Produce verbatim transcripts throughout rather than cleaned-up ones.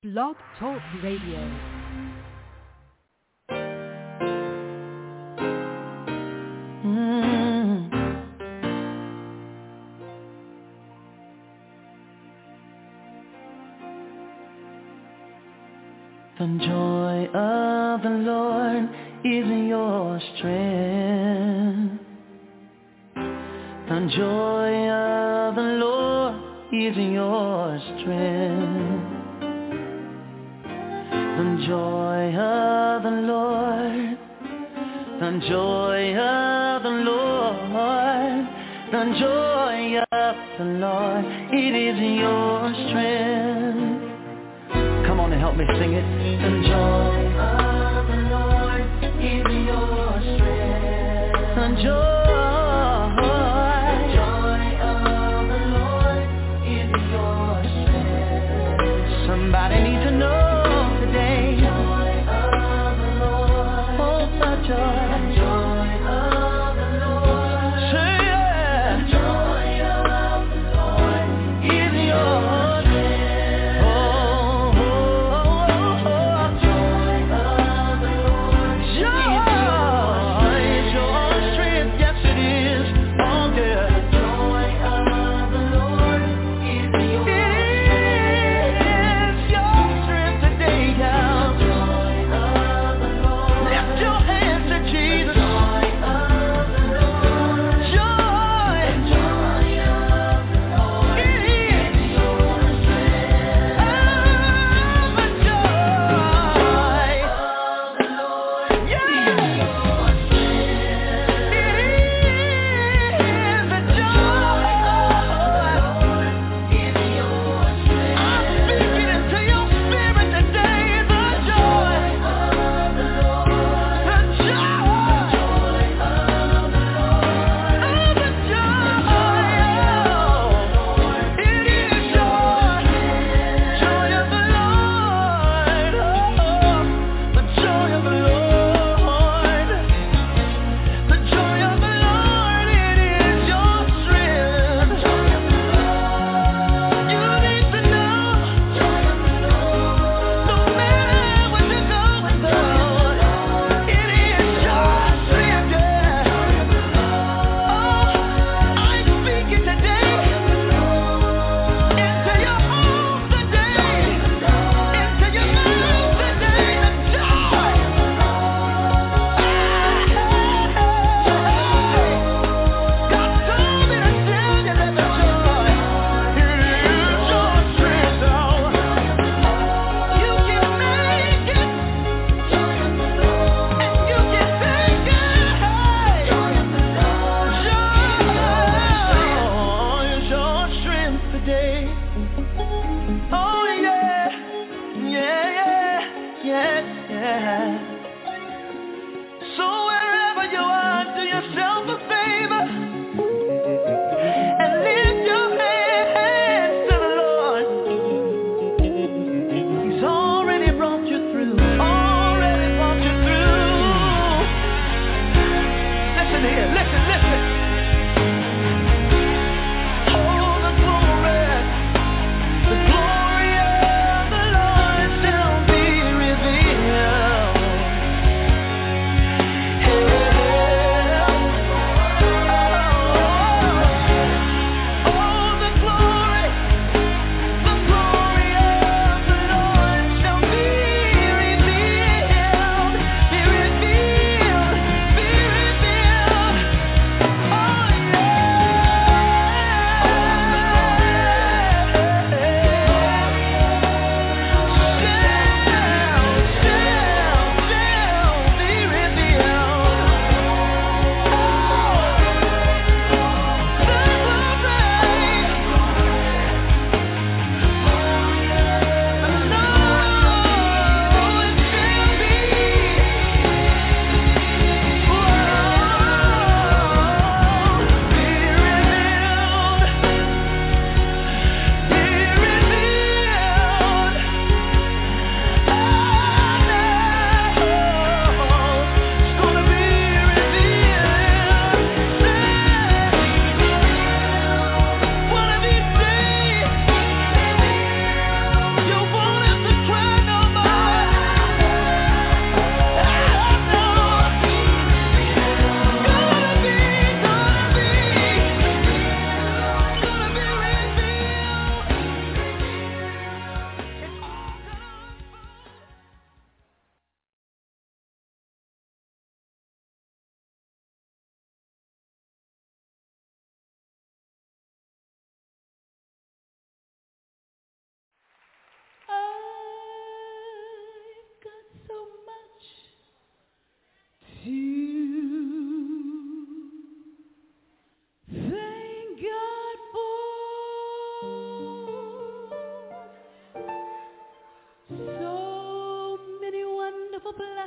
Blog Talk Radio. The joy of the Lord is your strength. The joy of the Lord is your strength. The joy of the Lord, the joy of the Lord, the joy of the Lord, it is your strength. Come on and help me sing it. The joy of the Lord is your strength. The joy, the joy of the Lord is your strength. Somebody needs to know today. The joy of the Lord. Oh, the joy. The joy of the Lord. Say yeah. The joy of the Lord is your strength. Oh.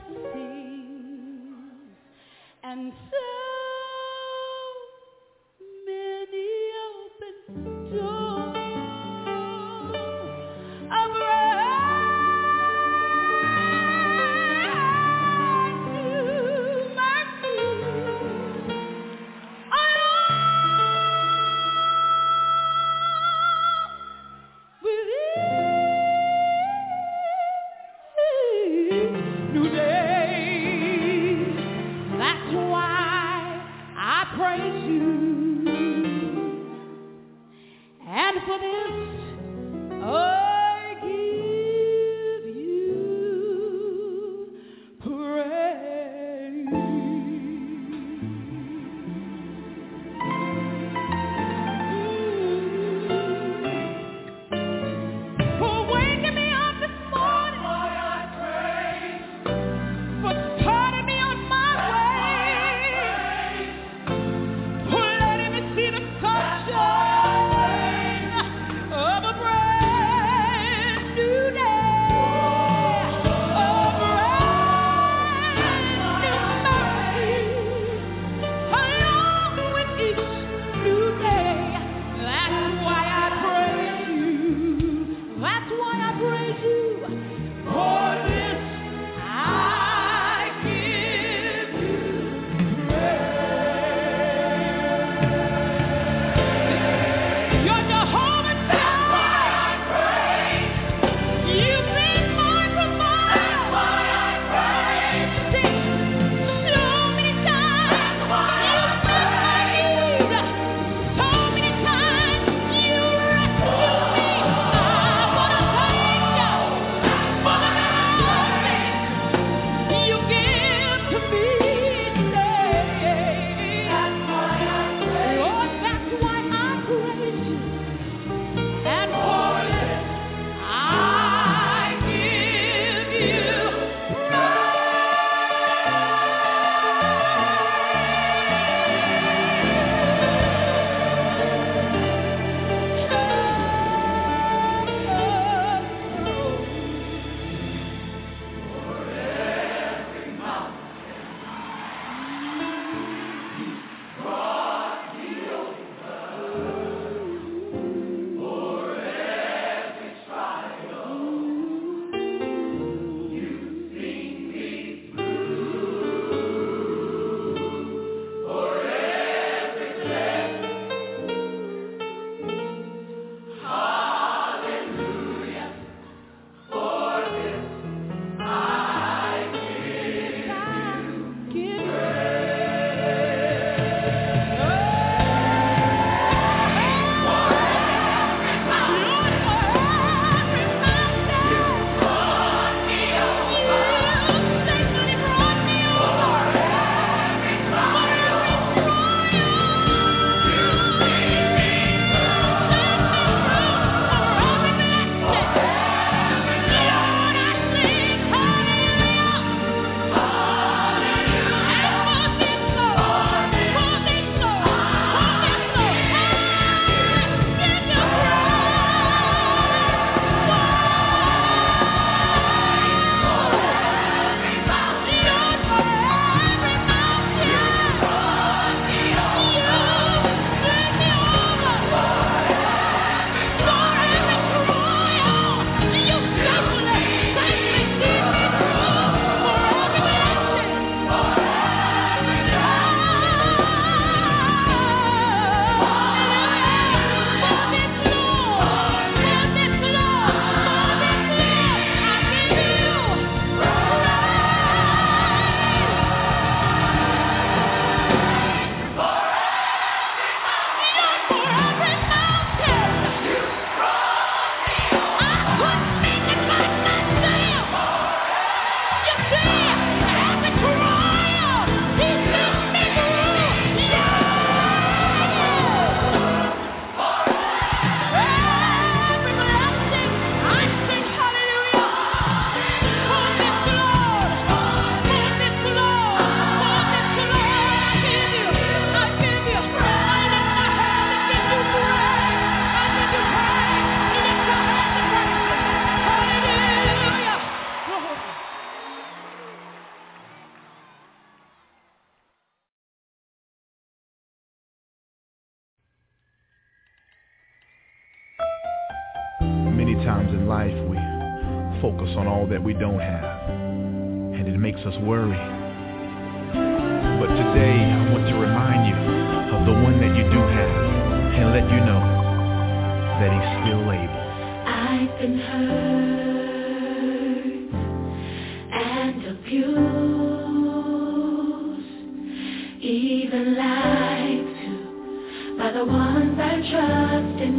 blessings and so many open doors of brand new mercy. New day. That's why I praise you. And for this, I give you praise. For waking me up this morning. focus on all that we don't have, and it makes us worry. But today, I want to remind you of the one that you do have, and let you know that he's still able. I've been hurt and abused, even lied to by the ones I trusted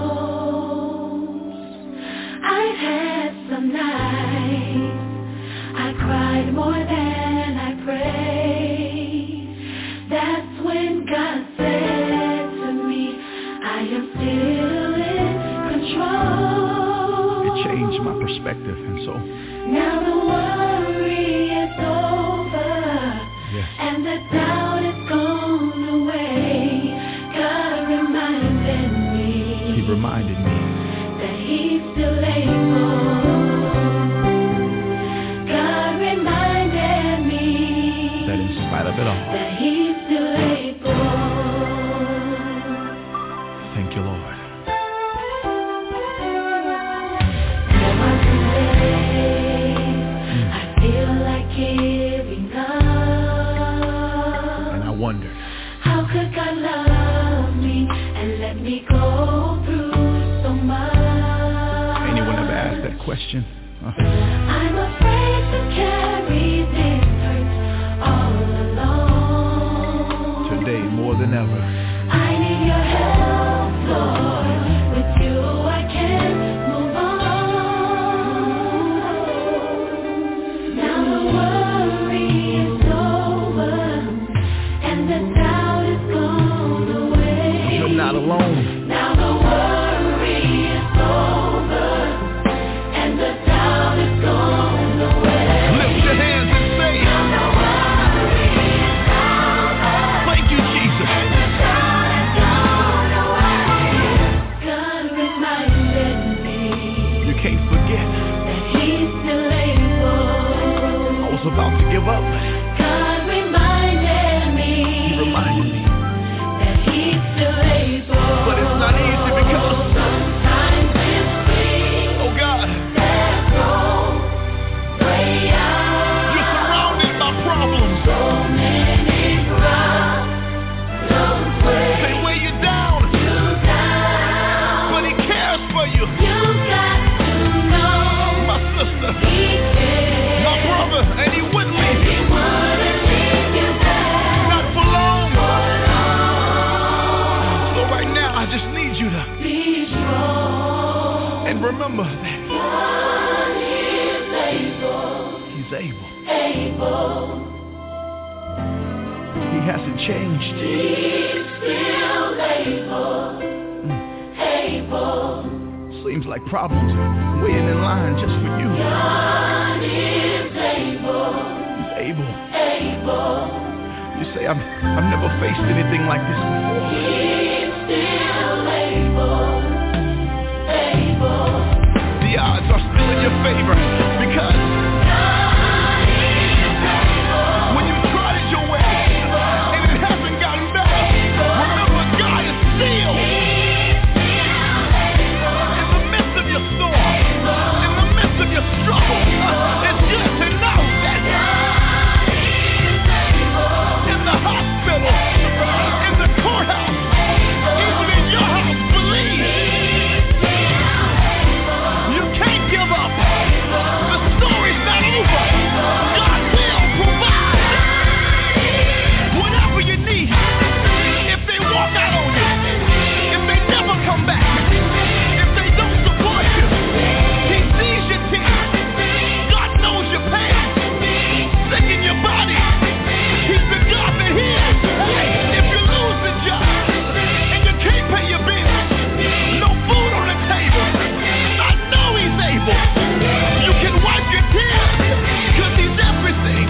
most. I've had some nights I cried more than I prayed. That's when God said to me, I am still in control. It changed my perspective, and so now the worry is over, yes. and the doubt is gone away. God reminded me, he reminded me that he's still able. God reminded me that in spite of it all, that he's still able. Thank you, Lord. There was a day I feel like giving up, And I wondered, how could God love me and let me go through so much? anyone ever asked that question? Uh, I'm afraid to carry this hurt all alone. today, more than ever, I need your help, Lord. With you I can move on. Now the worry is over, and the doubt is gone away. you're not alone. Now the worry is over, and the doubt is gone away. Lift your hands and say, Now the worry is over, thank you, Jesus. and the doubt is gone away. God reminded me You can't forget. that he's still able. I was about to give up. God reminded me He reminded me. that he's still able. But it's not easy because, sometimes it seems oh God, there's no way out. you're surrounded by problems. So many problems They weigh weigh you down, you down. but he cares for you. You got to know My sister, he cares. my brother, and he wouldn't leave He you. wouldn't leave you there Not for long. for long. So right now, I just need you to, Be strong. and remember that God is able, he's able. able. He hasn't changed. He's still able, able. Seems like problems are waiting in line just for you. God is able, He's able. able. You say, I'm, I've never faced anything like this before. He's still able, able. The odds are still in your favor because God is able, when you tried it your way and it hasn't gotten better, remember God is still in the midst of your storm, in the midst of your struggle. uh, It's good to know that in the hospital, in the courthouse, even in your house, believe. You can't give up. The story's not over. God will provide whatever you need. If they walk out on you, if they never come back, if they don't support you, he sees your tears. God knows your pain. Sick in your body. He's the God that heals. If you lose the job and you can't pay your bills, no food on the table, I know he's able. You can wipe your tears because he's everything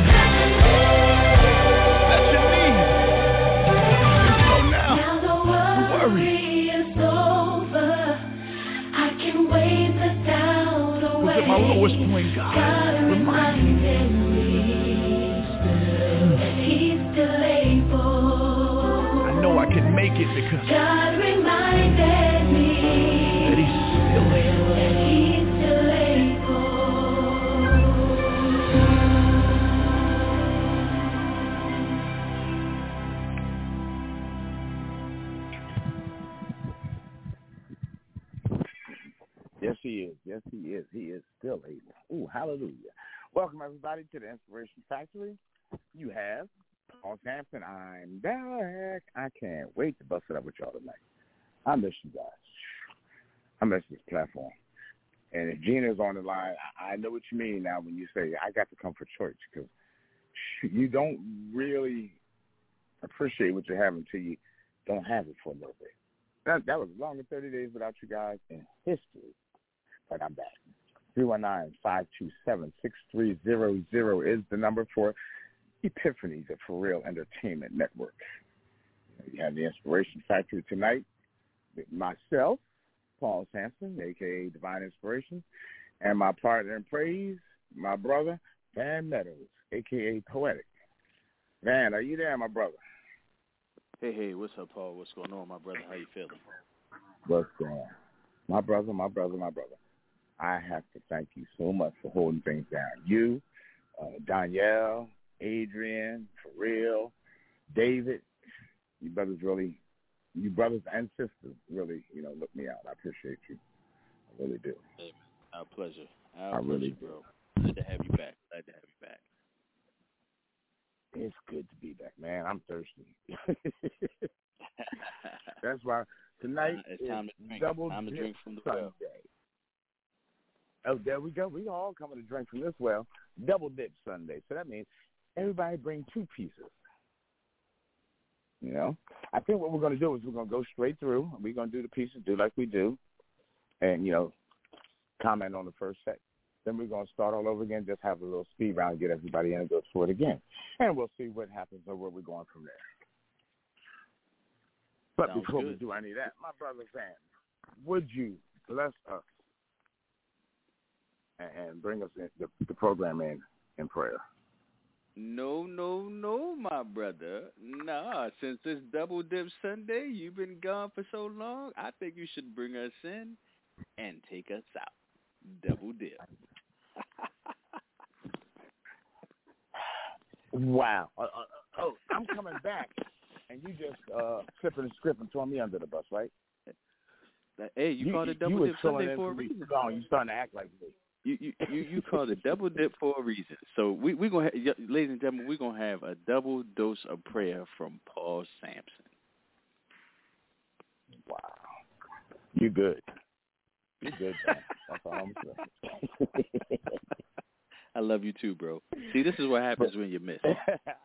that you need. And so now, Now the worry is over. I can wave the doubt away. was at my lowest point, God. God Remind me. reminded me that he's still able. I know I can make it because God reminded me that he's still able. that he's still able. is. Yes, he is. He is still able. Ooh, hallelujah. Welcome, everybody, to the Inspiration Factory. You have Paul Sampson. I'm back. I can't wait to bust it up with y'all tonight. I miss you guys. I miss this platform. And if Gina's on the line, I know what you mean now when you say, I got to come for church, because you don't really appreciate what you have until you don't have it for a little bit. That, that was longer thirty days without you guys in history, but I'm back. three one nine, five two seven, six three zero zero is the number for Epiphanies at For Real Entertainment Network. You have the Inspiration Factory tonight with myself, Paul Sampson, a k a. Divine Inspiration, and my partner in praise, my brother, Van Meadows, a k a. Poetic. Van, are you there, my brother? Hey, hey, what's up, Paul? What's going on, my brother? How you feeling? What's going on? My brother, my brother, my brother. I have to thank you so much for holding things down. You, uh, Danielle, Adrian, For Real, David, you brothers really, you brothers and sisters really, you know, look me out. I appreciate you. I really do. Hey, our pleasure. Our I really pleasure, do. bro. Glad to have you back. Glad to have you back. It's good to be back, man. I'm thirsty. That's why tonight uh, it's is time to drink. Double time to Dip drink from the Sunday. well. Oh, there we go. We all coming to drink from this well. Double Dip Sunday. So that means everybody bring two pieces. You know? I think what we're going to do is we're going to go straight through. We're going to do the pieces, do like we do, and, you know, comment on the first set. Then we're going to start all over again, just have a little speed round, get everybody in and go through it again. And we'll see what happens or where we're going from there. But Sounds before good. we do any of that, my brother Sam, would you bless us and, and bring us in, the, the program in, in prayer? No, no, no, my brother. Nah, since it's Double Dip Sunday, you've been gone for so long, I think you should bring us in and take us out. Double dip. Wow. Uh, uh, oh, I'm coming back, and you just uh, flipping the script and throwing me under the bus, right? Hey, you, you called it Double you Dip Sunday for a reason. No, you starting to act like me. You you you, you called it Double Dip for a reason. So we we gonna ha- ladies and gentlemen, we're gonna have a double dose of prayer from Paul Sampson. Wow, you good. You good, man. That's all I'm saying. I love you too, bro. See, this is what happens when you miss. Okay,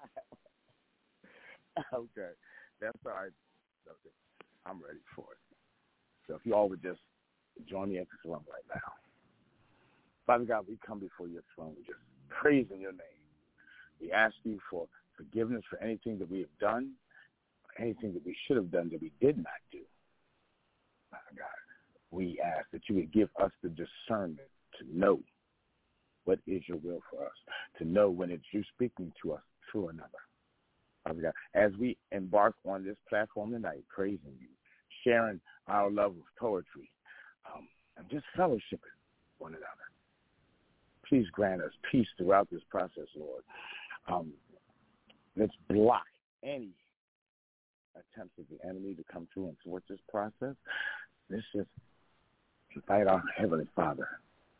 that's all right. Okay. I'm ready for it. So if you all would just join me at the throne right now. Father God, we come before your throne just praising your name. We ask you for forgiveness for anything that we have done, anything that we should have done that we did not do. Father God, we ask that you would give us the discernment to know what is your will for us, to know when it's you speaking to us through another. Father God, as we embark on this platform tonight, praising you, sharing our love of poetry, um, and just fellowshipping one another. Please grant us peace throughout this process, Lord. Um, let's block any attempts of the enemy to come through and thwart this process. Let's just invite our Heavenly Father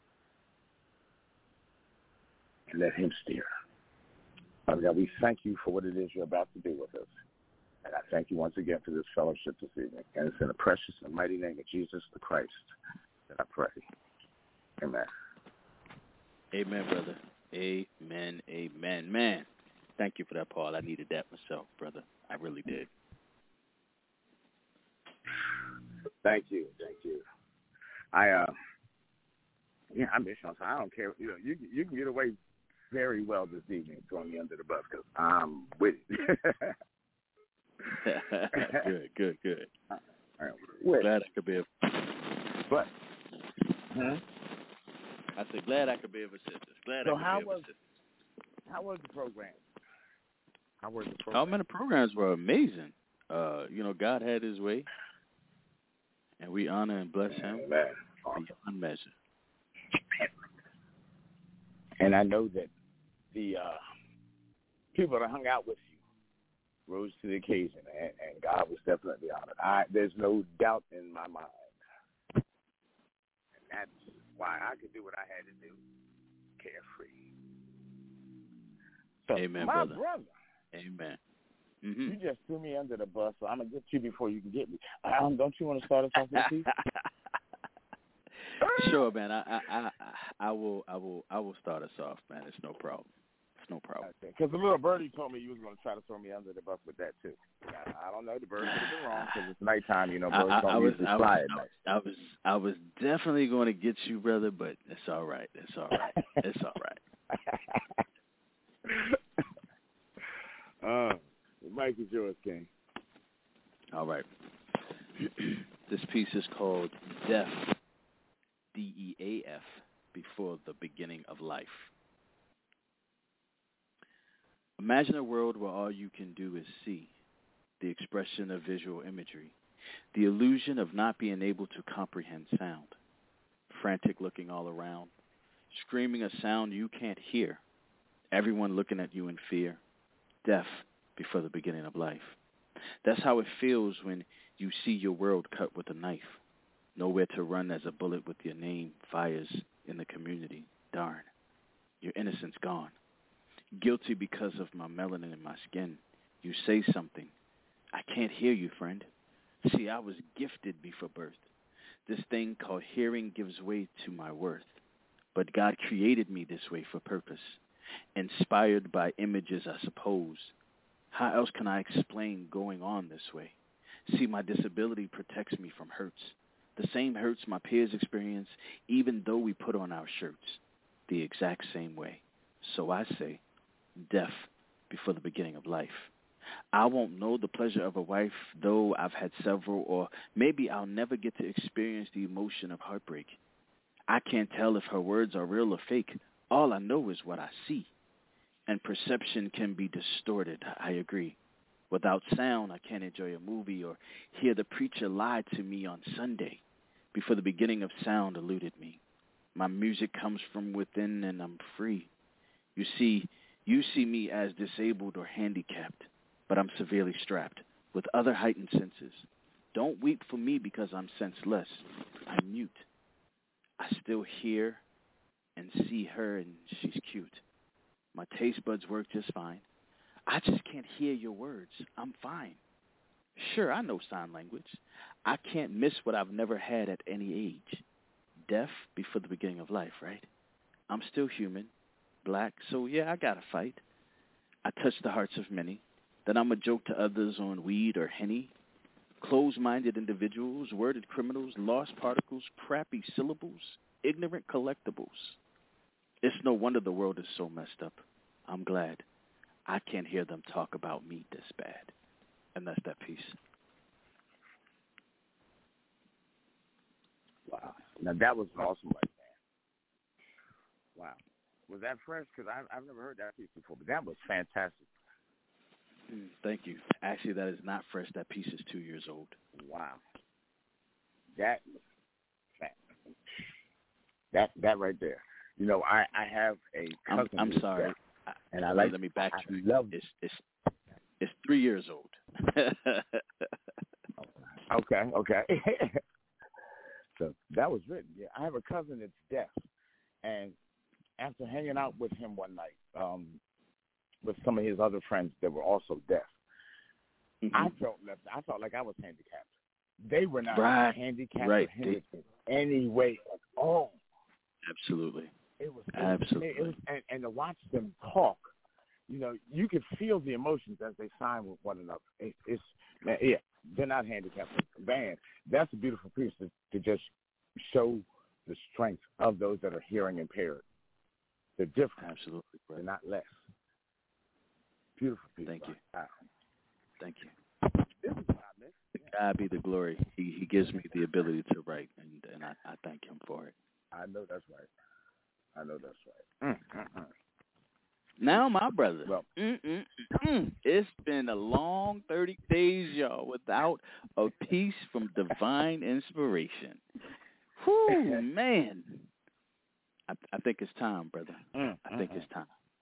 and let him steer. Father God, we thank you for what it is you're about to do with us. And I thank you once again for this fellowship this evening. And it's in the precious and mighty name of Jesus the Christ that I pray. Amen. Amen, brother. Amen, amen. Man, thank you for that, Paul. I needed that myself, brother. I really did. Thank you, thank you. I, uh, yeah, I miss you. So I don't care. You know, you you can get away very well this evening throwing me under the bus because I'm with it. Good, good, good. With glad I could be of But, huh? I said, glad I could be of assistance. Glad so I could how be of was, assistance. How was the program? How was the Oh, program? man, the programs were amazing. Uh, you know, God had his way, and we honor and bless him Amen. Awesome. beyond measure. And I know that the uh, people that hung out with you rose to the occasion, and, and God was definitely honored. I, there's no doubt in my mind. And that's why I could do what I had to do, carefree. So, Amen, my brother. brother. Amen. Mm-hmm. You just threw me under the bus, so I'm gonna get you before you can get me. Um, don't you want to start us off with these? Sure, man. I, I, I, I will, I will, I will start us off, man. It's no problem. It's no problem. Because the little birdie told me you was going to try to throw me under the bus with that too. I, I don't know. The bird could have been wrong because it's nighttime. You know, birds I, I, don't I was, usually I fly was, at night. I was, I was definitely going to get you, brother, but it's all right. It's all right. It's all right. uh, the mic is yours, King. All right. This piece is called Death, D E A F, Before the Beginning of Life. Imagine a world where all you can do is see, the expression of visual imagery, the illusion of not being able to comprehend sound, frantic looking all around, screaming a sound you can't hear, everyone looking at you in fear, death before the beginning of life. That's how it feels when you see your world cut with a knife. Nowhere to run as a bullet with your name fires in the community. Darn, your innocence gone. Guilty because of my melanin in my skin. You say something. I can't hear you, friend. See, I was gifted before birth. This thing called hearing gives way to my worth. But God created me this way for purpose. Inspired by images, I suppose. How else can I explain going on this way? See, my disability protects me from hurts. The same hurts my peers experience, even though we put on our shirts. The exact same way. So I say, death before the beginning of life. I won't know the pleasure of a wife, though I've had several, or maybe I'll never get to experience the emotion of heartbreak. I can't tell if her words are real or fake. All I know is what I see. And perception can be distorted, I agree. Without sound, I can't enjoy a movie or hear the preacher lie to me on Sunday. Before the beginning of sound eluded me. My music comes from within and I'm free. You see, you see me as disabled or handicapped, but I'm severely strapped with other heightened senses. Don't weep for me because I'm senseless. I'm mute. I still hear and see her and she's cute. My taste buds work just fine. I just can't hear your words. I'm fine. Sure, I know sign language. I can't miss what I've never had at any age. Death before the beginning of life, right? I'm still human, black, so yeah, I gotta fight. I touch the hearts of many. Then I'm a joke to others on weed or Henny. Closed-minded individuals, worded criminals, lost particles, crappy syllables, ignorant collectibles. It's no wonder the world is so messed up. I'm glad. I can't hear them talk about me this bad. And that's that piece. Wow. Now, that was an awesome one, man. Wow. Was that fresh? Because I've, I've never heard that piece before, but that was fantastic. Mm, thank you. Actually, that is not fresh. That piece is two years old. Wow. That that that right there. You know, I, I have a cousin. I'm, I'm sorry. Deaf, and I like. Let me back I you. love it's it's it's three years old. okay, okay. So that was written. Yeah, I have a cousin that's deaf, and after hanging out with him one night, um, with some of his other friends that were also deaf, mm-hmm. I felt left. I felt like I was handicapped. They were not right. handicapped right. or hindered in any way at all. Absolutely. It was it absolutely, was, it was, and, and to watch them talk, you know, you could feel the emotions as they sign with one another. It, it's man, yeah, they're not handicapped. Man, that's a beautiful piece to, to just show the strength of those that are hearing impaired. They're different. Absolutely, right. They're not less. Beautiful piece. Thank you. Wow. Thank you. This is what I missed. To God be the glory. He he gives me the ability to write, and and I, I thank him for it. I know that's right. I know that's right. Mm, mm, mm. Now, my brother, well, mm, mm, mm, it's been a long thirty days, y'all, without a piece from Divine Inspiration. Whew, man. I, I think it's time, brother. Mm, I think mm, it's time.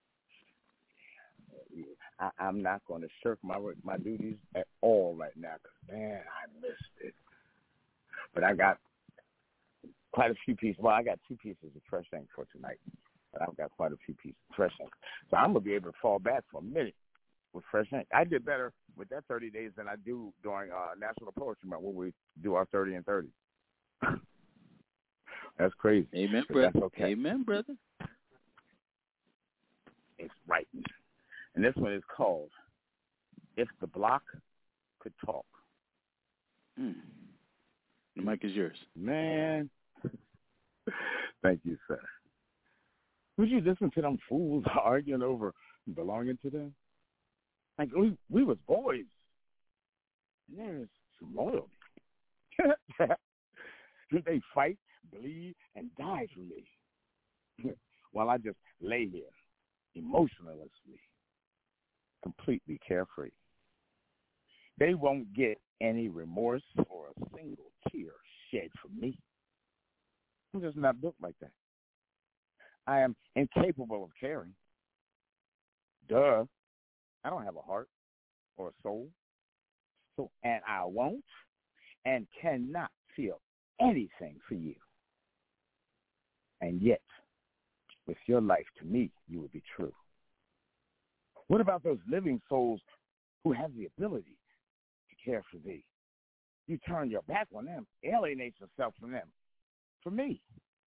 I, I'm not going to shirk my my duties at all right now because, man, I missed it. But I got quite a few pieces. Well, I got two pieces of fresh ink for tonight, but I've got quite a few pieces of fresh ink. So I'm going to be able to fall back for a minute with fresh ink. I did better with that thirty days than I do during uh, National Poetry Month when we do our thirty and thirty. That's crazy. Amen, but brother. That's okay. Amen, brother. It's writing. And this one is called If the Block Could Talk. Mm. The mic is yours. Man. Thank you, sir. Would you listen to them fools arguing over belonging to them? Like, we, we was boys. And there's some loyalty. They fight, bleed, and die for me. While I just lay here, emotionlessly, completely carefree. They won't get any remorse or a single tear shed for me. I'm just not built like that. I am incapable of caring. Duh. I don't have a heart or a soul. So, and I won't and cannot feel anything for you. And yet, with your life to me, you would be true. What about those living souls who have the ability to care for thee? You turn your back on them, alienate yourself from them. For me,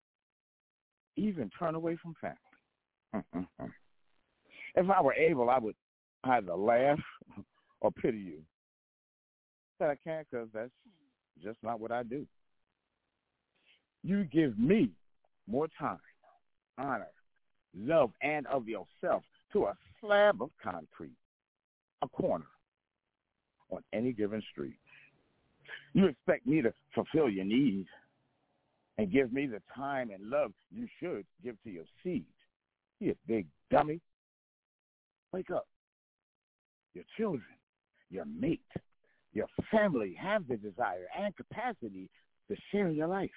even turn away from family. Mm-mm-mm. If I were able, I would either laugh or pity you. But I can't because that's just not what I do. You give me more time, honor, love, and of yourself to a slab of concrete, a corner on any given street. You expect me to fulfill your needs and give me the time and love you should give to your seed. You big dummy. Wake up. Your children, your mate, your family have the desire and capacity to share your life.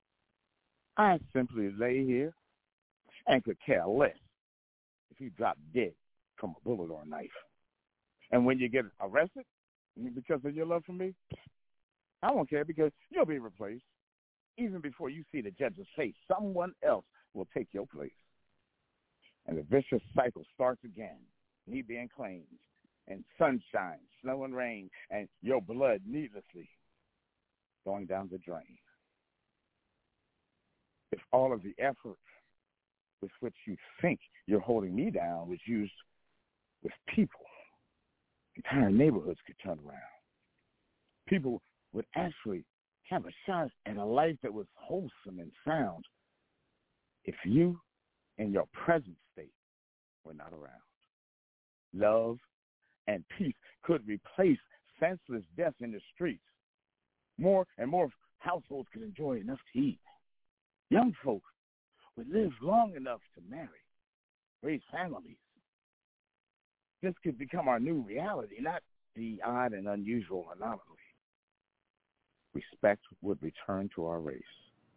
I simply lay here and could care less if you drop dead from a bullet or a knife. And when you get arrested because of your love for me, I won't care because you'll be replaced. Even before you see the judge's face, someone else will take your place. And the vicious cycle starts again, me being claimed, and sunshine, snow and rain, and your blood needlessly going down the drain. If all of the effort with which you think you're holding me down was used with people, entire neighborhoods could turn around. People would actually have a shot at a life that was wholesome and sound if you in your present state were not around. Love and peace could replace senseless death in the streets. More and more households could enjoy enough to eat. Young folk would live long enough to marry, raise families. This could become our new reality, not the odd and unusual anomaly. Respect would return to our race.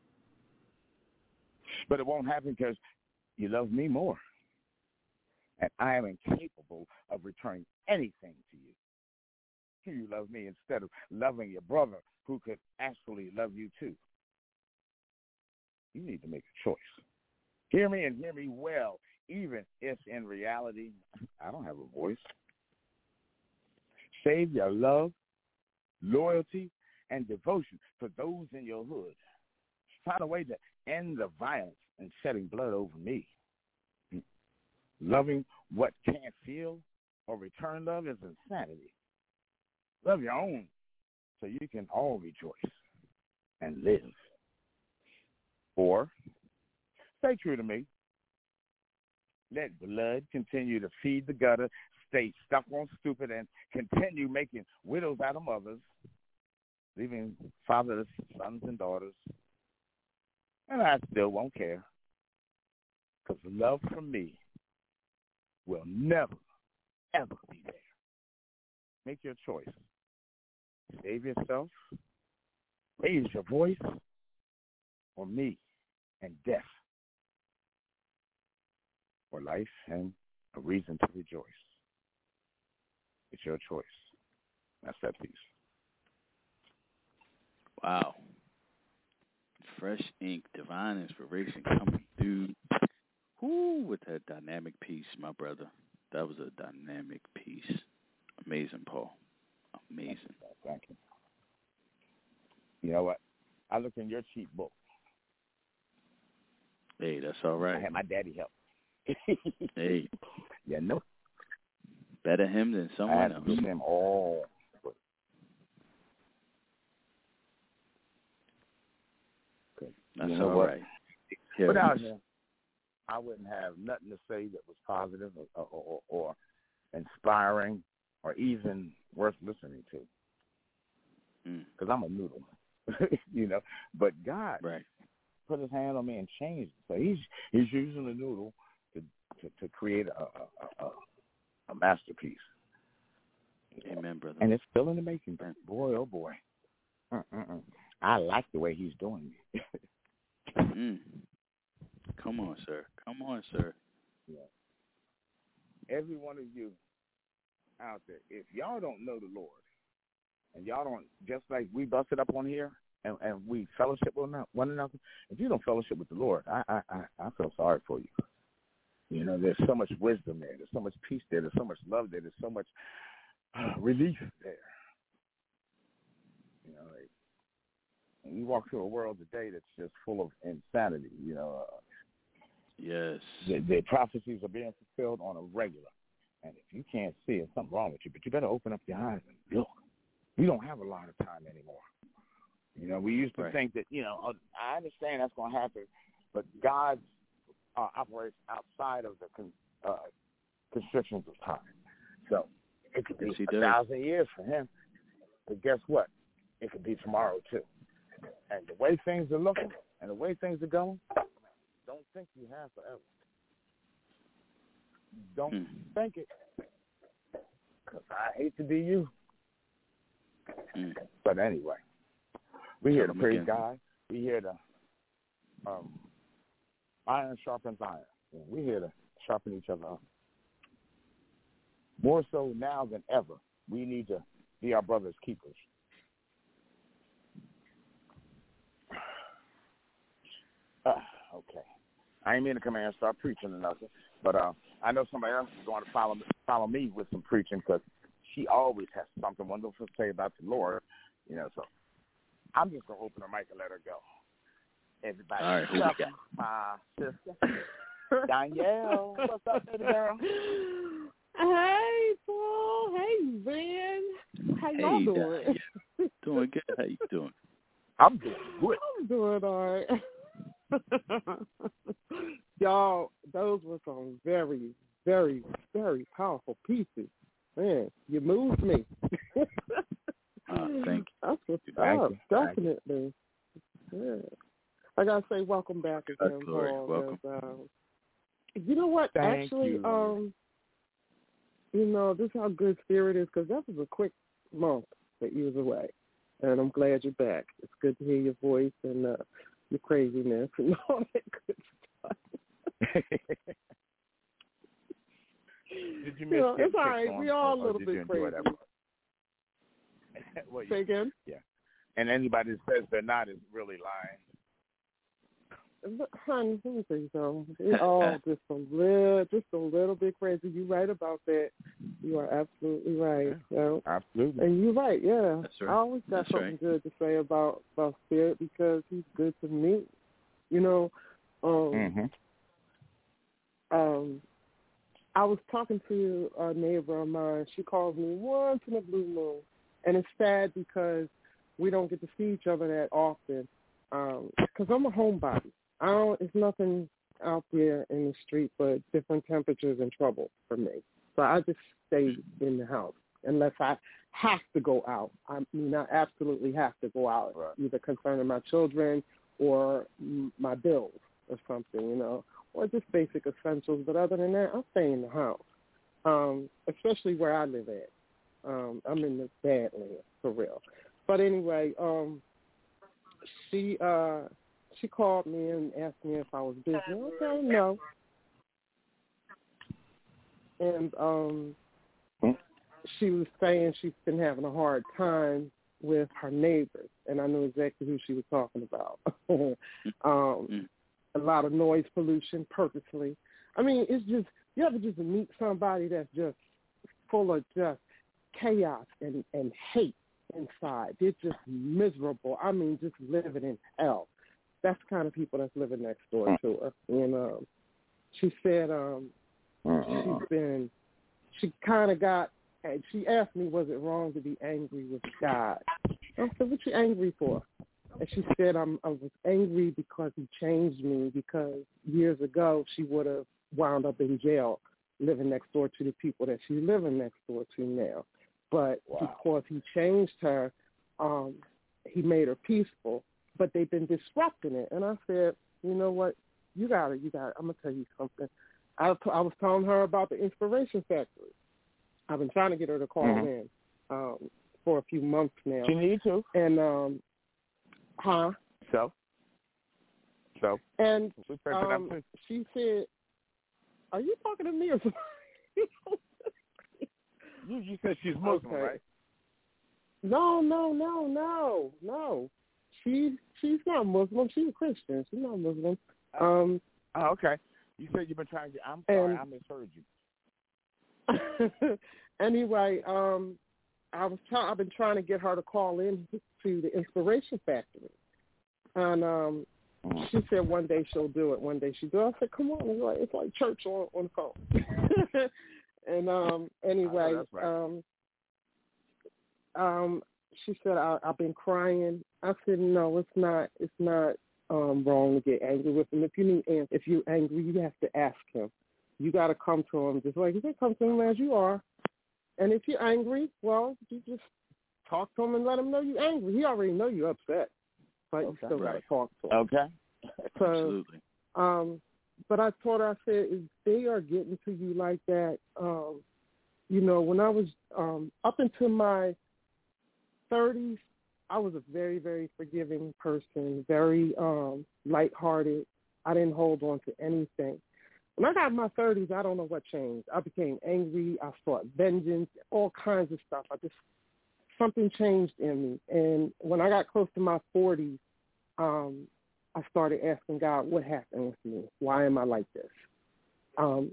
But it won't happen because you love me more. And I am incapable of returning anything to you. You love me instead of loving your brother who could actually love you too. You need to make a choice. Hear me and hear me well, even if in reality I don't have a voice. Save your love, loyalty, and devotion for those in your hood. Find a way to end the violence and shedding blood over me. Loving what can't feel or return love is insanity. Love your own so you can all rejoice and live. Or stay true to me. Let blood continue to feed the gutter, stay stuck on stupid, and continue making widows out of mothers, leaving fatherless sons and daughters. And I still won't care, because love from me will never, ever be there. Make your choice. Save yourself, raise your voice, or me and death, or life and a reason to rejoice. It's your choice. That's that piece. Wow. Fresh Ink, Divine Inspiration coming through. Whoo, with that dynamic piece, my brother. That was a dynamic piece. Amazing, Paul. Amazing. Thank you. You know what? I looked in your cheat book. Hey, that's all right. I had my daddy help. Hey. Yeah, no. Better him than someone I had else. to give him all. That's you know all what? right. Here Without it is. him, I wouldn't have nothing to say that was positive or, or, or inspiring or even worth listening to. Because mm. I'm a noodle, you know. But God right. put his hand on me and changed it. So he's he's using the noodle to to, to create a, a, a, a masterpiece. Amen, brother. And it's still in the making. Boy, oh boy. Uh-uh-uh. I like the way he's doing it. mm. Come on, sir. Come on, sir. Yeah. Every one of you out there, if y'all don't know the Lord, and y'all don't, just like we busted up on here, and, and we fellowship with one another, if you don't fellowship with the Lord, I, I, I, I feel sorry for you. You know, there's so much wisdom there. There's so much peace there. There's so much love there. There's so much uh, relief there. You know, like, we walk through a world today that's just full of insanity, you know. Uh, yes. The, the prophecies are being fulfilled on a regular. And if you can't see it, something wrong with you. But you better open up your eyes and look. We don't have a lot of time anymore. You know, we used to right. think that, you know, uh, I understand that's going to happen, but God uh, operates outside of the con- uh, constrictions of time. So it could be yes, a thousand years for him. But guess what? It could be tomorrow, too. And the way things are looking and the way things are going, don't think you have forever. Don't mm. think it. Because I hate to be you. Mm. But anyway, we're here to praise God. We're here to um, iron sharpens iron. We're here to sharpen each other up. More so now than ever, we need to be our brother's keepers. Uh, okay. I ain't mean to come here and start preaching or nothing, but uh, I know somebody else is going to follow follow me with some preaching because she always has something wonderful to say about the Lord, you know. So I'm just gonna open her mic and let her go. Everybody, all right, who we got? My sister Danielle. What's up, baby girl? Hey, Paul. Hey, Ben. How y'all hey, doing? Yeah. Doing good. How you doing? I'm doing good. I'm doing all right. Y'all, those were some very, very, very powerful pieces. Man, you moved me. uh, thank you. That's what's thank up, you. definitely. Yeah. I gotta say, welcome back again, That's Lord. Paul. Welcome. Um, you know what? Thank Actually, you. um, you know, this is how good Spirit is because that was a quick month that you was away, and I'm glad you're back. It's good to hear your voice and uh, your craziness and all that good stuff. Did you miss you know, it's all on, right. We all a little bit crazy. well, Say again? Yeah. And anybody that says they're not is really lying. But, honey, let me tell you something. We're all just a little, just a little bit crazy. You're right about that. You are absolutely right. Yeah, you know? Absolutely. And you're right, yeah. That's right. I always got That's something right. good to say about, about Spirit because he's good to me. You know, um, mm-hmm. um, I was talking to a neighbor of mine. She calls me once in a blue moon. And it's sad because we don't get to see each other that often because um, I'm a homebody. I don't, it's nothing out there in the street but different temperatures and trouble for me. So I just stay in the house unless I have to go out. I mean, I absolutely have to go out, right. either concerning my children or my bills or something, you know, or just basic essentials. But other than that, I'll stay in the house, um, especially where I live at. Um, I'm in the Badlands, for real. But anyway, um, she uh, she called me and asked me if I was busy. I said no. And um, she was saying she's been having a hard time with her neighbors, and I knew exactly who she was talking about. um, a lot of noise pollution purposely. I mean, it's just, you ever just meet somebody that's just full of just chaos and, and hate inside. They're just miserable. I mean, just living in hell. That's the kind of people that's living next door to her. And um, she said um, she's been, she kind of got, and she asked me, was it wrong to be angry with God? I said, what you angry for? And she said, I'm, I was angry because he changed me, because years ago she would have wound up in jail living next door to the people that she's living next door to now. But wow. because he changed her, um, he made her peaceful, but they've been disrupting it. And I said, you know what? You got it. You got it. I'm going to tell you something. I, I was telling her about the Inspiration Factory. I've been trying to get her to call mm-hmm. in um, for a few months now. She needs to. And, um, huh? So? So? And um, she said, are you talking to me or something? you, you said she's Muslim, okay. right? No, no, no, no, no. She, she's not Muslim. She's a Christian. She's not Muslim. Um, oh, okay. You said you've been trying to get, I'm sorry, I misheard you. Anyway, um, I was try- I've been trying to get her to call in to the Inspiration Factory, and um, she said one day she'll do it. One day she'll do it. I said, "Come on, it's like, it's like church on, on the phone." and um, anyway, oh, right. um, um, she said, I, "I've been crying." I said, "No, it's not. It's not um, wrong to get angry with him. If you need, if you're angry, you have to ask him. You got to come to him just like you can come to him as you are. And if you're angry, well, you just talk to him and let him know you're angry. He already know you're upset, but okay, you still right. got to talk to him." Okay. So, absolutely. Um, but I told her, I said, if they are getting to you like that, um, you know, when I was um, up into my thirties, I was a very, very forgiving person, very um, lighthearted. I didn't hold on to anything. When I got in my thirties, I don't know what changed. I became angry. I sought vengeance, all kinds of stuff. I just, something changed in me. And when I got close to my forties, um, I started asking God, what happened with me? Why am I like this? Um,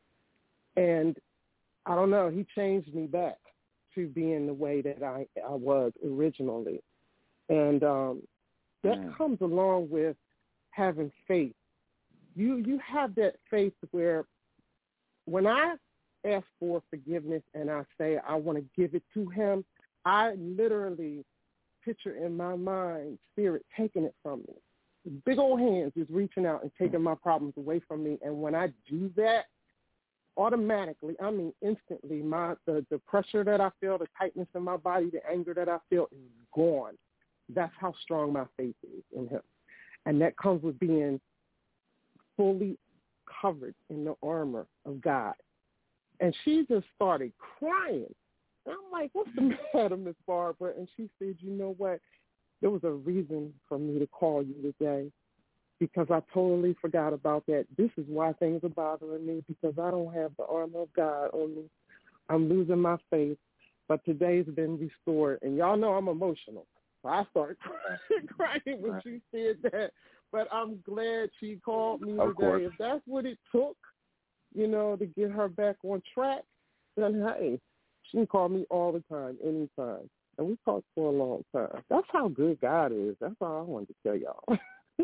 and I don't know, he changed me back to being the way that I, I was originally. And um, that mm. comes along with having faith. You you have that faith where when I ask for forgiveness and I say I want to give it to him, I literally picture in my mind spirit taking it from me. Big old hands is reaching out and taking my problems away from me. And when I do that, automatically, I mean instantly, my the, the pressure that I feel, the tightness in my body, the anger that I feel is gone. That's how strong my faith is in him. And that comes with being fully covered in the armor of God. And she just started crying. And I'm like, what's the matter, Miss Barbara? And she said, you know what? There was a reason for me to call you today because I totally forgot about that. This is why things are bothering me, because I don't have the armor of God on me. I'm losing my faith, but today's been restored. And y'all know I'm emotional. So I started crying when she said that. But I'm glad she called me of today. Course. If that's what it took, you know, to get her back on track, then, hey, she can call me all the time, anytime. And we talked for a long time. That's how good God is. That's all I wanted to tell y'all.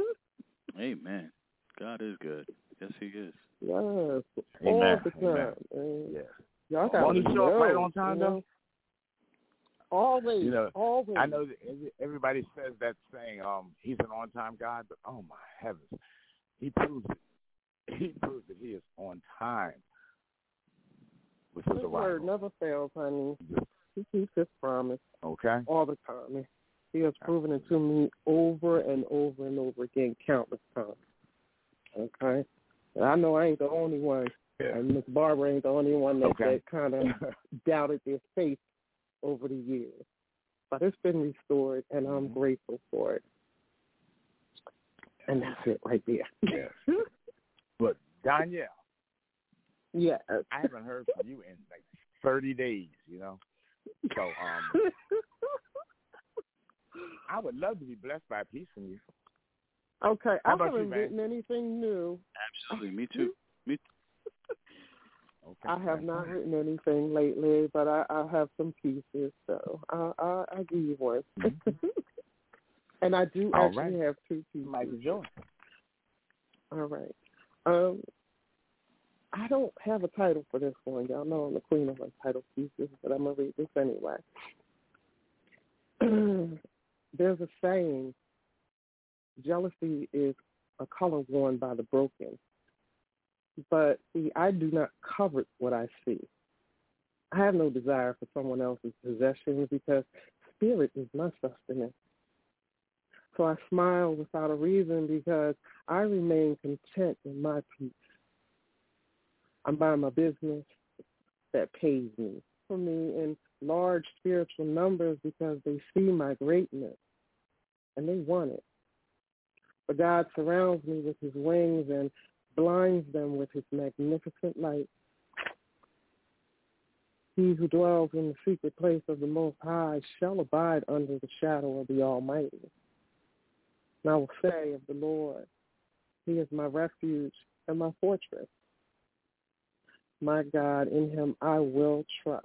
Amen. God is good. Yes, he is. Yes. Amen. All the time. Amen. And yes. Y'all got Won't he show up right on time, you know? though? Always. You know, always. I know that everybody says that saying, um, he's an on-time God, but oh, my heavens. He proves it. He proves that he is on time with his His arrival. word never fails, honey. He keeps his promise. Okay. All the time. He has proven it to me over and over and over again, countless times. Okay? And I know I ain't the only one, yeah. and Miss Barbara ain't the only one that, okay. that kind of doubted their faith over the years. But it's been restored, and I'm mm-hmm. grateful for it. And that's it right there. Yes. But, Danielle. Yeah. I haven't heard from you in like thirty days, you know? So, um, I would love to be blessed by a piece from you. Okay, How I about haven't you, man? written anything new. Absolutely, me too. Me too. Okay, I have that's not fine. written anything lately, but I, I have some pieces, so I, I, I'll give you one. Mm-hmm. And I do All actually right. have two pieces. Mike is yours. All right. Um, I don't have a title for this one. Y'all know I'm the queen of untitled pieces, but I'm going to read this anyway. There's a saying, jealousy is a color worn by the broken. But, see, I do not covet what I see. I have no desire for someone else's possessions because spirit is my sustenance. So I smile without a reason because I remain content in my peace. I'm by my business that pays me for me in large spiritual numbers because they see my greatness and they want it. But God surrounds me with his wings and blinds them with his magnificent light. He who dwells in the secret place of the Most High shall abide under the shadow of the Almighty. And I will say of the Lord, he is my refuge and my fortress. My God, in him I will trust.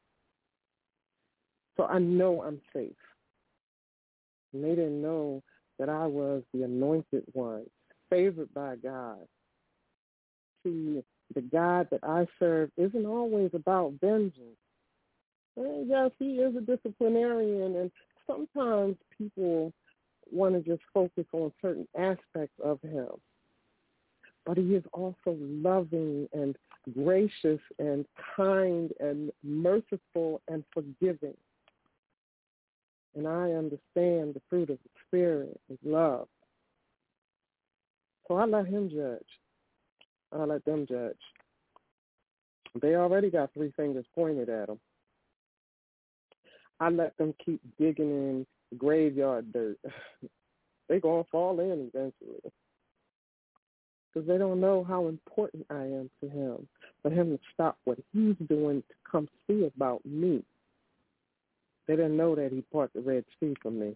So I know I'm safe. And they didn't know that I was the anointed one, favored by God. See, the God that I serve isn't always about vengeance. And yes, he is a disciplinarian, and sometimes people want to just focus on certain aspects of him. But he is also loving and gracious and kind and merciful and forgiving. And I understand the fruit of the Spirit is love. So I let him judge. I let them judge. They already got three fingers pointed at them. I let them keep digging in graveyard dirt. They're going to fall in eventually. Because they don't know how important I am to him, for him to stop what he's doing to come see about me. They didn't know that he parted the Red Sea for me.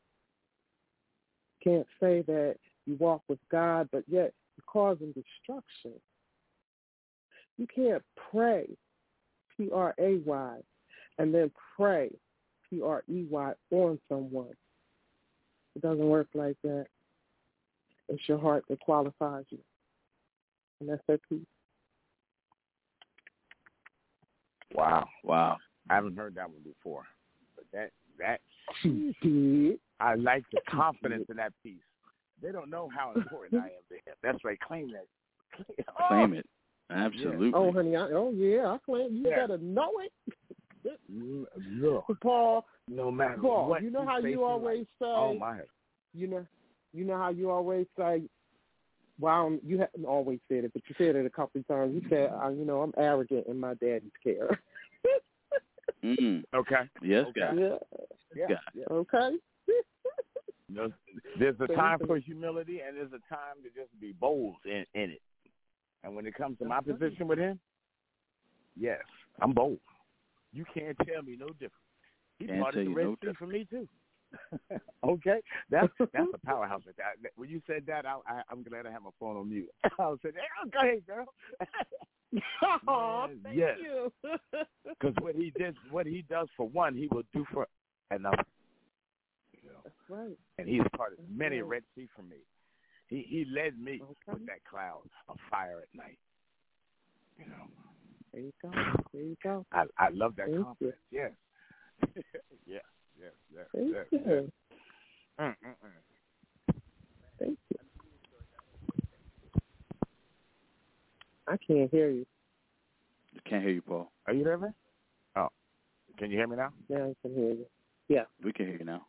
Can't say that you walk with God, but yet you're causing destruction. You can't pray, P R A Y, and then pray, P R E Y, on someone. It doesn't work like that. It's your heart that qualifies you. And that's that piece. Wow. Wow. I haven't heard that one before. But that, that, She did. I like the confidence in that piece. They don't know how important I am to him. That's right. Claim that. Claim it. Absolutely. Oh, honey, I, oh, yeah, I claim you Yeah. better know it. Look, Paul, no matter Paul, what you know you how face you in always life. say, Oh, my. you know, you know how you always say, well, you haven't always said it, but you said it a couple of times. You said, uh, you know, I'm arrogant in my daddy's care. Mm. Okay. Yes, Okay. God. Yeah. Yeah. God. yeah. Okay. You know, there's a time for humility and there's a time to just be bold in, in it. And when it comes to my position with him, yes, I'm bold. You can't tell me no different. He Can't parted tell the you Red no Sea different. for me too. Okay, that's that's a powerhouse. With that. When you said that, I, I, I'm glad I have my phone on mute. I was saying, oh, go ahead, girl. Oh, Yes, thank yes. you. Because what he did, what he does for one, he will do for another. You know? That's right. And he's part of many a right. Red Sea for me. He he led me Okay. with that cloud of fire at night. You know. There you go. There you go. I I love that Thank confidence. Yes. yes. Yes. Yes. Thank yes, you. yes. Mm, mm, mm. Thank you. I can't hear you. Can't hear you, Paul. Are you there, man? Oh, can you hear me now? Yeah, I can hear you. Yeah. We can hear you now.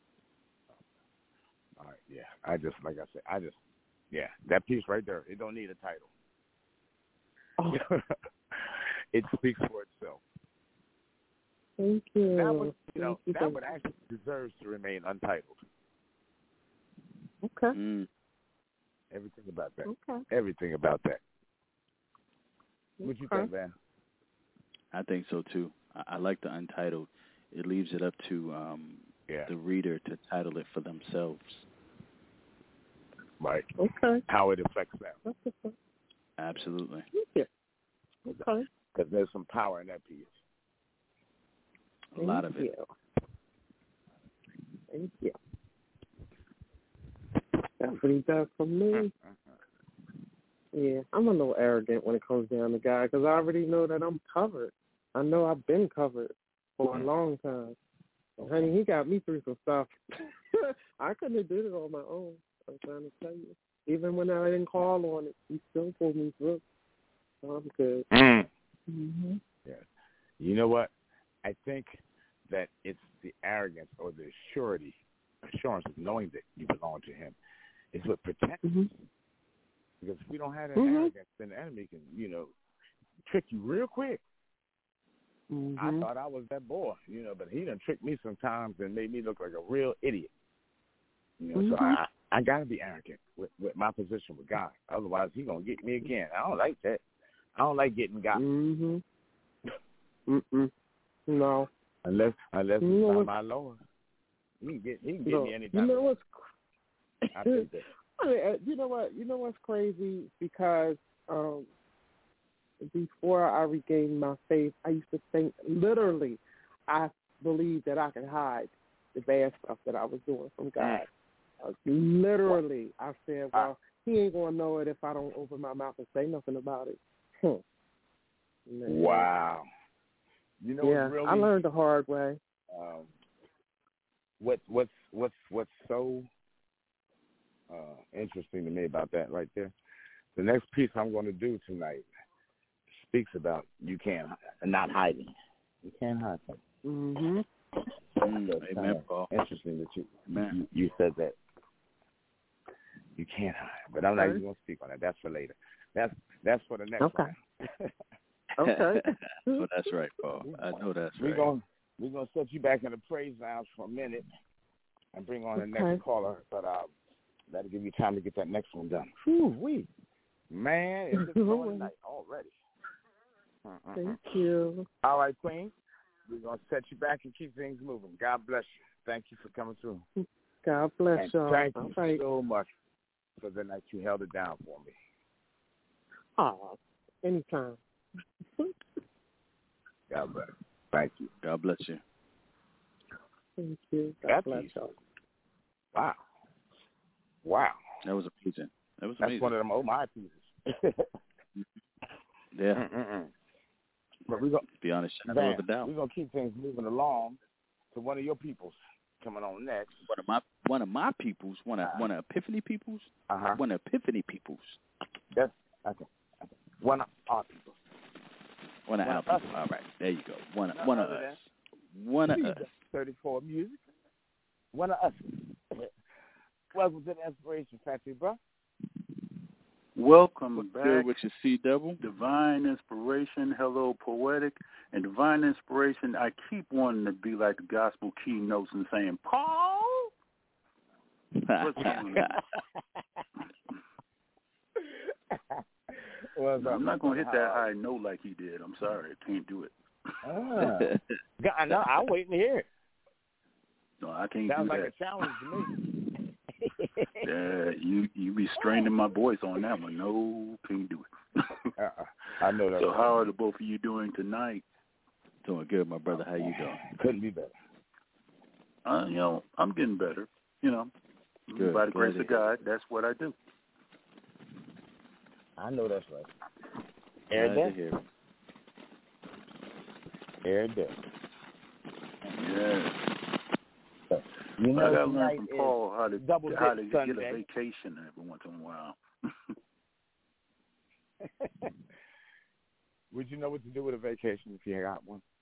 All right. Yeah. I just like I said. I just yeah. That piece right there. It don't need a title. Oh, It speaks for itself. thank you. That would, you Thank know, you, that thank would actually deserves to remain untitled. you. Okay. Mm. Everything about that. Okay. Everything about that. What you Okay. think, man? I think so too. I, I like the untitled. It leaves it up to um, yeah. the reader to title it for themselves. Right. Okay. How it affects them. Okay. Absolutely. Yeah. Okay. Because there's some power in that piece. A lot of it. Yeah. Thank you. That's what he does for me. Yeah, I'm a little arrogant when it comes down to God because I already know that I'm covered. I know I've been covered for a long time. And honey, he got me through some stuff. I couldn't have did it on my own. I'm trying to tell you. Even when I didn't call on it, he still pulled me through. So I'm good. Mm. Mm-hmm. Yeah. You know what? I think that it's the arrogance or the surety, assurance of knowing that you belong to him is what protects Mm-hmm. us. Because if we don't have that mm-hmm. arrogance, then the enemy can, you know, trick you real quick. Mm-hmm. I thought I was that boy, you know, but he done tricked me sometimes and made me look like a real idiot. You know, mm-hmm. so I I got to be arrogant with, with my position with God. Otherwise, he going to get me again. I don't like that. I don't like getting God. Mm-hmm. Mm-mm. No. Unless unless you it's know not what? my Lord. He can get, he can get No. me anytime. You know what's I think that. I mean, you know what? You know what's crazy? Because um, before I regained my faith, I used to think literally, I believed that I could hide the bad stuff that I was doing from God. Uh, literally, I said, "Well, he ain't gonna know it if I don't open my mouth and say nothing about it." Hmm. Wow. You know, yeah, what's really, I learned the hard way. Um, what what's what's what's so Uh, interesting to me about that right there. The next piece I'm going to do tonight speaks about you can't not hiding. You can't hide something. Mm-hmm. Mm, amen, Paul. Interesting that you, Amen. you you said that you can't hide, but I'm not Okay. even going to speak on that. That's for later. That's that's for the next Okay. one. Okay. Oh, that's right, Paul. I know that's we're right. Gonna, we're going to set you back in the praise lounge for a minute and bring on the Okay. next caller, but uh, that'll give you time to get that next one done. Whew, wee. Man, it's just going tonight already. Uh-uh. Thank you. All right, Queen. We're going to set you back and keep things moving. God bless you. Thank you for coming through. God bless and y'all. Thank All you right. so much for the night you held it down for me. Oh, anytime. God bless. Thank you. God bless you. Thank you. God That bless piece. y'all. Wow. Wow. That was amazing. That was That's amazing. one of them oh my pieces. Yeah. Mm-mm-mm. But we're going be honest, shadow of a doubt. We're going to keep things moving along to one of your peoples coming on next. One of my one of my peoples, one of one of Epiphany peoples, Uh-huh. one of Epiphany peoples. That's okay. okay. One of our people. One of One our of us. people. All right, there you go. One of None one of other us. One of than us. thirty-four Music. One of us. Welcome to the Inspiration Factory, bro. Welcome What's back. good with your C double? Divine Inspiration, hello, Poetic. And Divine Inspiration, I keep wanting to be like the gospel keynotes and saying, Paul? What's going on? well, No, I'm not going to hit that high note like he did. I'm sorry. I can't do it. Ah. I know. I'm waiting to hear it. No, I can't Sounds do like that. a challenge to me. Yeah, you you be straining my voice on that one. No, can't do it. uh-uh. I know that. So how are the both of you doing tonight? Doing good, my brother. How you doing? Couldn't be better. Uh, you know, I'm getting better. You know, Good. by the Glad grace to of God, that's what I do. I know that's right. Glad Air to day. hear it. Air day. Yeah. You know, I gotta learn tonight from is Paul how to double how dip to get Sunday. a vacation every once in a while. Would you know what to do with a vacation if you got one?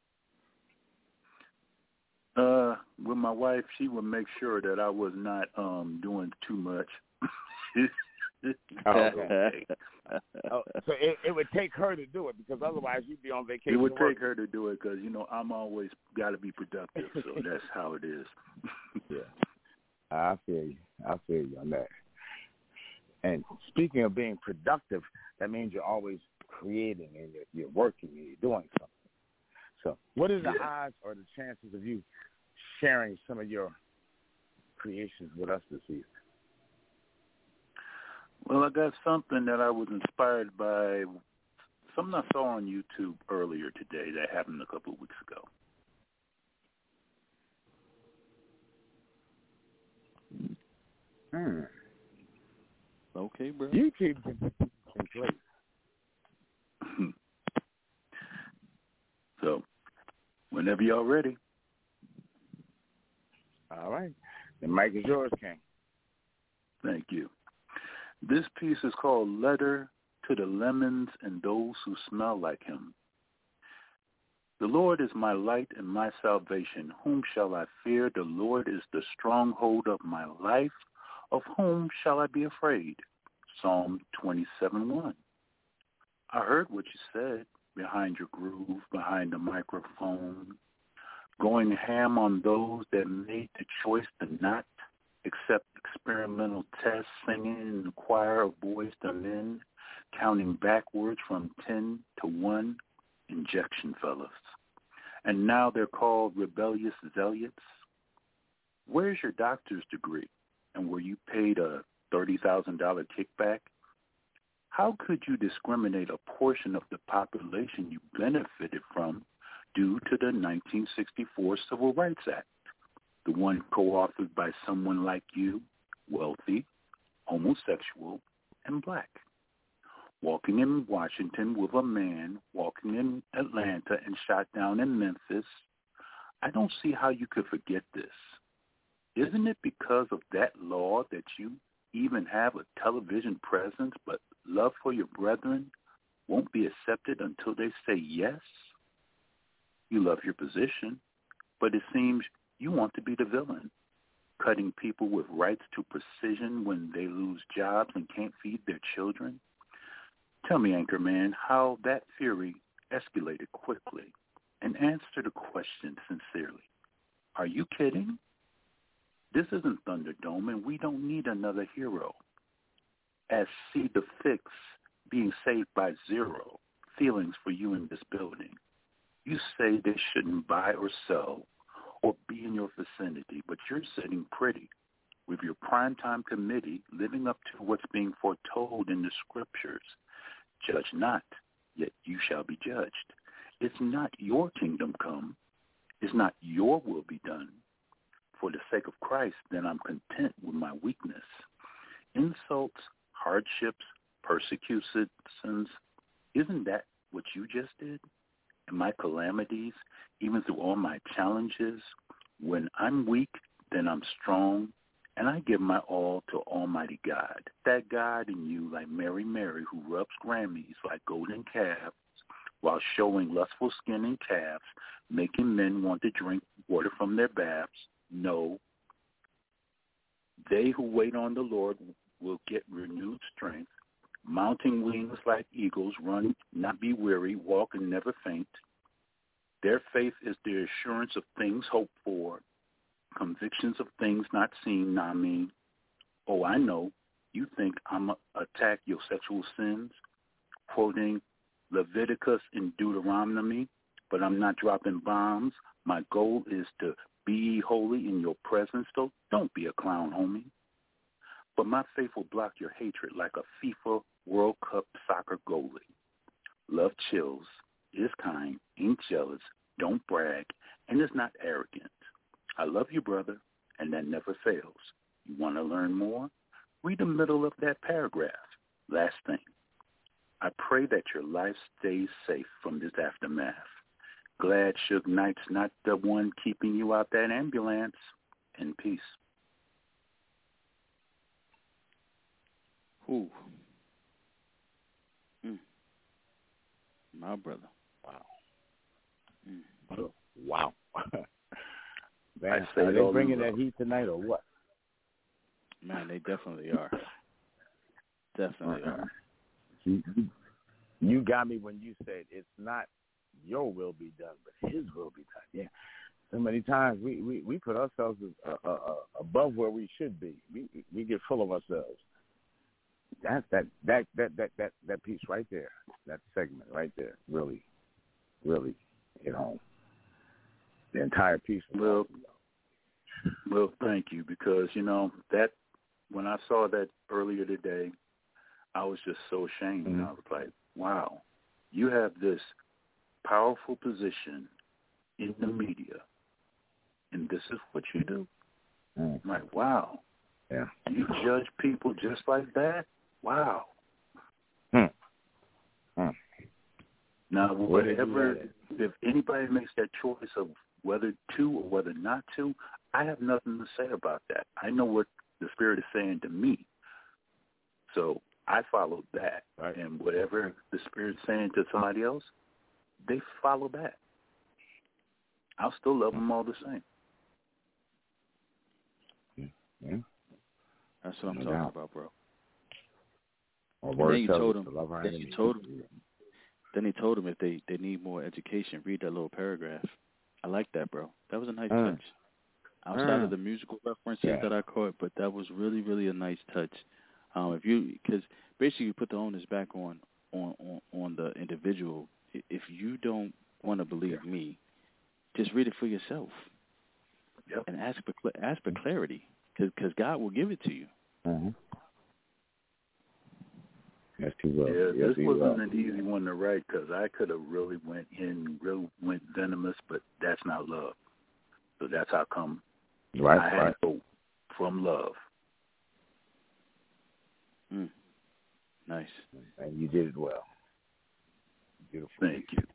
Uh, with my wife, she would make sure that I was not um doing too much. Oh, okay. oh, so it, it would take her to do it because otherwise you'd be on vacation. It would working. take her to do it because, you know, I'm always got to be productive, so that's how it is. Yeah, I feel you. I feel you on that. And speaking of being productive, that means you're always creating and you're, you're working and you're doing something. So what are the Yeah. odds or the chances of you sharing some of your creations with us this evening. Well, I got something that I was inspired by, something I saw on YouTube earlier today that happened a couple of weeks ago. Hmm. Okay, bro. YouTube in place. So, whenever y'all ready. All right. The mic is yours, King. Thank you. This piece is called Letter to the Lemons and Those Who Smell Like Him. The Lord is my light and my salvation. Whom shall I fear? The Lord is the stronghold of my life. Of whom shall I be afraid? Psalm twenty-seven one. I heard what you said behind your groove, behind the microphone, going ham on those that made the choice to not accept experimental tests, singing in the choir of boys to men, counting backwards from ten to one, injection fellas. And now they're called rebellious zealots. Where's your doctor's degree? And were you paid a thirty thousand dollars kickback? How could you discriminate a portion of the population you benefited from due to the nineteen sixty-four Civil Rights Act, the one co-authored by someone like you, wealthy, homosexual, and black? Walking in Washington with a man, walking in Atlanta and shot down in Memphis, I don't see how you could forget this. Isn't it because of that law that you even have a television presence, but love for your brethren won't be accepted until they say yes? You love your position, but it seems you want to be the villain, cutting people with rights to precision when they lose jobs and can't feed their children. Tell me, Anchorman, how that fury escalated quickly, and answer the question sincerely. Are you kidding? This isn't Thunderdome, and we don't need another hero. As See the Fix being saved by zero feelings for you in this building. You say they shouldn't buy or sell or be in your vicinity, but you're sitting pretty with your primetime committee living up to what's being foretold in the scriptures. Judge not, yet you shall be judged. It's not your kingdom come. It's not your will be done. For the sake of Christ, then I'm content with my weakness. Insults, hardships, persecutions, isn't that what you just did? And my calamities, even through all my challenges, when I'm weak, then I'm strong, and I give my all to Almighty God. That God in you, like Mary Mary, who rubs Grammys like golden calves while showing lustful skin and calves, making men want to drink water from their baths. No. They who wait on the Lord will get renewed strength, mounting wings like eagles, run, not be weary, walk and never faint. Their faith is the assurance of things hoped for, convictions of things not seen. I mean, oh, I know, you think I'm a- attack your sexual sins, quoting Leviticus in Deuteronomy, but I'm not dropping bombs. My goal is to be holy in your presence, so don't be a clown, homie. But my faith will block your hatred like a FIFA World Cup soccer goalie. Love chills, is kind, ain't jealous, don't brag, and is not arrogant. I love you, brother, and that never fails. You want to learn more? Read the middle of that paragraph. Last thing. I pray that your life stays safe from this aftermath. Glad Suge Knight's not the one keeping you out that ambulance. In peace. Ooh. Mm. My brother. Wow. Mm. Wow. Man, say are they all bringing the- that heat tonight or what? Man, they definitely are. Definitely Uh-uh. are. You, you, you got me when you said it's not your will be done, but his will be done. Yeah. So many times we, we, we put ourselves uh, uh, uh, above where we should be. We we get full of ourselves. That that that that that that that piece right there, that segment right there, really, really hit home. The entire piece. Was Well, awesome, Well, thank you, because, you know, that when I saw that earlier today, I was just so ashamed. Mm-hmm. I was like, wow, you have this powerful position in the media, and this is what you do? Mm. I'm like, wow. Yeah. You judge people just like that? Wow. Hmm. Hmm. Now, whatever, if anybody makes that choice of whether to or whether not to, I have nothing to say about that. I know what the Spirit is saying to me. So I followed that. Right. And whatever the Spirit's saying to somebody else, they follow that. I'll still love them all the same. Yeah. That's what I'm no talking doubt. about, bro. Or then you told him. The then you told him. Then he told him if they, they need more education, read that little paragraph. I like that, bro. That was a nice mm. touch. Outside mm. of the musical references yeah. that I caught, but that was really, really a nice touch. Um, if you, because basically you put the onus back on, on, on, on the individual. If you don't want to believe yeah. me, just read it for yourself. Yep. And ask for ask for clarity, because God will give it to you. Mm-hmm. Yes, he will. Yeah, yes, this he wasn't will. an easy one to write, because I could have really went in, really went venomous, but that's not love. So that's how come right, I had right. to go from love. Mm. Nice. And you did it well. Beautiful. Thank you.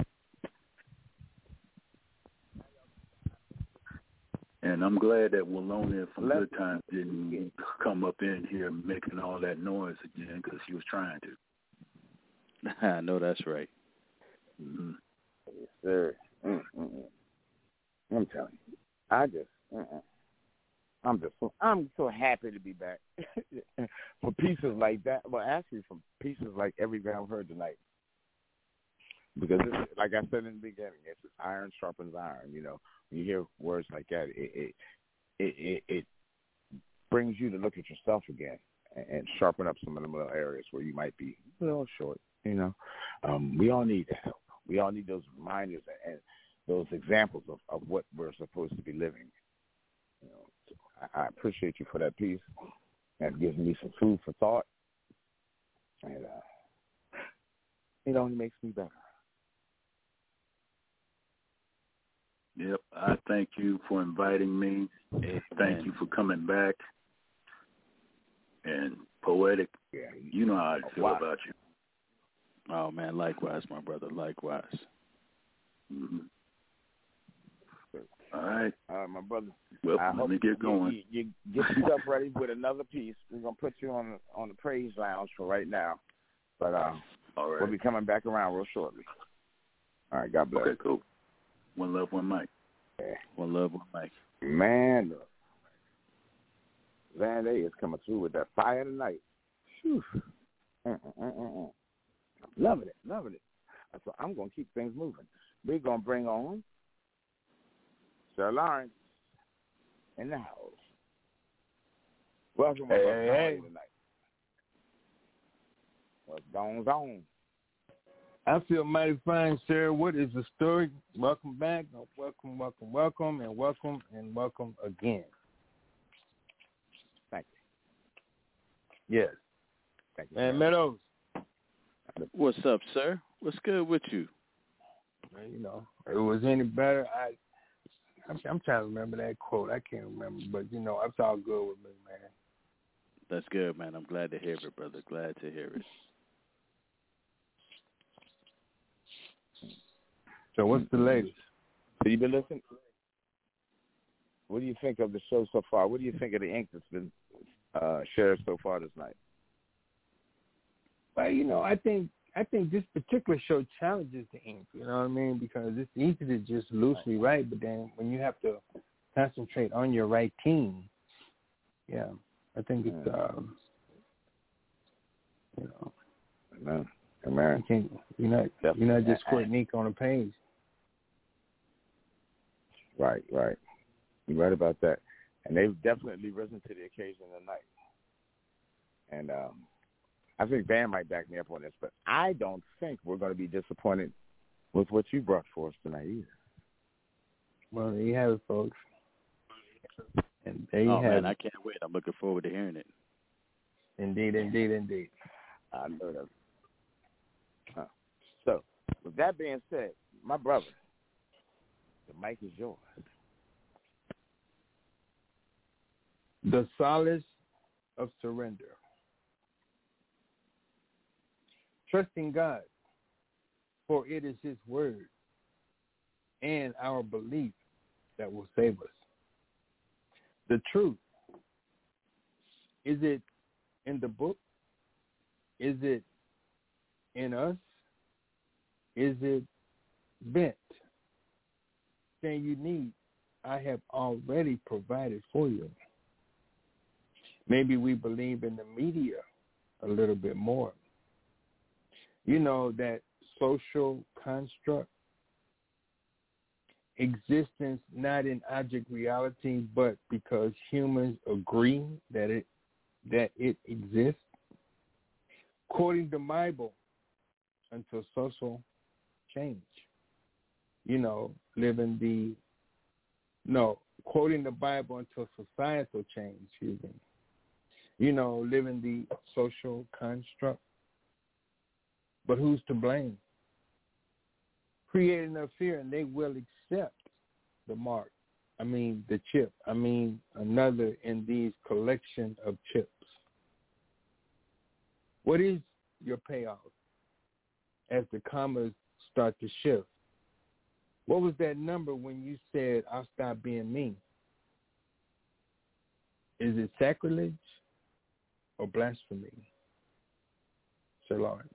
And I'm glad that Wallonia from Let's, Good Times didn't come up in here making all that noise again, because he was trying to. I know that's right. Mm-hmm. Yes, sir. Mm-mm. I'm telling you, I just, uh-uh. I'm just, so, I'm so happy to be back for pieces like that. Well, actually, for pieces like everything I've heard tonight, because it's, like I said in the beginning, it's iron sharpens iron. You know, when you hear words like that, it it it, it, it brings you to look at yourself again and, and sharpen up some of the little areas where you might be a little short. You know, um, we all need that help. We all need those reminders and, and those examples of, of what we're supposed to be living. You know, so I, I appreciate you for that piece. That gives me some food for thought, and uh, it only makes me better. Yep, I thank you for inviting me. Amen. Thank you for coming back. And Poetic, yeah, you know how I feel wow. about you. Oh, man, likewise, my brother, likewise. Mm-hmm. All right. All right, my brother. Well, I let hope me get going. You, you, you get yourself ready with another piece. We're going to put you on on the praise lounge for right now. But uh, All right. we'll be coming back around real shortly. All right, God bless. Okay, cool. One love, one mic. Yeah. One love, one mic. Man, Van Day is coming through with that fire tonight. Whew. Mm-mm-mm-mm. Loving it, loving it. So I'm going to keep things moving. We're going to bring on Sir Lawrence in the house. Welcome, hey, hey, hey. tonight. What's going on? I feel mighty fine, sir. What is the story? Welcome back. Welcome, welcome, welcome, and welcome, and welcome again. Thank you. Yes. Thank you. Man, Meadows. What's up, sir? What's good with you? Man, you know, if it was any better, I, I'm, I'm trying to remember that quote. I can't remember, but, you know, it's all good with me, man. That's good, man. I'm glad to hear it, brother. Glad to hear it. So what's the latest? So you been listening? What do you think of the show so far? What do you think of the ink that's been uh, shared so far this night? Well, you know, I think I think this particular show challenges the ink. You know what I mean? Because it's easy to just loosely write, but then when you have to concentrate on your right team, yeah, I think it's um, you know, Amen. Amen. You can't, you're not Definitely. you're not just putting ink on a page. Right, right. You're right about that. And they've definitely risen to the occasion tonight. And um, I think Van might back me up on this, but I don't think we're going to be disappointed with what you brought for us tonight either. Well, there you have it, folks. And there you oh, have man, it. I can't wait. I'm looking forward to hearing it. Indeed, indeed, indeed. I know that. Huh. So, with that being said, my brother, the mic is yours. The solace of surrender. Trusting God, for it is his word and our belief that will save us. The truth, is it in the book? Is it in us? Is it bent? Thing you need, I have already provided for you. Maybe we believe in the media a little bit more. You know, that social construct, existence not in object reality, but because humans agree that it that it exists. Quoting the Bible until social change. You know, living the no, quoting the Bible until societal change, excuse me. You know, living the social construct. But who's to blame? Create enough fear and they will accept the mark. I mean, the chip. I mean, another in these collection of chips. What is your payoff as the commas start to shift? What was that number when you said, I'll stop being me? Is it sacrilege or blasphemy? Sir Lawrence.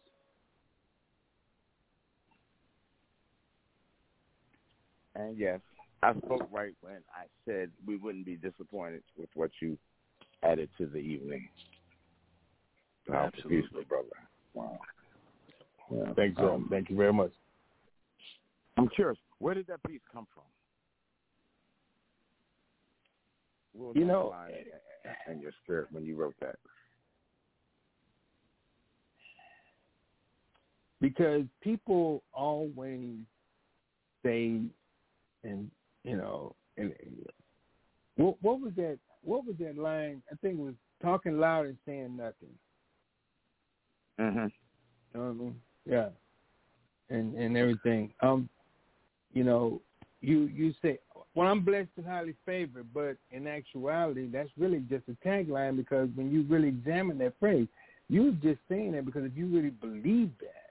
And yes, I spoke right when I said we wouldn't be disappointed with what you added to the evening. Absolutely, peaceful, brother. Wow. Yeah, thanks, um, um, thank you very much. I'm curious, where did that piece come from? What was you know, in your spirit when you wrote that? Because people always say, and you know, and, and what, what was that? What was that line? I think it was talking loud and saying nothing. Mhm. You know what I mean? Yeah. And and everything. Um, you know, you you say, well, I'm blessed and highly favored, but in actuality, that's really just a tagline, because when you really examine that phrase, you were just saying that because if you really believe that.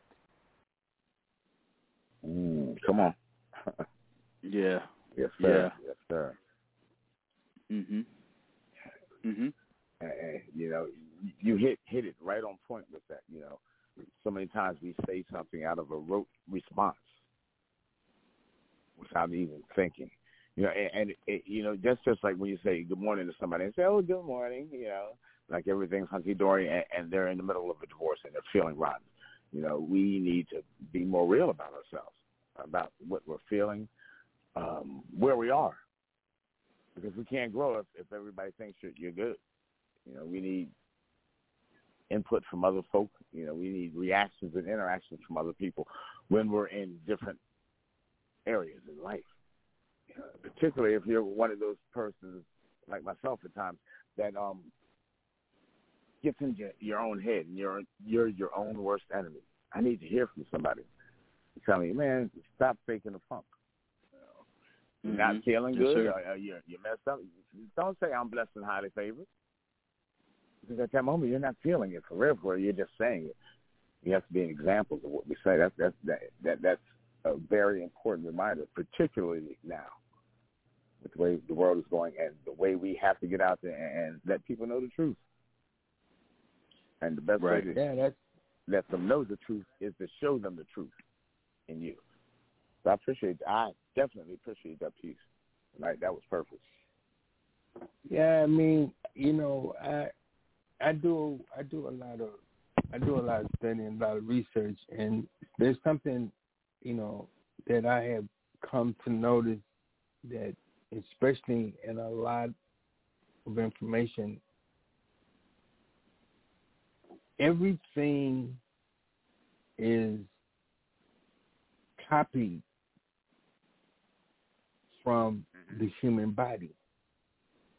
Mm, come on. Yeah. Yes, sir. Yeah. Yes, sir. Mhm. Mhm. And, you know, you hit hit it right on point with that. You know, so many times we say something out of a rote response without even thinking. You know, and, and it, you know, that's just like when you say good morning to somebody and say, "Oh, good morning," you know, like everything's hunky dory, and, and they're in the middle of a divorce and they're feeling rotten. You know, we need to be more real about ourselves, about what we're feeling, um, where we are, because we can't grow if, if everybody thinks you're, you're good. You know, we need input from other folk. You know, we need reactions and interactions from other people when we're in different areas in life. You know, particularly if you're one of those persons like myself at times that um, gets in your, your own head and you're you're your own worst enemy. I need to hear from somebody telling me, man, stop faking the funk. You know, you're mm-hmm. not feeling yes, good, or, or you're, you're messed up. Don't say I'm blessed and highly favored. Because at that moment, you're not feeling it for real, for real. You're just saying it. You have to be an example of what we say. That's, that's, that, that, that's a very important reminder, particularly now, with the way the world is going and the way we have to get out there and let people know the truth. And the best right. way to yeah, that's... let them know the truth is to show them the truth in you. So I appreciate I definitely appreciate that piece. Like, that was perfect. Yeah, I mean, you know, I I do I do a lot of I do a lot of studying, a lot of research, and there's something, you know, that I have come to notice that, especially in a lot of information, everything is copied from the human body.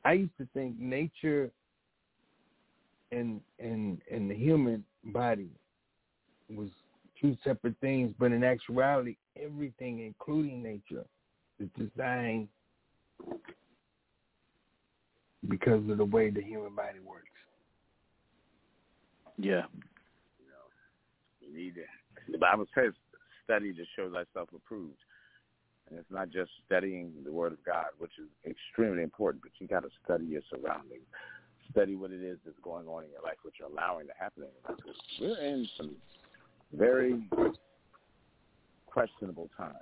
I used to think nature and and and the human body was two separate things, but in actuality, everything, including nature, is designed because of the way the human body works. Yeah. You know, you need to, the Bible says, study to show thyself approved. And it's not just studying the Word of God, which is extremely important, but you got to study your surroundings. Study what it is that's going on in your life, what you're allowing to happen in your life. We're in some very questionable times.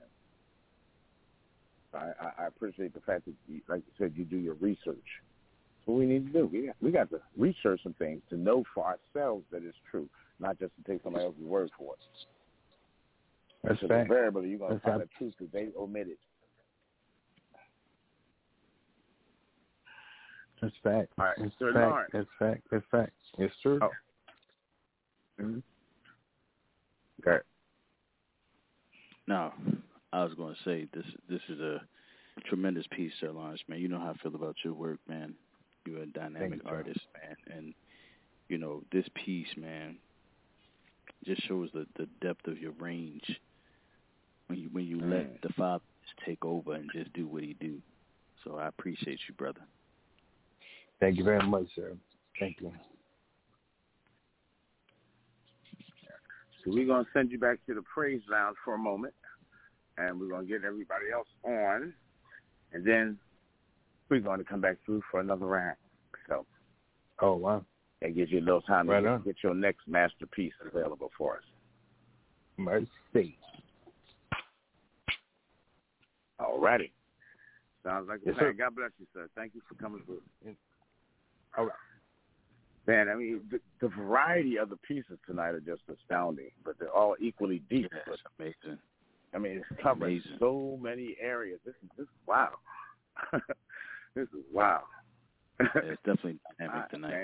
I, I appreciate the fact that, you, like you said, you do your research. That's what we need to do. We got, we got to research some things to know for ourselves that it's true, not just to take somebody else's word for it. That's so fact. Invariably, you're going to That's find fact. the truth because they omitted. That's fact. All right, That's Sir fact. Lawrence. That's fact. That's fact. Yes, sir. Oh. Mm-hmm. Okay. No, I was going to say this. This is a tremendous piece, Sir Lawrence, man. You know how I feel about your work, man. You're a dynamic you, artist, man, and you know this piece, man, just shows the, the depth of your range when you when you mm. let the Father take over and just do what He do. So I appreciate you, brother. Thank you very much, sir. Thank you. So we're going to send you back to the praise lounge for a moment, and we're going to get everybody else on, and then we're going to come back through for another round. So, oh, wow. That gives you a little time right to on. get your next masterpiece available for us. Mercy. All righty. Sounds like a yes, plan. God bless you, sir. Thank you for coming through. All right. Man, I mean, the, the variety of the pieces tonight are just astounding, but they're all equally deep. That's amazing. I mean, it's covering amazing. so many areas. This is this is wow. This is wow. Yeah, it's definitely dynamic tonight.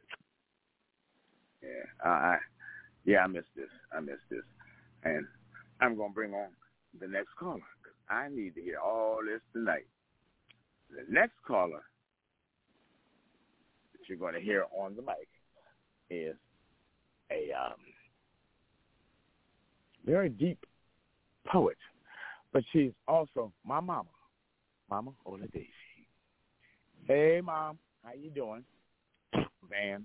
Yeah, I, yeah, I missed this. I missed this, and I'm gonna bring on the next caller. I need to hear all this tonight. The next caller that you're going to hear on the mic is a um, very deep poet, but she's also my mama, Mama Oladeji. Hey, Mom, how you doing? Van.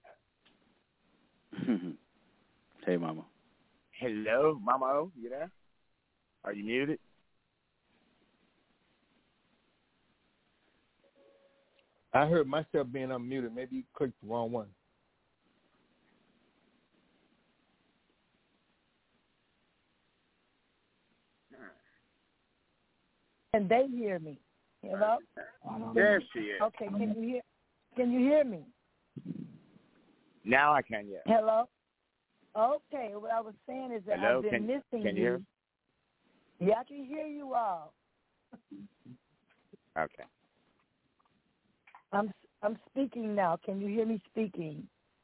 Hey, Mama. Hello, Mama O, you there? Are you muted? I heard myself being unmuted. Maybe you clicked the wrong one. Can they hear me? Hello? There she is. Okay, can you hear? Can you hear me? Now I can, yes. Hello? Okay, what I was saying is that Hello? I've been can, missing can you. you. Hear? Yeah, I can hear you all. Okay. I'm I'm speaking now. Can you hear me speaking?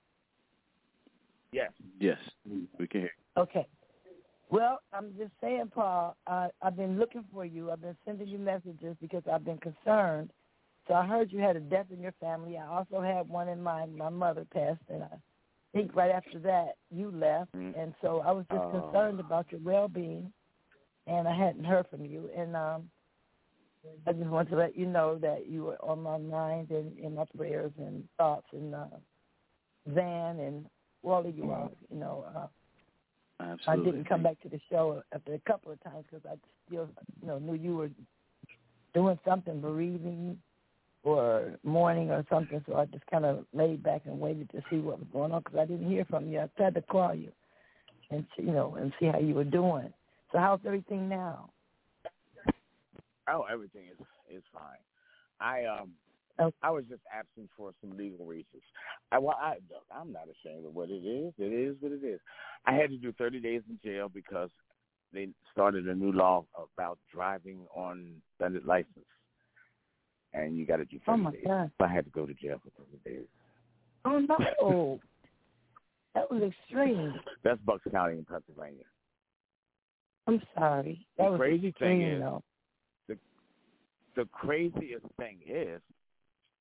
Yes. Yes, we can hear you. Okay. Well, I'm just saying, Paul, uh, I've been looking for you. I've been sending you messages because I've been concerned. So I heard you had a death in your family. I also had one in mine. My mother passed, and I think right after that you left. Mm-hmm. And so I was just uh, concerned about your well-being, and I hadn't heard from you. And um, I just want to let you know that you were on my mind and in my prayers and thoughts, and uh, Van and all of you all, you know. Uh, Absolutely. I didn't come back to the show after a couple of times because I still, you know, knew you were doing something, bereaving or mourning or something. So I just kind of laid back and waited to see what was going on because I didn't hear from you. I tried to call you and, you know, and see how you were doing. So how's everything now? Oh, everything is is fine. I um. Okay. I was just absent for some legal reasons. I, well, I, I'm not ashamed of what it is. It is what it is. I had to do thirty days in jail because they started a new law about driving on suspended license, and you got to do thirty oh my days. God. So I had to go to jail for thirty days. Oh, no. That was extreme. That's Bucks County in Pennsylvania. I'm sorry. That the was crazy extreme, thing is, though. the, the craziest thing is,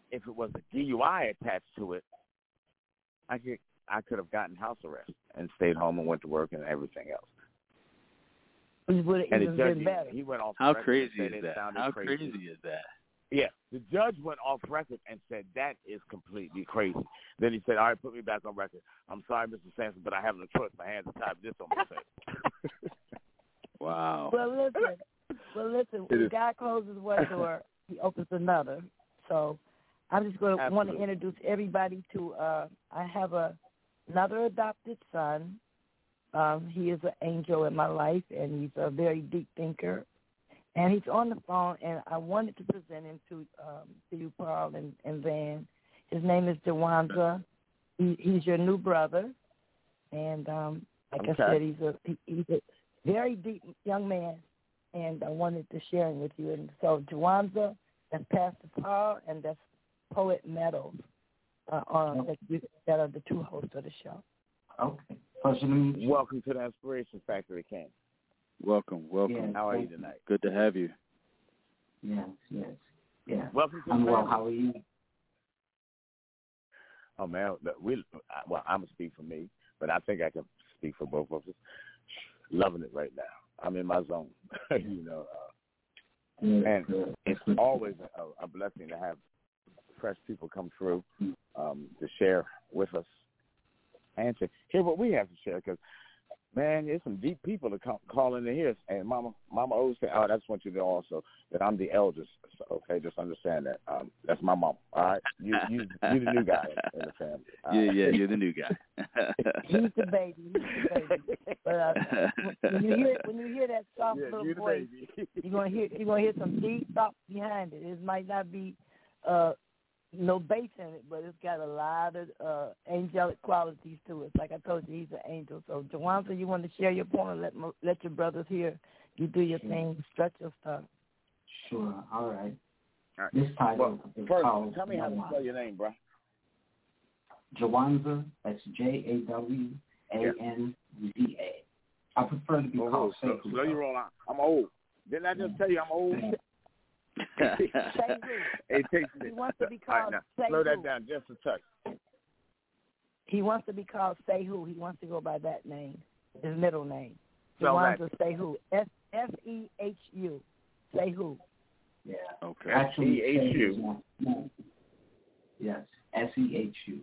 if it was a D U I attached to it, I could I could have gotten house arrest and stayed home and went to work and everything else. Which would have And even the judge, been better. he went off. How record crazy and said is it that? sounded How crazy. crazy is that? Yeah, the judge went off record and said that is completely crazy. Then he said, "All right, put me back on record. I'm sorry, Mister Sampson, but I have no choice. My hands are tied. This on my face." Wow. Well, listen. Well, listen. When God closes one door, He opens another. So, I'm just going to want to introduce everybody to. Uh, I have a another adopted son. Um, he is an angel in my life, and he's a very deep thinker. And he's on the phone, and I wanted to present him to um, to you, Paul and, and Van. His name is Jawanza. He, he's your new brother, and um, like okay. I said, he's a he, he's a very deep young man, and I wanted to share him with you. And so, Jawanza, that's Pastor Paul, and that's Poet Meadows, uh, on, that, you, that are the two hosts of the show. Okay. Pleasure to meet you. Welcome to the Inspiration Factory, Ken. Welcome, welcome. Yes, How are you tonight? Good to have you. Yes, yes, yes. Welcome to I'm the well. family. How are you? Oh man, we well, I'm gonna speak for me, but I think I can speak for both of us. Loving it right now. I'm in my zone, you know. Uh, Good, and good. it's Good. always a, a blessing to have fresh people come through um, to share with us and to hear what we have to share. Because man, there's some deep people that come calling in here. And Mama, Mama always say, "Oh, I just want you to know also that I'm the eldest." So, okay, just understand that. Um, that's my mom. All right, you, you, you the new guy in the family. Yeah, right? yeah, you're the new guy. He's the baby. He's the baby. But uh, when you hear when you hear that soft Yeah, little you the voice, baby. you're gonna hear you're gonna hear some deep thoughts behind it. It might not be uh, no bass in it, but it's got a lot of uh, angelic qualities to it. Like I told you, he's an angel. So, Jawanza, you want to share your point and let mo- let your brothers hear you do your Sure. thing, stretch your stuff. Sure. All right. All right. This title Well, is first, called tell me how to Jawanza. spell your name, bro. Jawanza. That's J A W A N Z A. I prefer to be Oh, called slow, Sekou. slow your roll. I'm old. Didn't I just tell you I'm old? Say It takes me. He wants to be All right, called now, Say slow Who. that down just a touch. He wants to be called Say Who. He wants to go by that name, his middle name. He Spell wants that. to Say Who. S S E H U. Say Who. Yeah. Okay. Actually, S E H U. Sekou is not- no. Yes. S E H U.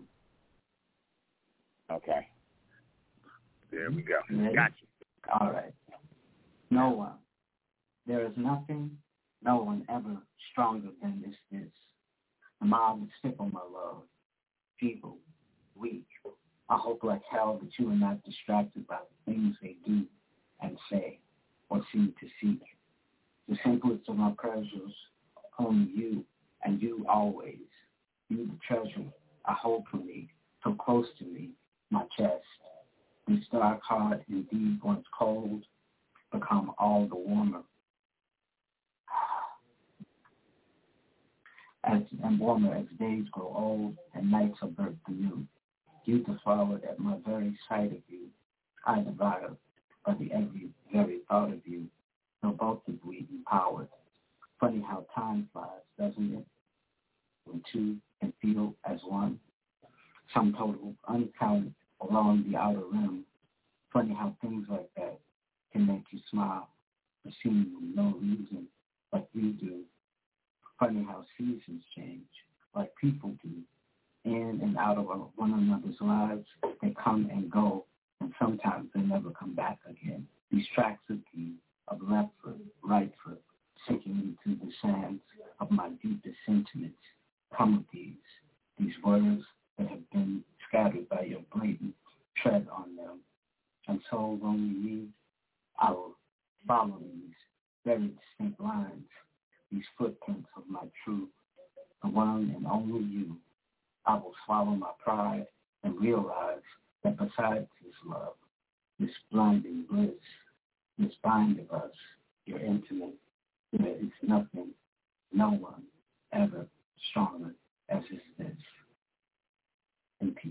Okay. There we go. Ready? Got you. All right. No one. There is nothing, no one ever stronger than this is. The mild and fickle, my love. Feeble, weak. I hope like hell that you are not distracted by the things they do and say or seem to seek. The simplest of my pleasures, only you and you always. You the treasure I hold for me, so close to me, my chest. This dark heart indeed once cold, become all the warmer. As and warmer as days grow old and nights are birthed anew. You deflowered at my very sight of you. I devoured by the every very thought of you. Though both of we empowered. Funny how time flies, doesn't it? When two can feel as one. Some total uncounted along the outer rim. Funny how things like that can make you smile for seemingly no reason, like you do. Funny how seasons change, like people do. In and out of one another's lives, they come and go, and sometimes they never come back again. These tracks of you, of left foot, right foot, sinking into the sands of my deepest sentiments, come of these, these words that have been scattered by your blatant tread on them. And so only me, I will follow these very distinct lines, these footprints of my truth, the one and only you. I will swallow my pride and realize that besides this love, this blinding bliss, this bind of us, your intimate, there is nothing, no one ever stronger as is this. In peace.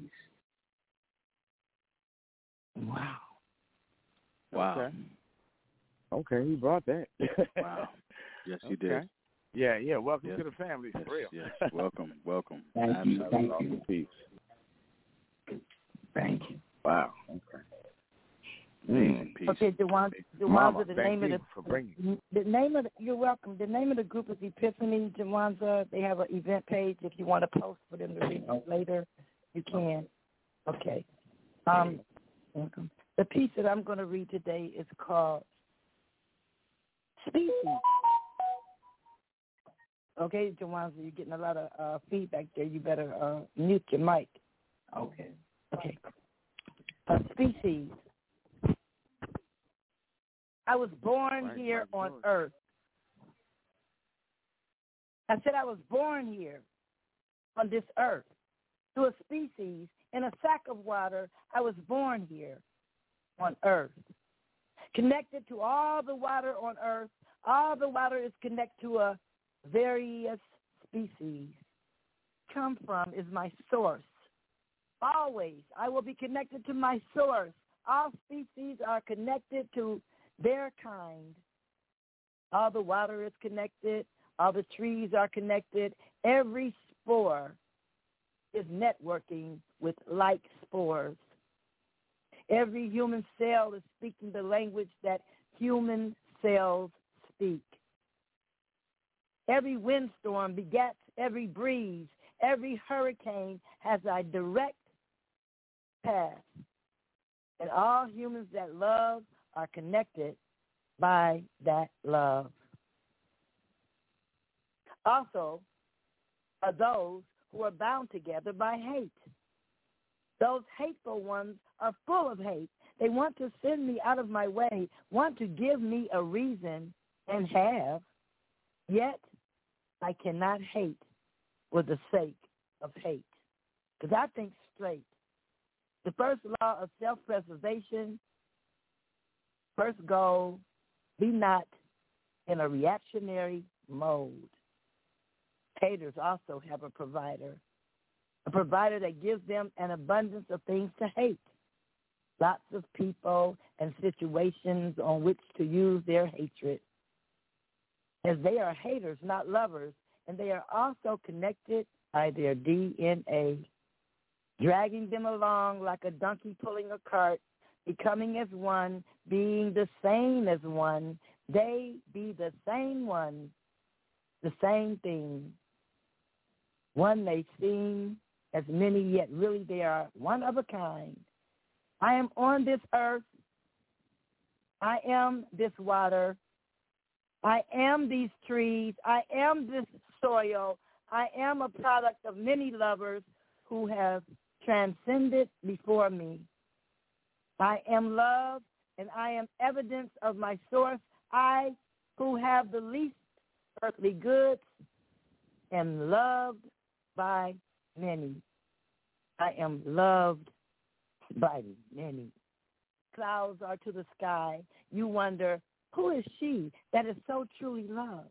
Wow. Wow. Okay. Okay, he brought that. Wow. Yes, you okay. did. Yeah, yeah. Welcome yes. to the family, yes, for real. Yes, welcome, welcome. Thank you, Absolutely. thank you. Peace. Thank you. Wow. Okay. Amazing peace. Okay, Dewan, Mama, Dewanza, the thank name you of for bringing. the the name of the, you're welcome. The name of the group is Epiphany, Dewanza. They have an event page. If you want to post for them to read it later, you can. Okay. Um, welcome. The piece that I'm going to read today is called Species. Okay, Dewanza, you're getting a lot of uh, feedback there. You better uh, mute your mic. Okay. Okay. A species. I was born Right, here right, on George. earth. I said I was born here on this earth through a species in a sack of water. I was born here on earth, connected to all the water on earth. All the water is connected to a various species. Come from is my source. Always, I will be connected to my source. All species are connected to their kind. All the water is connected. All the trees are connected. Every spore is networking with like spores. Every human cell is speaking the language that human cells speak. Every windstorm begets every breeze. Every hurricane has a direct path. And all humans that love are connected by that love. Also are those who are bound together by hate. Those hateful ones are full of hate. They want to send me out of my way, want to give me a reason, and have. Yet I cannot hate for the sake of hate, because I think straight. The first law of self-preservation, first goal, be not in a reactionary mode. Haters also have a provider, a provider that gives them an abundance of things to hate, lots of people and situations on which to use their hatred. As they are haters, not lovers, and they are also connected by their D N A, dragging them along like a donkey pulling a cart, becoming as one, being the same as one. They be the same one, the same thing. One may seem as many, yet really they are one of a kind. I am on this earth. I am this water. I am these trees. I am this soil. I am a product of many lovers who have transcended before me. I am love, and I am evidence of my source. I, who have the least earthly goods, am loved by many. I am loved by many. Clouds are to the sky. You wonder, who is she that is so truly loved?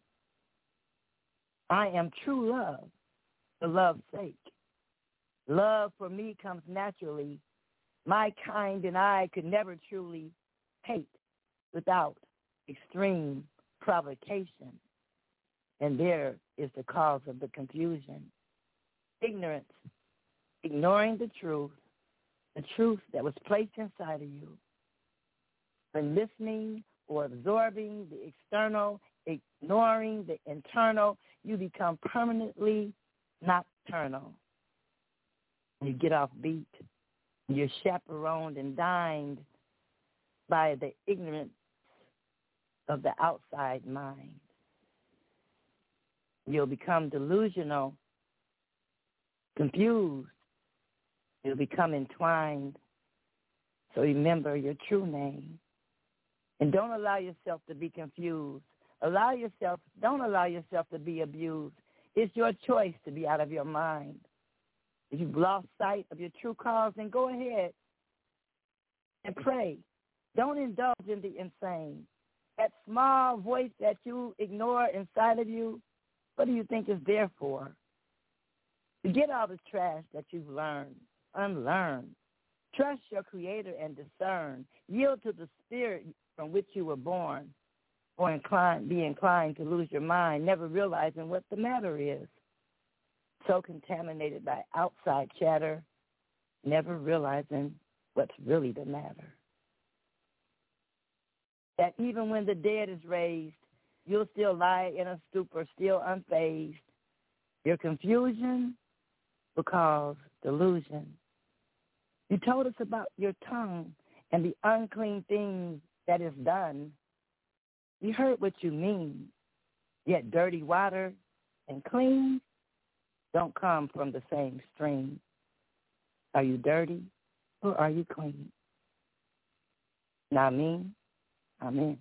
I am true love, for love's sake. Love for me comes naturally. My kind and I could never truly hate without extreme provocation. And there is the cause of the confusion. Ignorance, ignoring the truth, the truth that was placed inside of you. When listening or absorbing the external, ignoring the internal, you become permanently nocturnal. You get off beat. You're chaperoned and dined by the ignorance of the outside mind. You'll become delusional, confused. You'll become entwined. So remember your true name. And don't allow yourself to be confused. Allow yourself, don't allow yourself to be abused. It's your choice to be out of your mind. If you've lost sight of your true cause, then go ahead and pray. Don't indulge in the insane. That small voice that you ignore inside of you, what do you think is there for? Forget all the trash that you've learned. Unlearn. Trust your Creator and discern. Yield to the spirit from which you were born. or inclined, be inclined to lose your mind, never realizing what the matter is. So contaminated by outside chatter, never realizing what's really the matter. That even when the dead is raised, you'll still lie in a stupor, still unfazed. Your confusion will cause delusion. You told us about your tongue and the unclean things that is done. We heard what you mean, yet dirty water and clean don't come from the same stream. Are you dirty or are you clean? Now me, I'm in.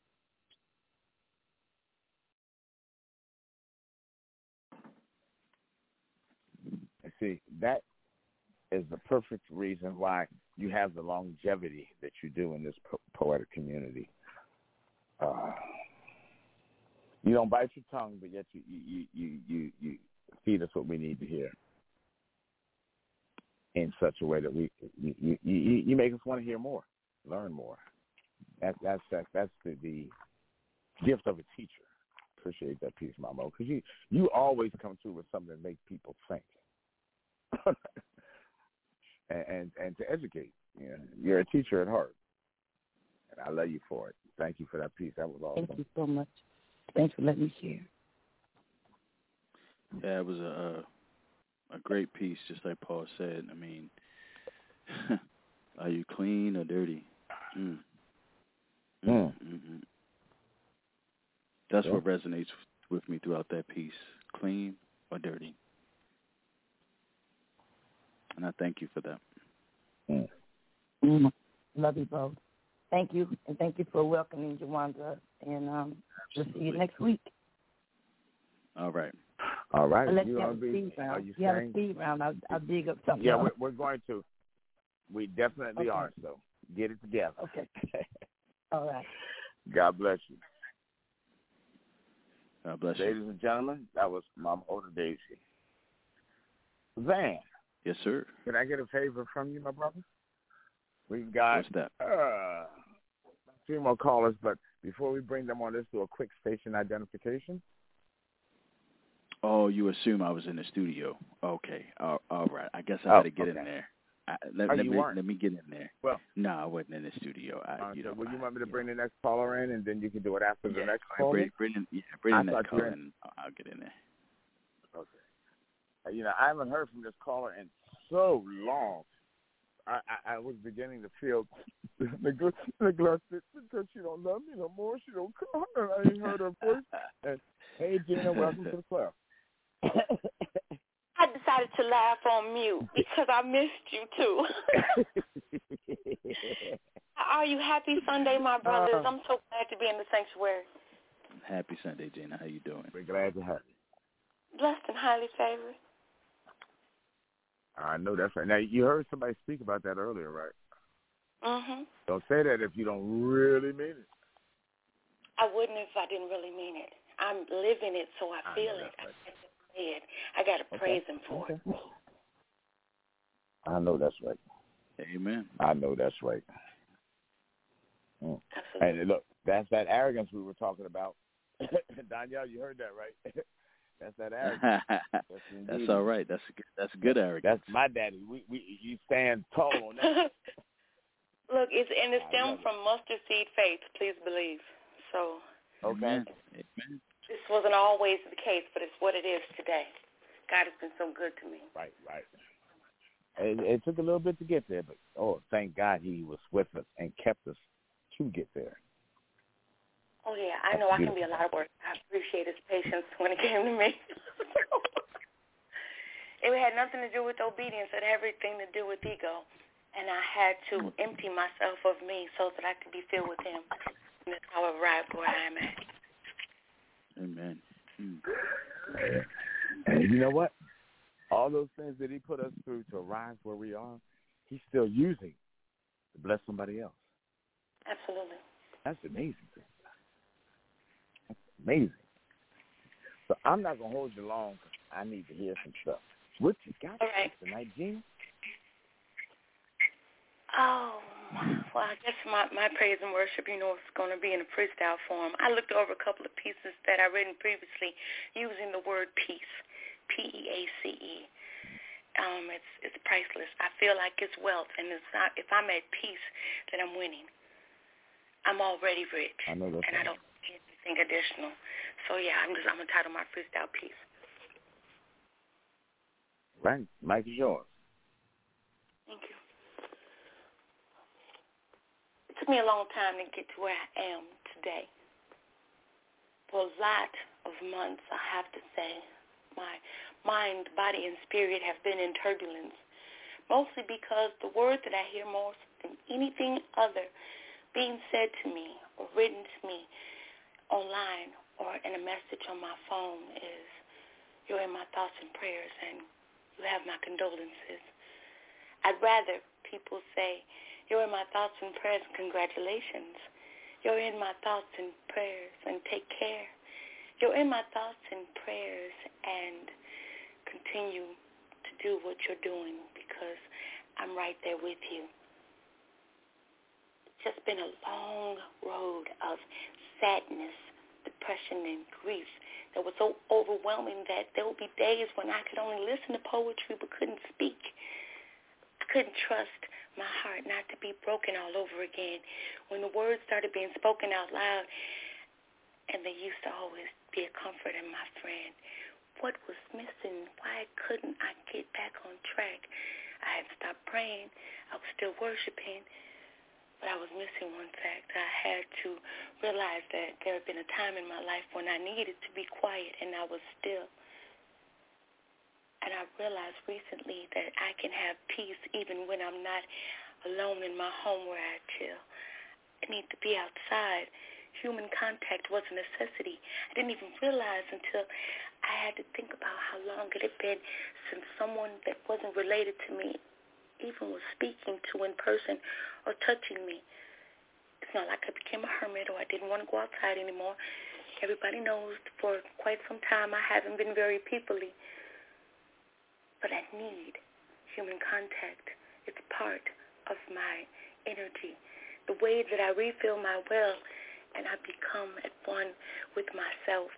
See, that is the perfect reason why you have the longevity that you do in this po- poetic community. Uh, you don't bite your tongue, but yet you you, you, you, you feed us what we need to hear in such a way that we you, you, you, you make us want to hear more, learn more. That, that's that, that's the, the gift of a teacher. Appreciate that piece, Mamo, because you, you always come through with something that makes people think. and, and and to educate. You know, you're a teacher at heart, and I love you for it. Thank you for that piece. That was awesome. Thank you so much. Thanks for letting me share. Yeah, it was a a great piece, just like Paul said. I mean, are you clean or dirty? Mm. Mm. Mm-mm. That's yeah. what resonates with me throughout that piece: clean or dirty. And I thank you for that. Mm. Mm. Love you both. Thank you, and thank you for welcoming Jawanda. And um, we'll see you next week. All right. All right. Unless you you have a be, speed round. are you you have saying? a speed round. I'll, I'll dig up something Yeah, else. we're, we're going to. We definitely okay. are. So get it together. Okay. All right. God bless you. God bless Ladies you. and gentlemen, that was Mama Oda Daisy. Van. Yes, sir. Can I get a favor from you, my brother? We've got What's that? Uh, a few more callers, but before we bring them on, let's do a quick station identification. Oh, you assume I was in the studio. Okay. All, all right. I guess I oh, got to get okay. in there. I, let, oh, let you me weren't. let me get in there. Well, no, I wasn't in the studio. I, uh, you so know, will you I, want me to you bring know. the next caller in, and then you can do it after yeah, the next right, caller? bring, bring in, yeah, bring I in that caller, in. and I'll get in there. Okay. Uh, you know, I haven't heard from this caller in so long. I, I, I was beginning to feel neglected because she don't love me no more. She don't call her. I ain't heard her voice. And, hey, Gina, welcome to the club. I decided to laugh on mute because I missed you too. Are you happy Sunday, my brothers? Uh, I'm so glad to be in the sanctuary. Happy Sunday, Gina. How you doing? We're glad to have you. Blessed and highly favored. I know that's right. Now, you heard somebody speak about that earlier, right? Mm-hmm. Don't say that if you don't really mean it. I wouldn't if I didn't really mean it. I'm living it, so I, I feel it. Right. I get to say it. I got to okay. praise him for okay. it. I know that's right. Amen. I know that's right. Mm. Absolutely. And look, that's that arrogance we were talking about. Danielle, you heard that, right? That's that arrogance. That's, that's all right. That's a good, that's good arrogance. That's my daddy. We we you stand tall on that. Look, it's and it stems from mustard seed faith. Please believe. So. Okay. Amen. Amen. This wasn't always the case, but it's what it is today. God has been so good to me. Right, right. It, it took a little bit to get there, but oh, thank God he was with us and kept us to get there. Oh, yeah, I know I can be a lot of work. I appreciate his patience when it came to me. It had nothing to do with obedience. It had everything to do with ego. And I had to empty myself of me so that I could be filled with him. And that's how I arrived where I am at. Amen. Mm. And you know what? All those things that he put us through to arrive where we are, he's still using to bless somebody else. Absolutely. That's amazing. That's amazing. So I'm not going to hold you long because I need to hear some stuff. What you got All right. tonight, Gina? Oh, well, I guess my, my praise and worship, you know, is going to be in a freestyle form. I looked over a couple of pieces that I written previously using the word peace, P E A C E. Um, it's it's priceless. I feel like it's wealth, and it's not. If I'm at peace, then I'm winning. I'm already rich, I know that's and I don't need anything additional. So yeah, I'm just I'm gonna title my freestyle piece. Right, Mike is yours. Thank you. It took me a long time to get to where I am today. For a lot of months, I have to say, my mind, body, and spirit have been in turbulence, mostly because the word that I hear more than anything other being said to me or written to me online or in a message on my phone is, you're in my thoughts and prayers and you have my condolences. I'd rather people say, you're in my thoughts and prayers and congratulations. You're in my thoughts and prayers and take care. You're in my thoughts and prayers and continue to do what you're doing because I'm right there with you. It's just been a long road of sadness, depression, and grief that was so overwhelming that there would be days when I could only listen to poetry but couldn't speak. I couldn't trust my heart not to be broken all over again. When the words started being spoken out loud, and they used to always be a comfort and my friend, what was missing? Why couldn't I get back on track? I had stopped praying. I was still worshiping, but I was missing one fact. I had to realize that there had been a time in my life when I needed to be quiet and I was still. And I realized recently that I can have peace even when I'm not alone in my home where I chill. I need to be outside. Human contact was a necessity. I didn't even realize until I had to think about how long it had been since someone that wasn't related to me even was speaking to in person or touching me. It's not like I became a hermit or I didn't want to go outside anymore. Everybody knows for quite some time I haven't been very peoply. But I need human contact. It's part of my energy. The way that I refill my well and I become at one with myself,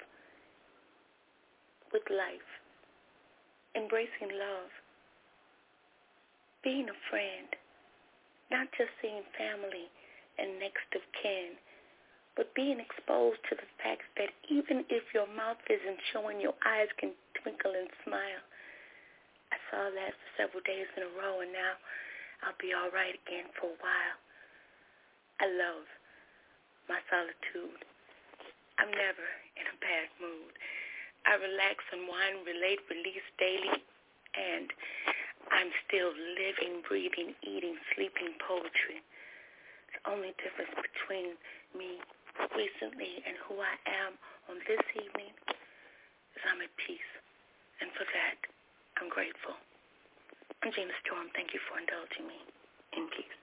with life, embracing love, being a friend, not just seeing family and next of kin, but being exposed to the fact that even if your mouth isn't showing, your eyes can twinkle and smile. I saw that for several days in a row, and now I'll be all right again for a while. I love my solitude. I'm never in a bad mood. I relax, unwind, relate, release daily, and I'm still living, breathing, eating, sleeping poetry. The only difference between me recently and who I am on this evening is I'm at peace, and for that, I'm grateful. I'm Gina Storm. Thank you for indulging me in peace.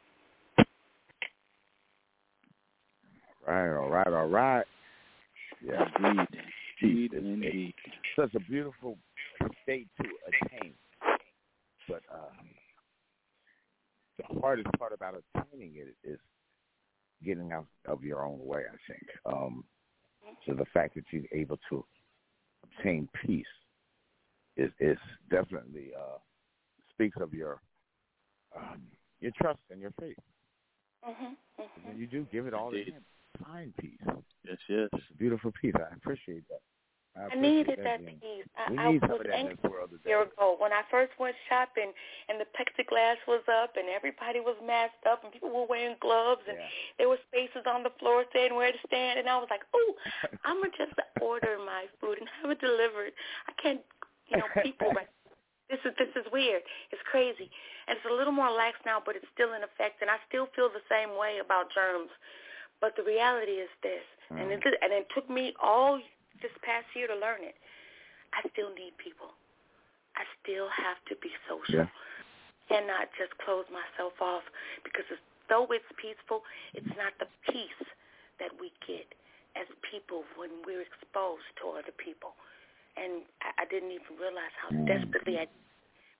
All right, all right, all right. Yeah, indeed, indeed, indeed. Such a beautiful state to attain. But um, the hardest part about attaining it is getting out of your own way, I think. Um, so the fact that you're able to obtain peace is, is definitely uh, speaks of your um, your trust and your faith. Mm-hmm, mm-hmm. And you do give it all to him. Find peace. Yes, yes. It's a beautiful peace. I appreciate that. I, I needed that, that peace. I, we I need some was of that in anxious this world today. a year ago when I first went shopping and the plexiglass was up and everybody was masked up and people were wearing gloves and yeah. there were spaces on the floor saying where to stand, and I was like, oh, I'm going to just order my food and have it delivered. I can't, you know, people, right? This is this is weird. It's crazy. And it's a little more lax now, but it's still in effect, and I still feel the same way about germs. But the reality is this, mm. and, it, and it took me all this past year to learn it. I still need people. I still have to be social. Yeah. Cannot just close myself off because as though it's peaceful, it's not the peace that we get as people when we're exposed to other people. And I, I didn't even realize how desperately I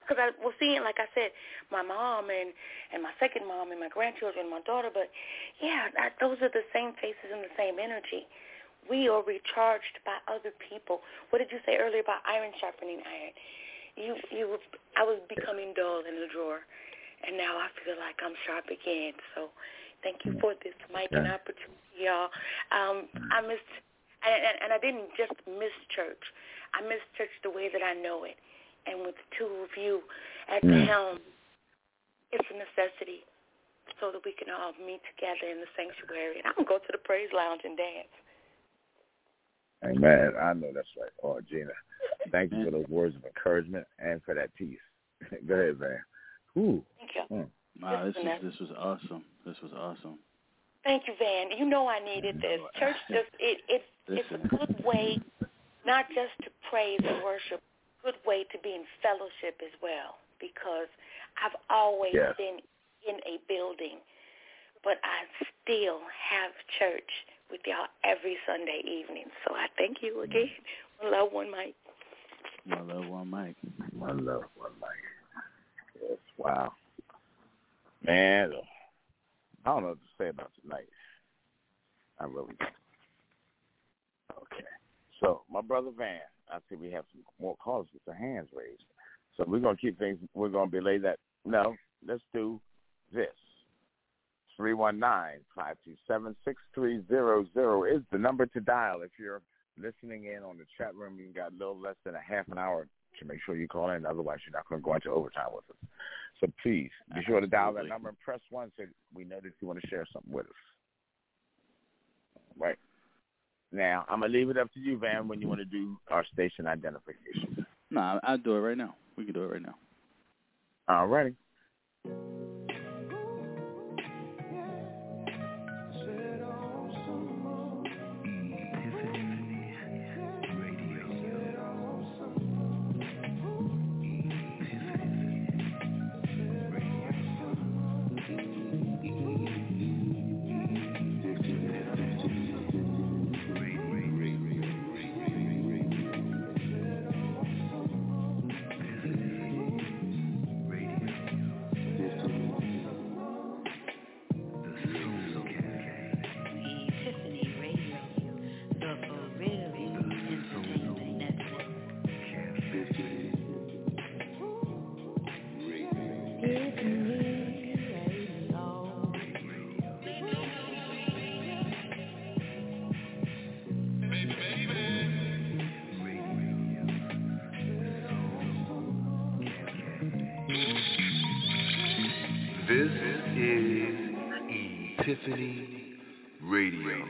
because I was seeing, like I said, my mom and, and my second mom and my grandchildren and my daughter. But, yeah, I, those are the same faces and the same energy. We are recharged by other people. What did you say earlier about iron sharpening iron? You, you, were, I was becoming dull in the drawer, and now I feel like I'm sharp again. So thank you for this mic and opportunity, y'all. Um, I missed, and, and I didn't just miss church. I miss church the way that I know it. And with the two of you at the helm, it's a necessity so that we can all meet together in the sanctuary. And I'm going to go to the praise lounge and dance. Amen. I know that's right. Oh, Gina, thank you for those words of encouragement and for that peace. Go ahead, man. Ooh. Thank you. Mm. Wow, this, is, this was awesome. This was awesome. Thank you, Van. You know I needed this. Church just, it, it, it's a good way not just to praise and worship, good way to be in fellowship as well, because I've always yes. been in a building, but I still have church with y'all every Sunday evening. So I thank you again. One love, one mic. One love, one mic. One love, one mic. Yes, wow. Man, I don't know what to say about tonight. I really don't. Okay. So, my brother Van, I see we have some more callers with their hands raised. So we're going to keep things, we're going to belay that. No, let's do this. three one nine, five two seven, six three zero zero is the number to dial. If you're listening in on the chat room, you've got a little less than a half an hour to make sure you call in. Otherwise, you're not going to go into overtime with us. So please, be sure to dial that number and press one so we know that you want to share something with us. Right. Now, I'm going to leave it up to you, Van, when you want to do our station identification. No, I'll, I'll do it right now. We can do it right now. All righty. This is Epiphany Radio.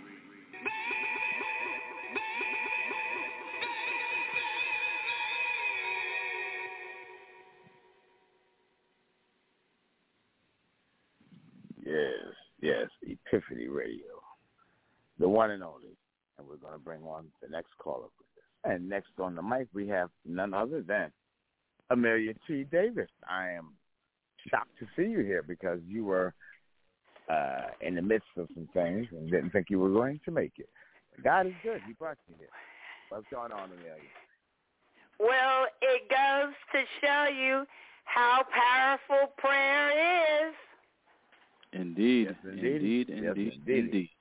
Yes, yes, Epiphany Radio. The one and only. And we're going to bring on the next caller with us. And next on the mic, we have none other than Amelia T. Davis. I am shocked to see you here because you were uh, in the midst of some things and didn't think you were going to make it. God is good. He brought you here. What's going on, Amelia? Well, it goes to show you how powerful prayer is. Indeed. Yes, indeed. Indeed, yes, indeed, indeed. indeed.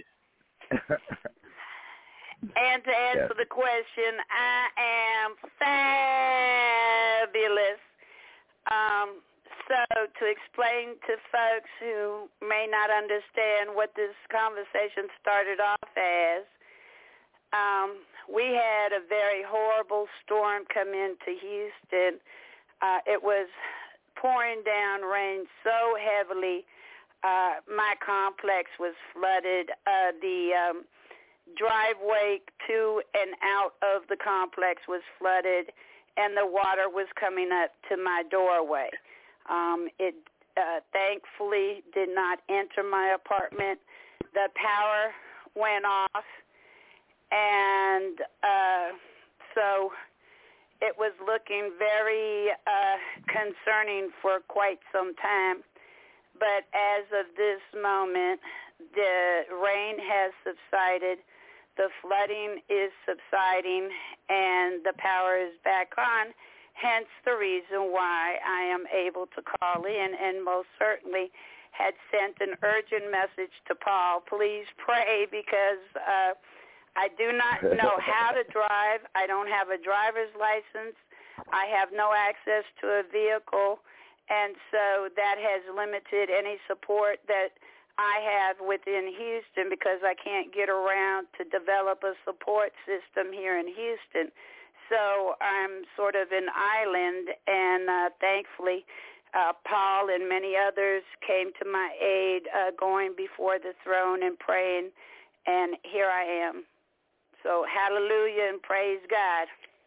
And to answer yes. the question, I am fabulous. Um, so to explain to folks who may not understand what this conversation started off as, um, we had a very horrible storm come into Houston. Uh, it was pouring down rain so heavily. Uh, my complex was flooded. Uh, the um, driveway to and out of the complex was flooded, and the water was coming up to my doorway. Um, it uh, thankfully did not enter my apartment. The power went off, and uh, so it was looking very uh, concerning for quite some time. But as of this moment, the rain has subsided, the flooding is subsiding, and the power is back on. hence the reason why I am able to call in, and most certainly had sent an urgent message to Paul. Please pray, because uh, I do not know how to drive. I don't have a driver's license. I have no access to a vehicle, and so that has limited any support that I have within Houston, because I can't get around to develop a support system here in Houston. So I'm sort of an island, and uh, thankfully uh, Paul and many others came to my aid, uh, going before the throne and praying, and here I am. So hallelujah and praise God.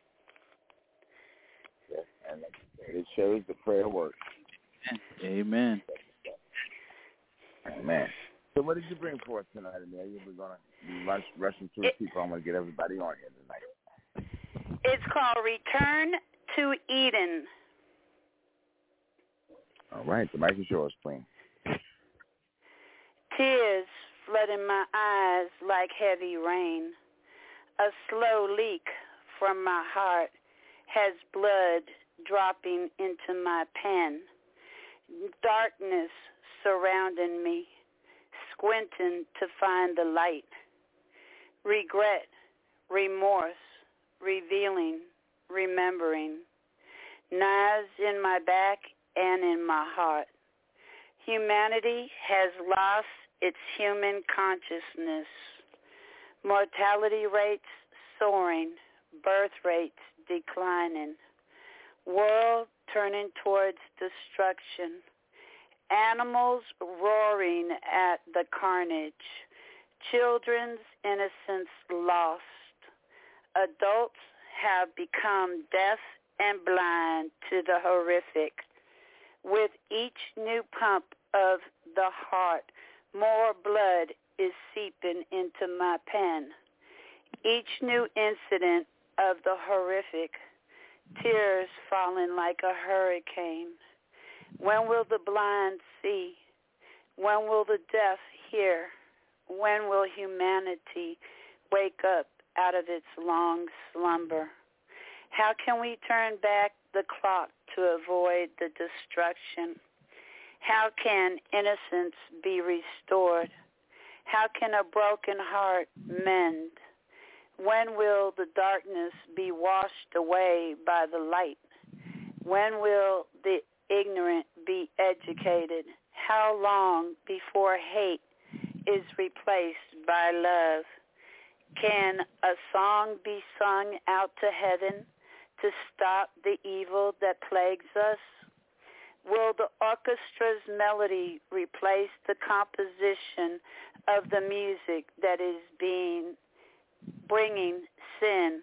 Yes, and it shows the prayer works. Amen. Amen. So what did you bring for us tonight, Amelia? We're going to be rush, rushing through the people. I'm going to get everybody on here tonight. It's called Return to Eden. All right. The mic is yours, Queen. Tears flooding my eyes like heavy rain. A slow leak from my heart has blood dropping into my pen. Darkness surrounding me, squinting to find the light. Regret, remorse, revealing, remembering. Knives in my back and in my heart. Humanity has lost its human consciousness. Mortality rates soaring, birth rates declining. World turning towards destruction. Animals roaring at the carnage. Children's innocence lost. Adults have become deaf and blind to the horrific. With each new pump of the heart, more blood is seeping into my pen. Each new incident of the horrific, tears falling like a hurricane. When will the blind see? When will the deaf hear? When will humanity wake up out of its long slumber? How can we turn back the clock to avoid the destruction? How can innocence be restored? How can a broken heart mend? When will the darkness be washed away by the light? When will the ignorant be educated? How long before hate is replaced by love? Can a song be sung out to heaven to stop the evil that plagues us? Will the orchestra's melody replace the composition of the music that is being bringing sin?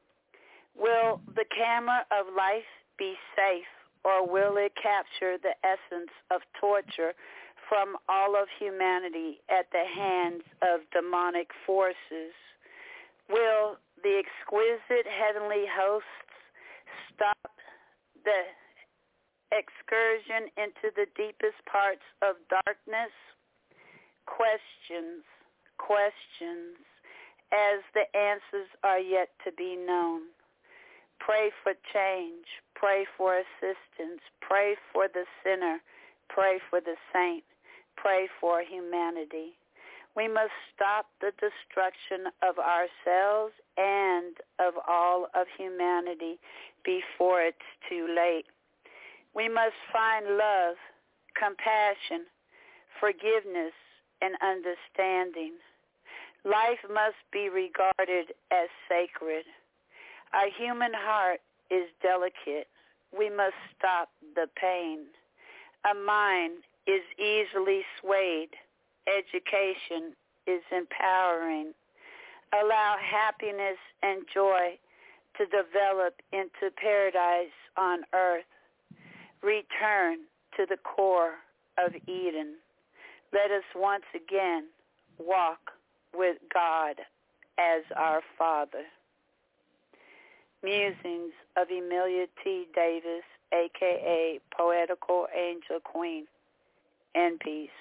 Will the camera of life be safe, or will it capture the essence of torture from all of humanity at the hands of demonic forces? Will the exquisite heavenly hosts stop the excursion into the deepest parts of darkness? Questions, questions, as the answers are yet to be known. Pray for change. Pray for assistance. Pray for the sinner. Pray for the saint. Pray for humanity. We must stop the destruction of ourselves and of all of humanity before it's too late. We must find love, compassion, forgiveness, and understanding. Life must be regarded as sacred. Our human heart is delicate. We must stop the pain. A mind is easily swayed. Education is empowering. Allow happiness and joy to develop into paradise on earth. Return to the core of Eden. Let us once again walk with God as our Father. Musings of Emilia T. Davis, a k a. Poetical Angel Queen. And peace.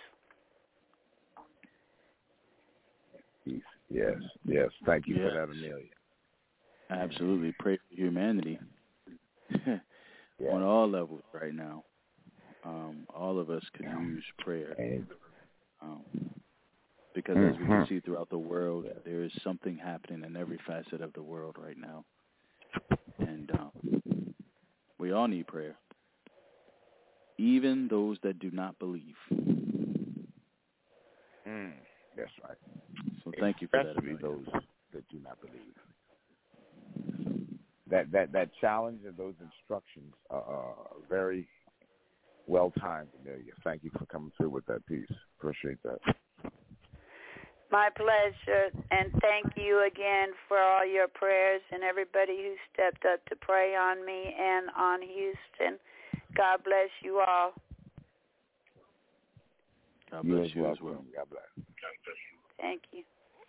Peace. Yes, yes. Thank you yes. for that, Amelia. Absolutely. Pray for humanity. Yeah. On all levels right now. Um, all of us could use prayer. Um, because as we can see throughout the world, there is something happening in every facet of the world right now. And um, we all need prayer. Even those that do not believe. Mm, that's right. So thank you for that. Especially those that do not believe. That that that challenge and those instructions are, are very well timed, Amelia. Thank you for coming through with that piece. Appreciate that. My pleasure, and thank you again for all your prayers and everybody who stepped up to pray on me and on Houston. God bless you all. God bless you, you as as well. God bless. Thank you.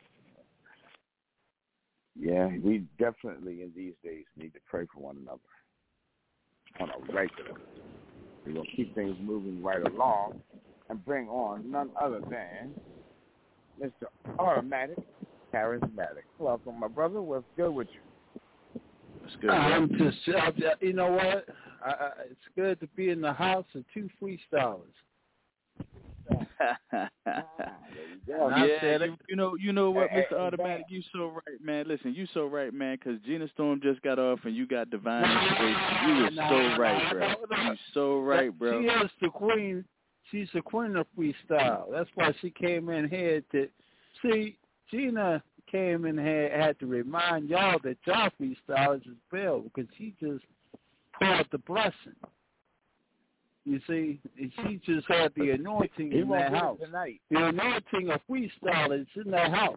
Yeah, we definitely in these days need to pray for one another on a regular. We're going to keep things moving right along and bring on none other than Mister Automatic, Charismatic. Welcome, my brother. What's good with you? What's good, I'm just, uh, you know what? I, I, it's good to be in the house of two freestylers. yeah, said you, you know, you know what, Hey, Mister hey, Automatic, you so right, man. Listen, you so right, man, because Gina Storm just got off and you got Divine Inspiration. You were so right, bro. You so right, bro. She is the queen. She's the queen of freestyle. That's why she came in here to see. Gina came in here had to remind y'all that y'all freestylers is Bill because she just poured the blessing. You see, she just had the anointing he in won't that get house. it tonight. The anointing of freestyle is in that house.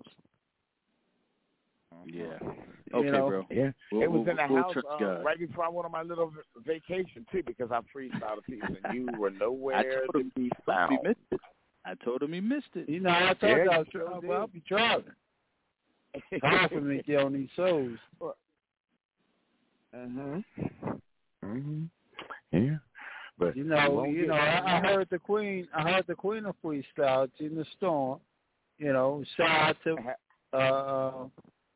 Yeah. Okay, you know? bro. Yeah. We'll, it was we'll, in the we'll house uh, right before I went on my little vacation, too, because I freestyled a piece, and you were nowhere to be found. I told him he missed it. You know, I told yeah, you I was sure well, I'll be driving. Time for me to get on these shows. Uh-huh. Mm-hmm. Yeah. But you know, you know, I, I heard the queen. I heard the queen of freestyle, Gina Storm. You know, shout out to, uh,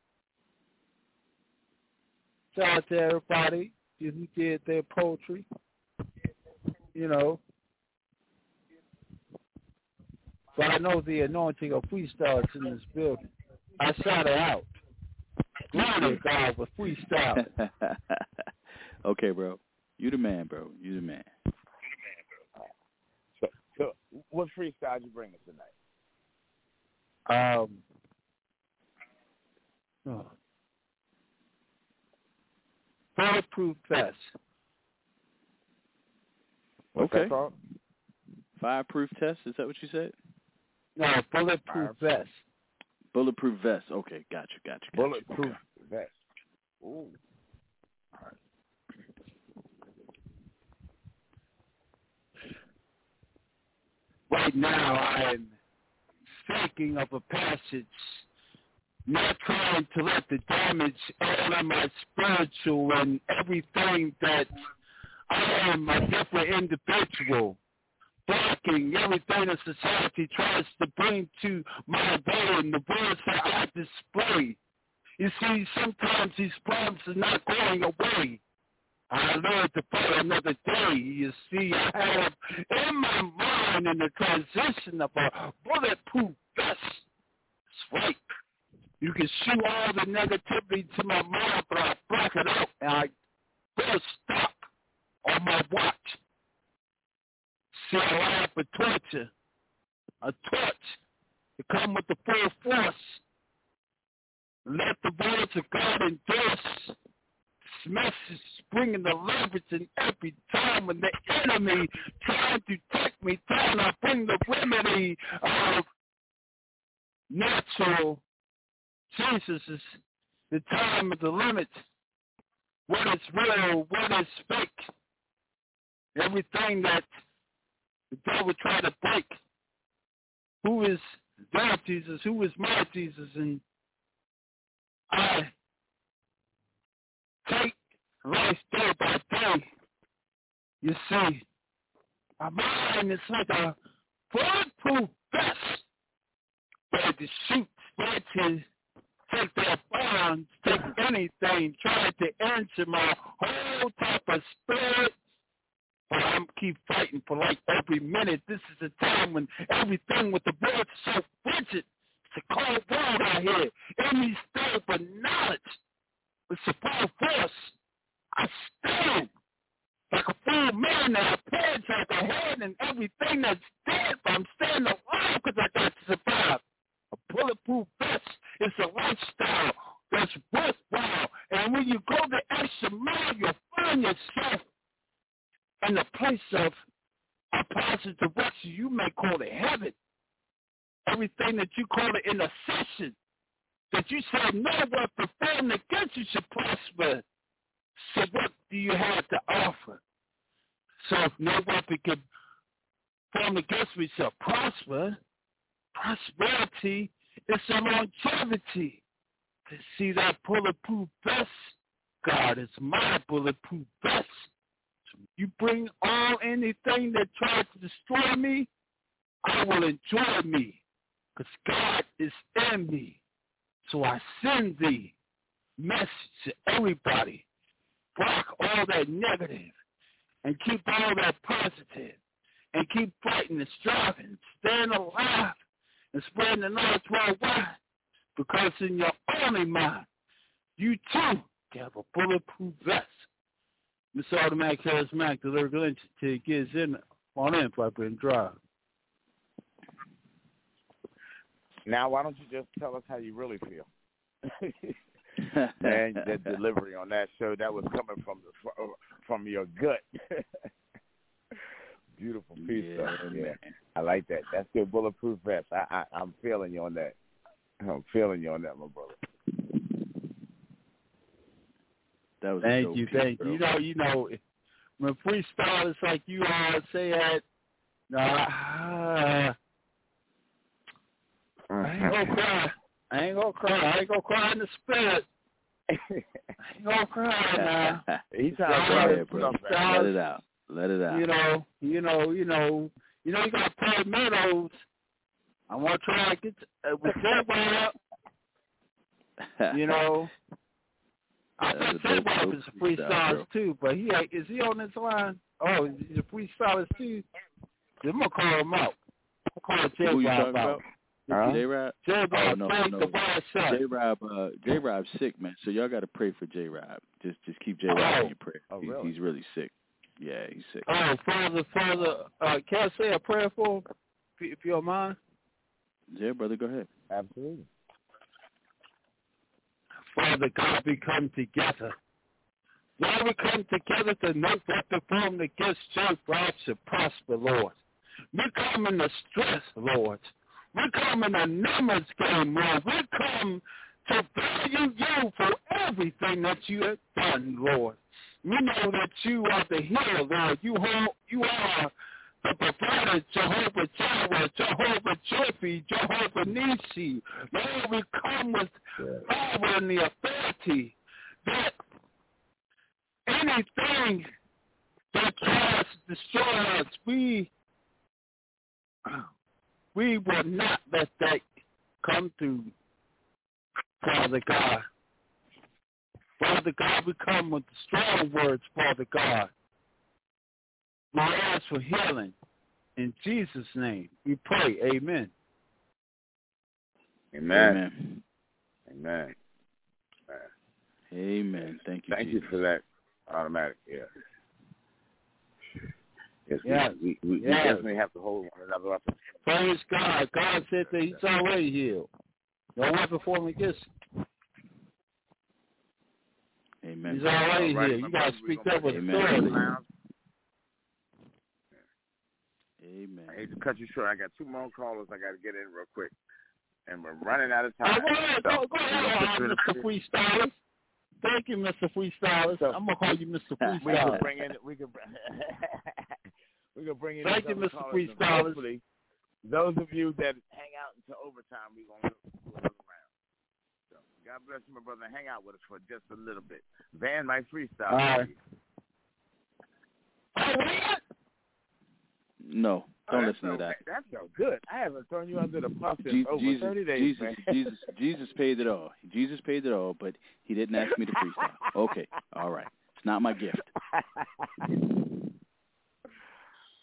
shout out to everybody who did their poetry. You know, but I know the anointing of freestyle is in this building. I shout it out. Glory to God with freestyle. Okay, bro. You the man, bro. You the man. So, so what freestyle you bring us tonight? Um, oh. Bulletproof vest. What's okay. that called? Fireproof test. Is that what you said? No, bulletproof vest. Bulletproof vest. Okay, gotcha, gotcha. gotcha. Bulletproof okay. vest. Ooh. All right. Right now, I'm thinking of a passage, not trying to let the damage all in my spiritual and everything that I am a different individual, blocking everything that society tries to bring to my way and the words that I display. You see, sometimes these problems are not going away. I learned to fight another day. You see, I have in my mind in the transition of a bulletproof vest. That's right. You can shoot all the negativity to my mind, but I block it out and I first stop on my watch. See, I have a torture, a torch to come with the full force. Let the words of God endorse. This message bringing the leverage in every time when the enemy trying to take me down, I bring the remedy of natural. Jesus is the time of the limit. What is real, what is fake. Everything that the devil tried to break. Who is their Jesus? Who is my Jesus? And I take life day by day. You see, my mind is like a bulletproof vest, ready to shoot, ready to take their bonds, take anything, try to enter my whole type of spirit, but I'm keep fighting for like every minute. This is a time when everything with the words is so frigid. It's a cold world out here. Enemies stand for knowledge. With support force, I stand like a full man that I pledge like a head and everything that's dead, but I'm standing alive because I got to survive. A bulletproof vest is a lifestyle that's worthwhile. And when you go the extra mile, you'll find yourself in the place of a positive direction. You may call it heaven. Everything that you call it intercession, that you say no weapon formed against you should prosper. So what do you have to offer? So if no weapon can form against me shall prosper, prosperity is a longevity. To see that bulletproof vest, God is my bulletproof vest. So you bring all anything that tries to destroy me, I will enjoy me, because God is in me. So I send thee message to everybody. Block all that negative and keep all that positive and keep fighting and striving, staying alive and spreading the knowledge worldwide, because in your only mind, you too can have a bulletproof vest. Mister Automatic Charismatic, the lyrical entity, gets in on in Piper and Drive. Now, why don't you just tell us how you really feel? Man, that delivery on that show, that was coming from the, from your gut. Beautiful piece, yeah, though. Yeah, I like that. That's good bulletproof vest. I, I, I'm feeling you on that. I'm feeling you on that, my brother. That was thank you, piece, thank bro. you. You know, you know, when freestyle is like you all say that, no, I, uh, I ain't gonna cry. I ain't gonna cry. I ain't gonna cry in the spirit. I ain't gonna cry now. He's trying to bro. Let it out. Let it out. You know, you know, you know, you know. You got Paul Meadows. I want to try to get to, uh, with J-Bob. You know, I think J-Bob is a freestylist too, but he is he on this line? Oh, he's a freestylist too. I'm gonna call him out. I'm gonna call Who you J-Bob talking out. about? Huh? J-Rob? J-Rob, oh, no, played no. the wild shot. J-Rob, uh, J-Rob's sick, man. So y'all got to pray for J-Rob. Just, just keep J-Rob oh. in your prayer. Oh, he's, really? he's really sick. Yeah, he's sick. Oh, Father, Father, uh, can I say a prayer for him, if, if you don't mind? Yeah, brother, go ahead. Absolutely. Father God, we come together. Lord, we come together to no weapon formed against J-Rob should prosper, Lord. We come in the stress, Lord. We come in a numbers game, Lord. We come to value you for everything that you have done, Lord. We know that you are the healer, Lord. You, hold, you are the provider, Jehovah Jireh, Jehovah Jireh, Jehovah Nissi. Lord, we come with power and the authority that anything that tries to destroy us, we we will not let that come through, Father God. Father God, we come with strong words, Father God. We ask for healing. In Jesus' name, we pray. Amen. Amen. Amen. Amen. Amen. Thank you, Thank Jesus. you for that, Automatic. Yeah. Yes, yes. we, we, we, yes. we definitely have to hold one another up. Praise God. God said that he's already healed. No weapon formed against him. Amen. He's already right, healed. You got to speak up with Amen. authority. Amen. I hate to cut you short. I got two more callers I got to get in real quick. And we're running out of time. Oh, go ahead. Go, go ahead, Mister Freestylist. Thank you, Mister Freestylist. I'm going to call you Mister Freestylist. We can bring in, we can, we can bring in Thank you, Mister Freestylist. Hopefully, those of you that hang out until overtime, we're going to do another round. So, God bless you, my brother. Hang out with us for just a little bit. Van might freestyle. All right. No, don't oh, listen so, to that. That's so good. I haven't thrown you under the bus in Jesus, over Jesus, thirty days, Jesus, man. Jesus, Jesus paid it all. Jesus paid it all, but he didn't ask me to freestyle. Okay, all right. It's not my gift.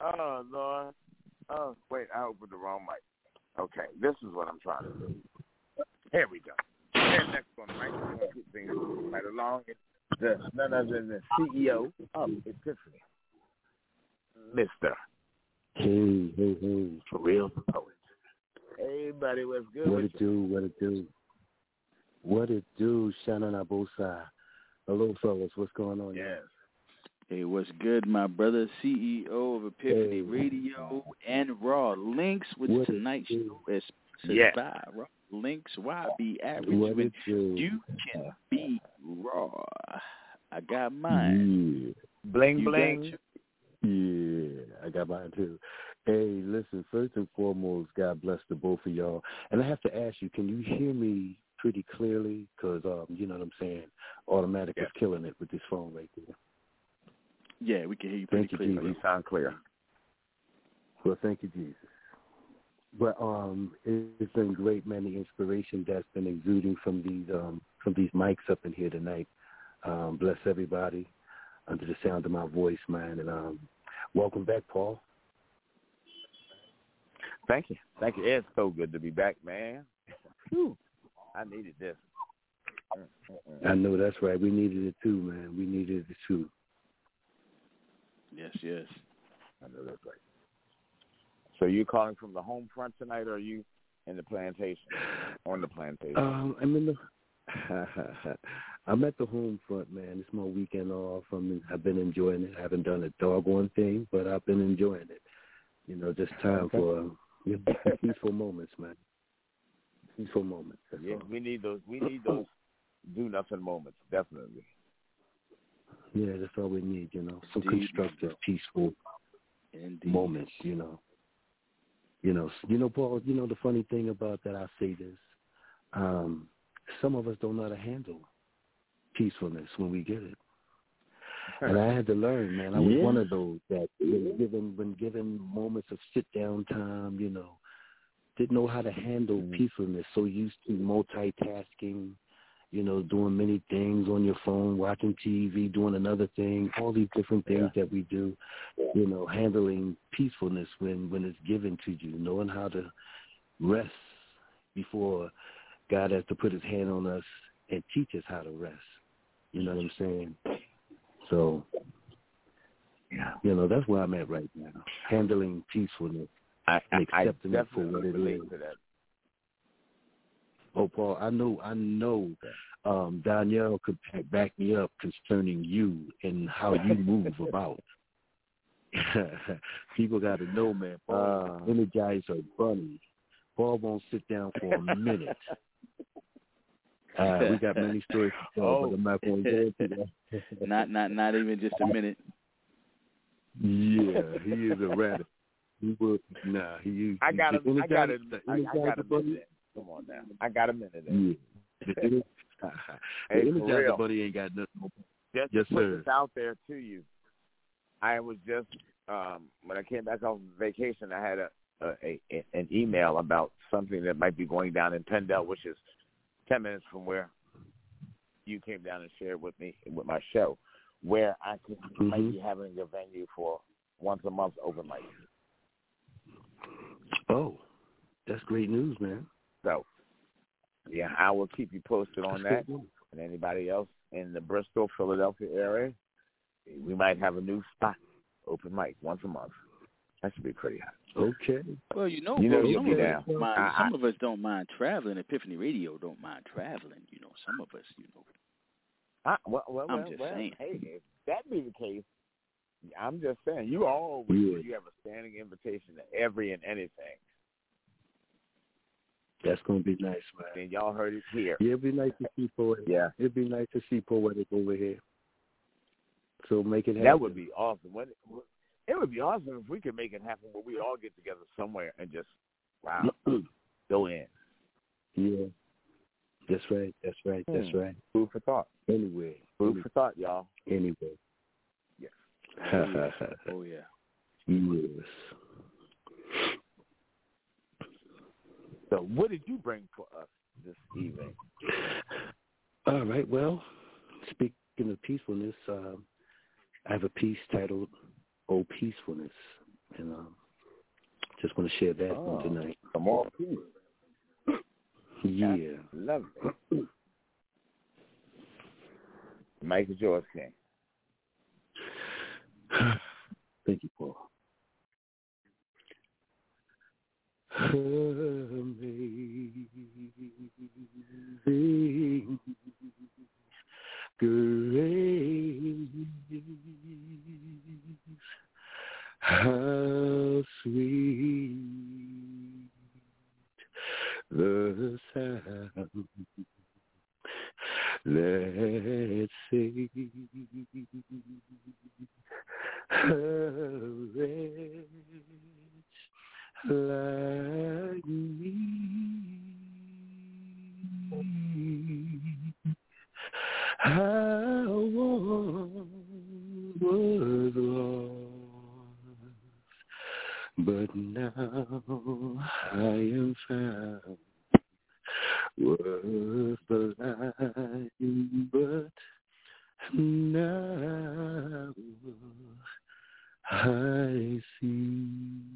Oh, Lord. Oh, wait, I opened the wrong mic. Okay, this is what I'm trying to do. Here we go. And next on the mic, we're going to get things right along. The, none other than the C E O of Epiphany, Mister Hey, hey, hey. For Real Poet. Hey, buddy, what's good What with it you? do, what it do. What it do, Shannon Abosa. Hello, fellas. What's going on? Yes. Hey, what's good, my brother? C E O of Epiphany Hey. Radio and Raw Links with What tonight's show is sponsored Yes. by Raw Links. Why be average What when it do? you can be raw? I got mine. Yeah. Bling, You bling. got Yeah, I got mine too. Hey, listen, first and foremost, God bless the both of y'all. And I have to ask you, can you hear me pretty clearly? Because, um, you know what I'm saying, Automatic Yes. is killing it with this phone right there. Yeah, we can hear you pretty Thank you, clearly. Jesus. You sound clear. Well, thank you, Jesus. But um, it- it's been great, man. The inspiration that's been exuding from these um, from these mics up in here tonight. Um, bless everybody under the sound of my voice, man. And um, welcome back, Paul. Thank you. Thank you. It's so good to be back, man. Whew. I needed this. Mm-mm-mm. I know that's right. We needed it too, man. We needed it too. Yes, yes. I know that's right. So you calling from the home front tonight, or are you in the plantation? On the plantation? Um, I'm in the. I'm at the home front, man. It's my weekend off. I'm, I've been enjoying it. I haven't done a doggone thing, but I've been enjoying it. You know, just time Okay. for you know, peaceful moments, man. Peaceful moments. That's Yeah, all. we need those. We need those do nothing moments. Definitely. Yeah, that's all we need. You know, some Indeed, constructive, peaceful Indeed. moments. You know. You know, you know, Paul. You know the funny thing about that. I say this. Um, some of us don't know how to handle peacefulness when we get it. And I had to learn, man. I was Yeah. one of those that when given when given moments of sit down time, you know, didn't know how to handle Mm-hmm. peacefulness. So used to multitasking, you know, doing many things on your phone, watching T V, doing another thing, all these different things Yeah. that we do. You know, handling peacefulness when when it's given to you, knowing how to rest before God has to put His hand on us and teach us how to rest. You know what I'm saying? So, Yeah. you know, that's where I'm at right now, handling peacefulness I, and I, I accepting it for definitely what it relate is. to that. Oh, Paul, I know, I know um, Danielle could back- back me up concerning you and how you move about. People got to know, man. Paul, Uh, Energizer Bunny. Paul won't sit down for a minute. Uh, we got many stories to tell, Oh. but I'm not going to go into that. Not, not, not even just a minute. Yeah, he is a rabbit. He will. Nah, he. I got he, a, I got a, the I, I got a Energizer Bunny. minute. Come on now. I got a minute. In. Yeah. The, the Hey, for Energizer real. Bunny ain't got nothing. Just Yes, to put sir. this out there to you, I was just um, when I came back off vacation, I had a, a, a an email about something that might be going down in Pendle, which is ten minutes from where you came down and shared with me with my show, where I could, Mm-hmm. might be having a venue for once a month open mic. Oh, that's great news, man. So, yeah, I will keep you posted on That's that. great news. And anybody else in the Bristol, Philadelphia area, we might have a new spot, open mic, once a month. That should be pretty hot. Okay. Well, you know, You know bro, you'll some be of us down. don't mind, I- some of us don't mind traveling. Epiphany Radio don't mind traveling. You know, some of us, you know. I, well, well, I'm well, just well, saying. hey, if that be the case, I'm just saying, you always Yeah. you have a standing invitation to every and anything. That's gonna be nice, man. And y'all heard it here. Yeah, it'd be nice to see poetic. Yeah. It'd be nice to see poetic over here. So make it happen. That would be awesome. When it, it would be awesome if we could make it happen where we all get together somewhere and just, wow, go in. Yeah. That's right. That's right. That's Hmm. right. Food for thought. Anyway. Food for thought, y'all. Anyway. Yes. Oh, yeah. Oh, yeah. Yes. So what did you bring for us this evening? All right. Well, speaking of peacefulness, um, I have a piece titled "Oh Peacefulness." And um, just want to share that oh, one tonight. Some more peace. Yeah. Love it. Mike is yours, King. Thank you, Paul. Amazing grace, how sweet the sound that saved a wretch like me. How one was lost, but now I am found. Was blind, but now I see.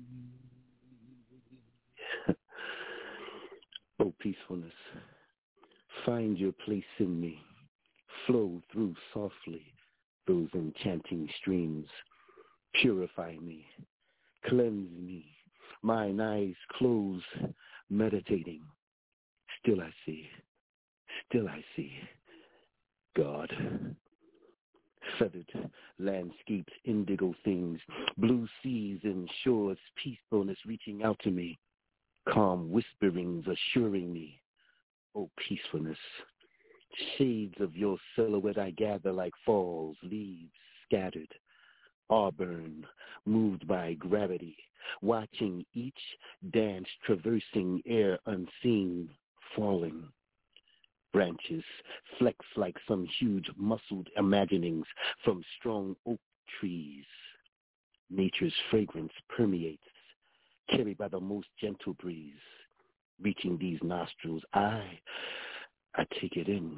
Oh, peacefulness, find your place in me. Flow through softly those enchanting streams. Purify me, cleanse me, mine eyes close, meditating. Still I see, still I see, God. Feathered landscapes, indigo things, blue seas and shores, peacefulness reaching out to me, calm whisperings assuring me, oh peacefulness. Shades of your silhouette I gather like falls, leaves scattered, auburn, moved by gravity, watching each dance traversing air unseen, falling. Branches flex like some huge muscled imaginings from strong oak trees. Nature's fragrance permeates, carried by the most gentle breeze. Reaching these nostrils, I, I take it in.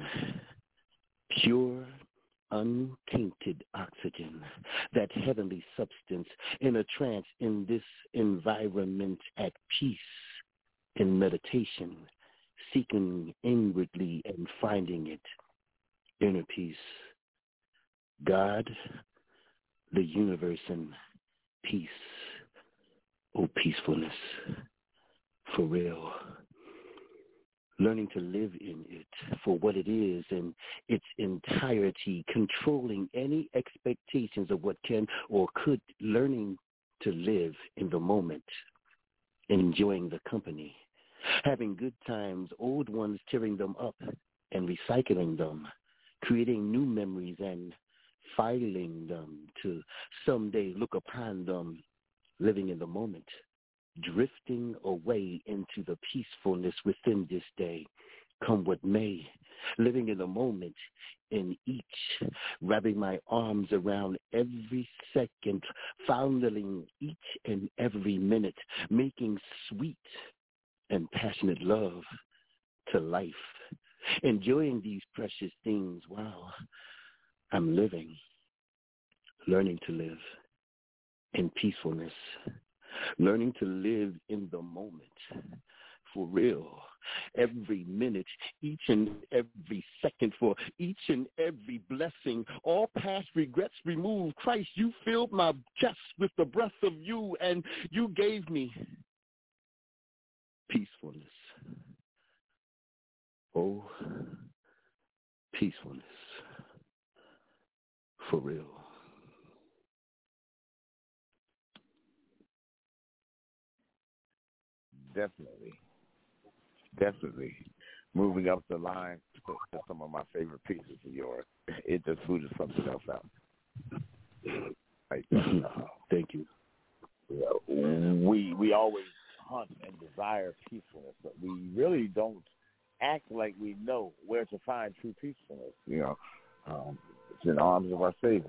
Pure, untainted oxygen, that heavenly substance in a trance in this environment at peace, in meditation, seeking inwardly and finding it, inner peace. God, the universe, and peace. Oh, peacefulness, for real. Learning to live in it for what it is in its entirety, controlling any expectations of what can or could, learning to live in the moment, enjoying the company, having good times, old ones, tearing them up and recycling them, creating new memories and filing them to someday look upon them, living in the moment, drifting away into the peacefulness within this day, come what may, living in the moment in each, wrapping my arms around every second, fondling each and every minute, making sweet and passionate love to life, enjoying these precious things while I'm living, learning to live in peacefulness, learning to live in the moment, for real, every minute, each and every second, for each and every blessing, all past regrets removed. Christ, you filled my chest with the breath of you, and you gave me peacefulness. Oh, peacefulness, for real. Definitely. Definitely. Moving up the line to, to some of my favorite pieces of yours. It just booted something else out. Like, uh, Thank you. You know, we we always hunt and desire peacefulness, but we really don't act like we know where to find true peacefulness. You know, um, it's in the arms of our Savior.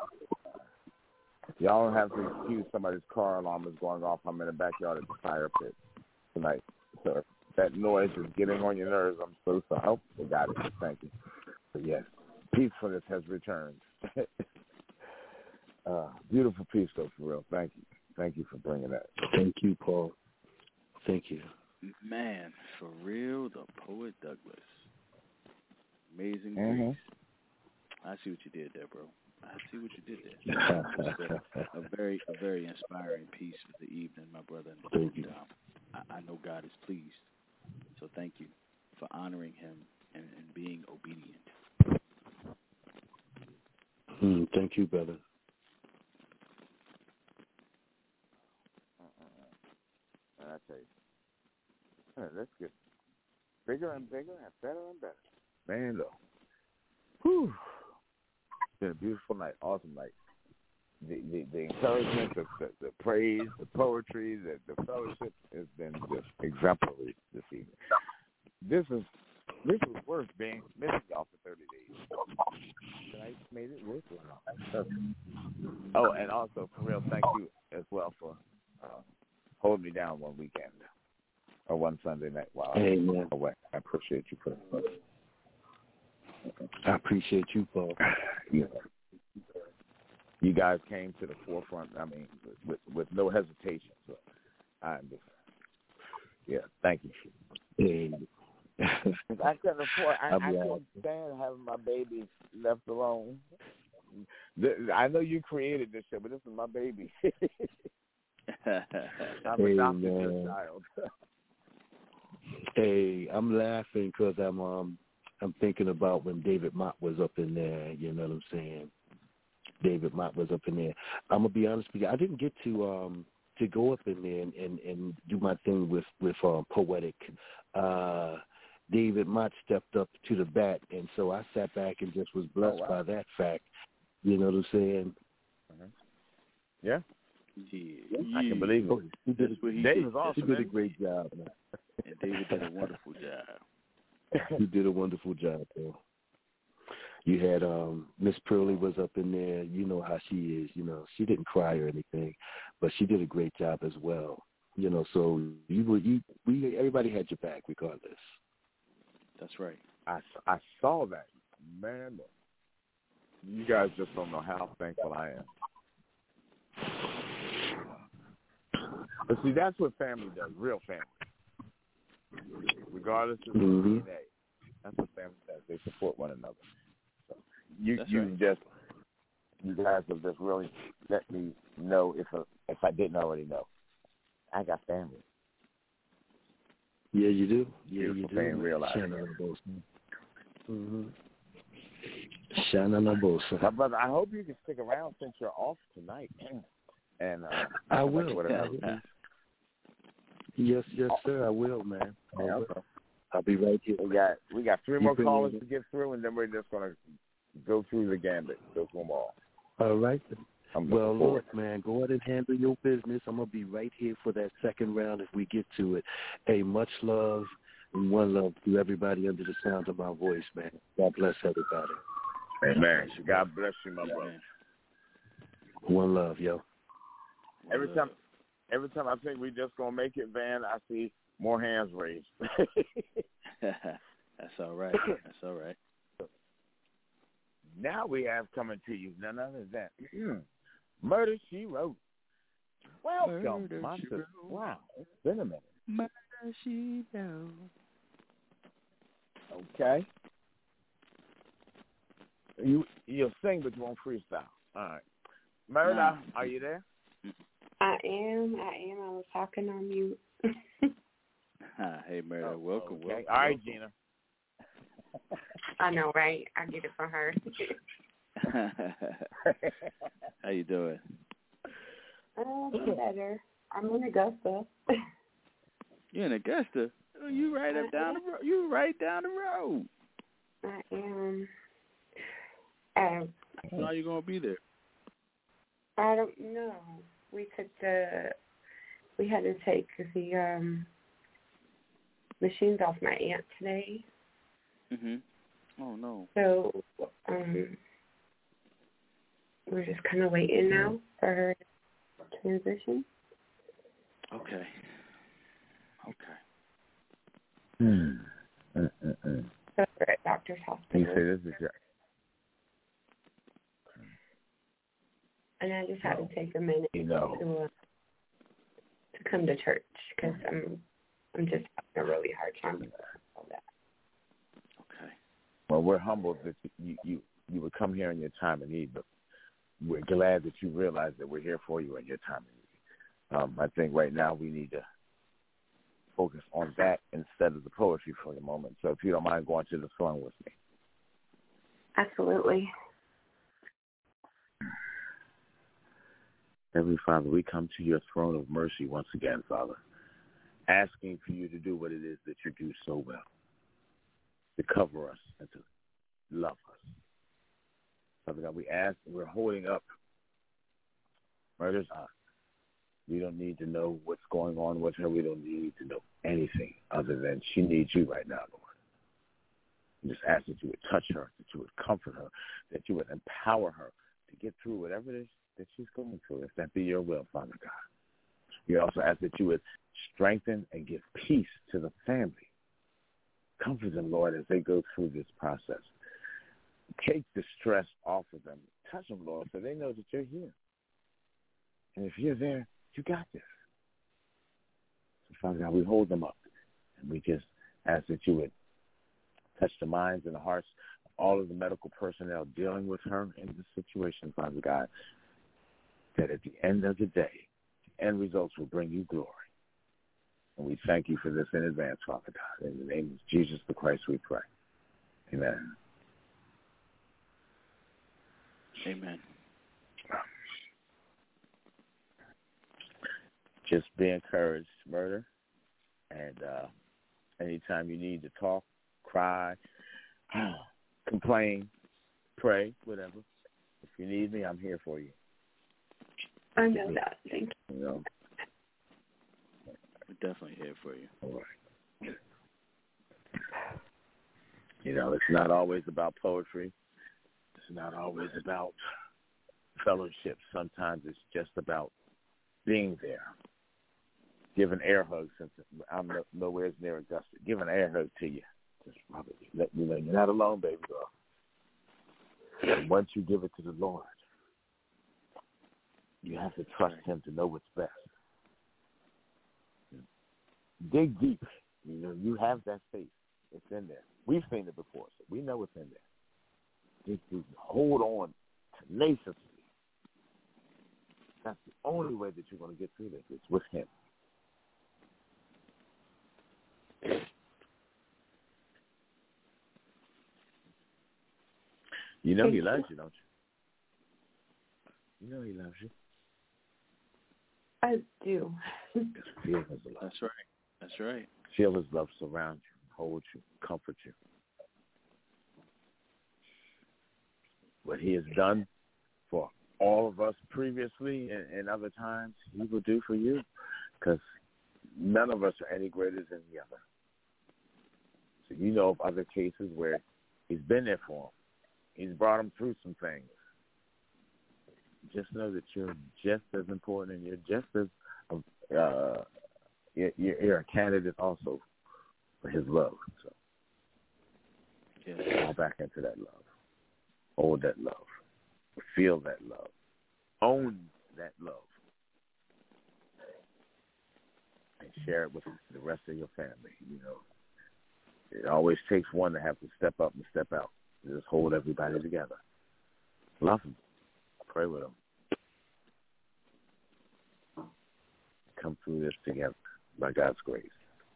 Y'all don't have to excuse somebody's car alarm is going off. I'm in the backyard at the fire pit tonight. So if that noise is getting on your nerves, I'm so sorry. Oh, we got it. Thank you. But yes, peacefulness has returned. uh, beautiful piece, though, for real. Thank you. Thank you for bringing that. Thank you, Paul. Thank you. Man, for real, the Poet Douglas. Amazing Mm-hmm. grace. I see what you did there, bro. I see what you did there. a, a very, a very inspiring piece for the evening, my brother. Thank you. Um, I, I know God is pleased, so thank you for honoring Him and, and being obedient. Mm, thank you, brother. Uh, I tell you, uh, let's get bigger and bigger and better and better. Man, though, whew, it's been a beautiful night, awesome night. The the, the encouragement, the, the the praise, the poetry, the the fellowship has been just exemplary this evening. This is this was worth being missing y'all for thirty days. Tonight made it worthwhile. Oh, and also for real, thank you as well for uh, holding me down one weekend or one Sunday night while I was away. I appreciate you for that. I appreciate you, Paul. Yeah. You guys came to the forefront, I mean, with with no hesitation. So I'm just, yeah, thank you. Hey. I couldn't afford, I, I couldn't stand having my baby left alone. I know you created this shit, but this is my baby. I'm hey, adopted man. your child. Hey, I'm laughing because I'm um I'm thinking about when David Mott was up in there. You know what I'm saying? David Mott was up in there. I'm gonna be honest with you. I didn't get to um to go up in there and, and, and do my thing with with um, poetic. Uh, David Mott stepped up to the bat, and so I sat back and just was blessed oh, wow. by that fact. You know what I'm saying? Uh-huh. Yeah. Yeah. I can believe it. He did, he David did. Awesome, he did a great job, man. And David did a wonderful job. He did a wonderful job, though. You had um Miss Pearlie was up in there. You know how she is. You know, she didn't cry or anything, but she did a great job as well. You know, so you were you we everybody had your back regardless. That's right. I, I saw that, man. You guys just don't know how thankful I am. But see, that's what family does. Real family, regardless of mm-hmm. D N A. That's what family does. They support one another. So you That's you right. just you guys have just really let me know if a, if I didn't already know. I got family. Yeah, you do. Yeah, Beautiful you do. Being realized. Mm-hmm. Shana Bosa. My brother, I hope you can stick around since you're off tonight. And uh, I will. Yeah. Yes, yes, sir. I will, man. I will. I'll be right here. We got we got three you more callers to get through, and then we're just gonna go through the gambit, go through them all. All right. I'm well, look, man, go ahead and handle your business. I'm gonna be right here for that second round if we get to it. Hey, much love and one love to everybody under the sound of my voice, man. God bless everybody. Amen. God bless you, my brother. One love, yo. Every time, every time I think we just gonna make it, Van, I see more hands raised. That's all right. That's all right. Now we have coming to you none other than mm, Murder, She Wrote. Welcome, Murder, my She sister. Wrote. Wow, it's been a minute. Murder, She Wrote. Okay. You you'll sing, but you won't freestyle. All right. Murder, nah. Are you there? I am. I am. I was talking on mute. Hey, Murder. Oh, welcome, okay. welcome. All right, welcome. Gina. I know, right? I get it from her. How you doing? Uh, better. I'm in Augusta. You're in Augusta? Oh, you right up down the road. You right down the road. I am. Um, How are you gonna be there? I don't know. We took the. We had to take the um, machines off my aunt today. Mhm. Oh no. So um, we're just kind of waiting now for her to transition. Okay. Okay. Hmm. Uh, uh, uh. So we're at doctor's hospital. You say this is your. And I just had to take a minute You know. to uh, to come to church because I'm I'm just having a really hard time with all that. Okay. Well, we're humbled that you, you, you would come here in your time of need, but we're glad that you realize that we're here for you in your time of need. Um, I think right now we need to focus on that instead of the poetry for the moment. So if you don't mind going to the song with me. Absolutely. Heavenly Father, we come to your throne of mercy once again, Father, asking for you to do what it is that you do so well, to cover us and to love us. Father God, we ask, we're holding up Murder's aunt. We don't need to know what's going on with her. We don't need to know anything other than she needs you right now, Lord. We just ask that you would touch her, that you would comfort her, that you would empower her to get through whatever it is that she's going through, if that be your will, Father God. We also ask that you would strengthen and give peace to the family. Comfort them, Lord, as they go through this process. Take the stress off of them. Touch them, Lord, so they know that you're here. And if you're there, you got this. So, Father God, we hold them up. And we just ask that you would touch the minds and the hearts of all of the medical personnel dealing with her in this situation, Father God, that at the end of the day, the end results will bring you glory. And we thank you for this in advance, Father God. In the name of Jesus the Christ we pray. Amen. Amen. Just be encouraged, Murder. And uh, anytime you need to talk, cry, complain, pray, whatever. If you need me, I'm here for you. I know that. Thank you. You know, we're definitely here for you. All right. You know, it's not always about poetry. It's not always about fellowship. Sometimes it's just about being there. Give an air hug since I'm no, nowhere near Augusta. Give an air hug to you. Just rub it. Let you know you're not alone, baby girl. And once you give it to the Lord, you have to trust him to know what's best. Dig deep. You know, you have that faith. It's in there. We've seen it before, so we know it's in there. Dig deep. Hold on tenaciously. That's the only way that you're going to get through this. It's with him. You know he loves you, don't you? You know he loves you. I do. Feel his love. That's right. That's right. Feel his love surround you, hold you, comfort you. What he has done for all of us previously and, and other times, he will do for you, because none of us are any greater than the other. So you know of other cases where he's been there for them. He's brought them through some things. Just know that you're just as important, and you're just as uh, you're, you're a candidate also for his love. So yeah. Fall back into that love. Hold that love. Feel that love. Own that love. And share it with the rest of your family. You know, it always takes one to have to step up and step out. Just hold everybody together. Love them. Pray with them. Come through this together by God's grace.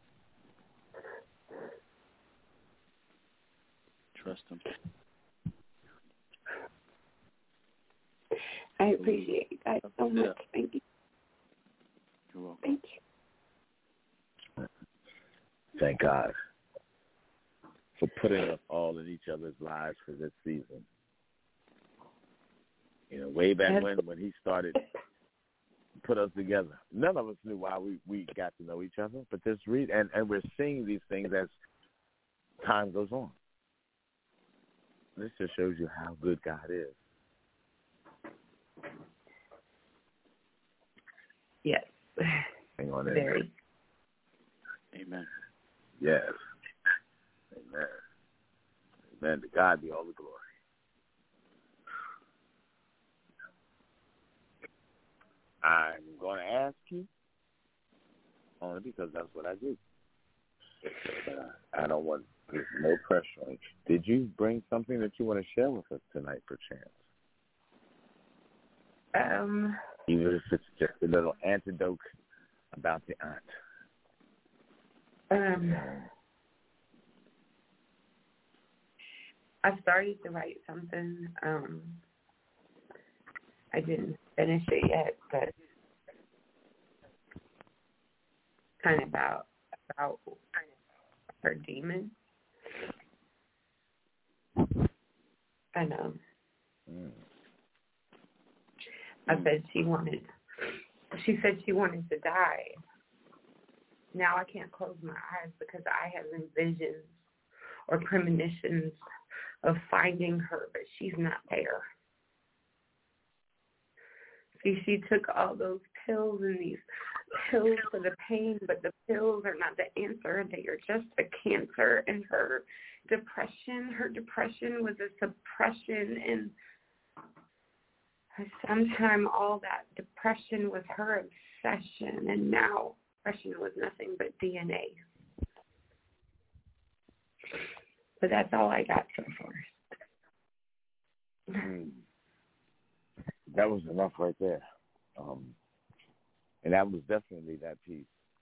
Trust him. I appreciate that so much. Yeah. Thank you. You're welcome. Thank you. Thank God for putting us all in each other's lives for this season. You know, way back when, when he started to put us together, none of us knew why we, we got to know each other, but this re- and, and we're seeing these things as time goes on. This just shows you how good God is. Yes. Hang on in Very. there. Amen. Yes. Amen. Amen. To God be all the glory. I'm going to ask you only because that's what I do. But I, I don't want there's no pressure on you. Did you bring something that you want to share with us tonight, perchance? Um, Even if it's just a little antidote about the aunt. Um, I started to write something. Um, I didn't finish it yet, but kind of about about her demon. And um, mm. I said she wanted. She said she wanted to die. Now I can't close my eyes because I have visions or premonitions of finding her, but she's not there. See, she took all those pills and these pills for the pain, but the pills are not the answer. They are just a cancer. And her depression, her depression was a suppression, and sometime all that depression was her obsession, and now depression was nothing but D N A. But that's all I got so far. Mm. That was enough right there. Um, and that was definitely that piece.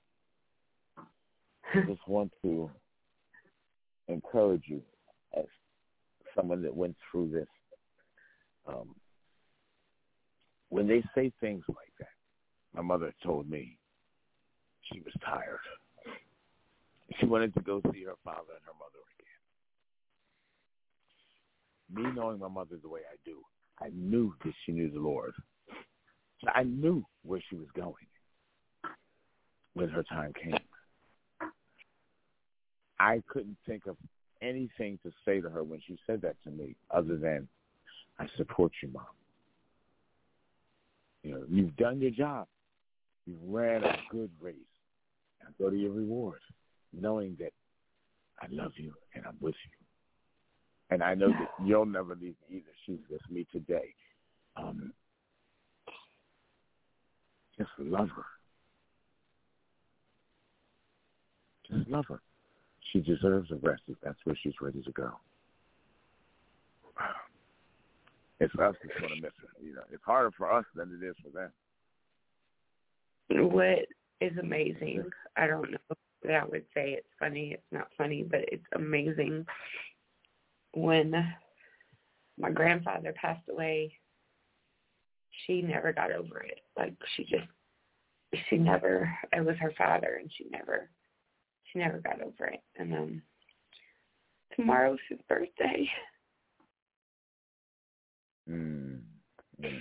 I just want to encourage you as someone that went through this. Um, when they say things like that, my mother told me she was tired. She wanted to go see her father and her mother again. Me knowing my mother the way I do, I knew that she knew the Lord. I knew where she was going when her time came. I couldn't think of anything to say to her when she said that to me other than, I support you, Mom. You know, you've done your job. You've ran a good race. Now go to your reward, knowing that I love you and I'm with you. And I know that you'll never leave me either. She's with me today. Um, just love her. Just love her. She deserves a rest if that's where she's ready to go. It's us that's going to miss her. You know, it's harder for us than it is for them. What is amazing, I don't know that I would say it's funny. It's not funny, but it's amazing. When my grandfather passed away, she never got over it. Like, she just, she never, it was her father, and she never, she never got over it. And um, tomorrow's his birthday. Mm. Mm.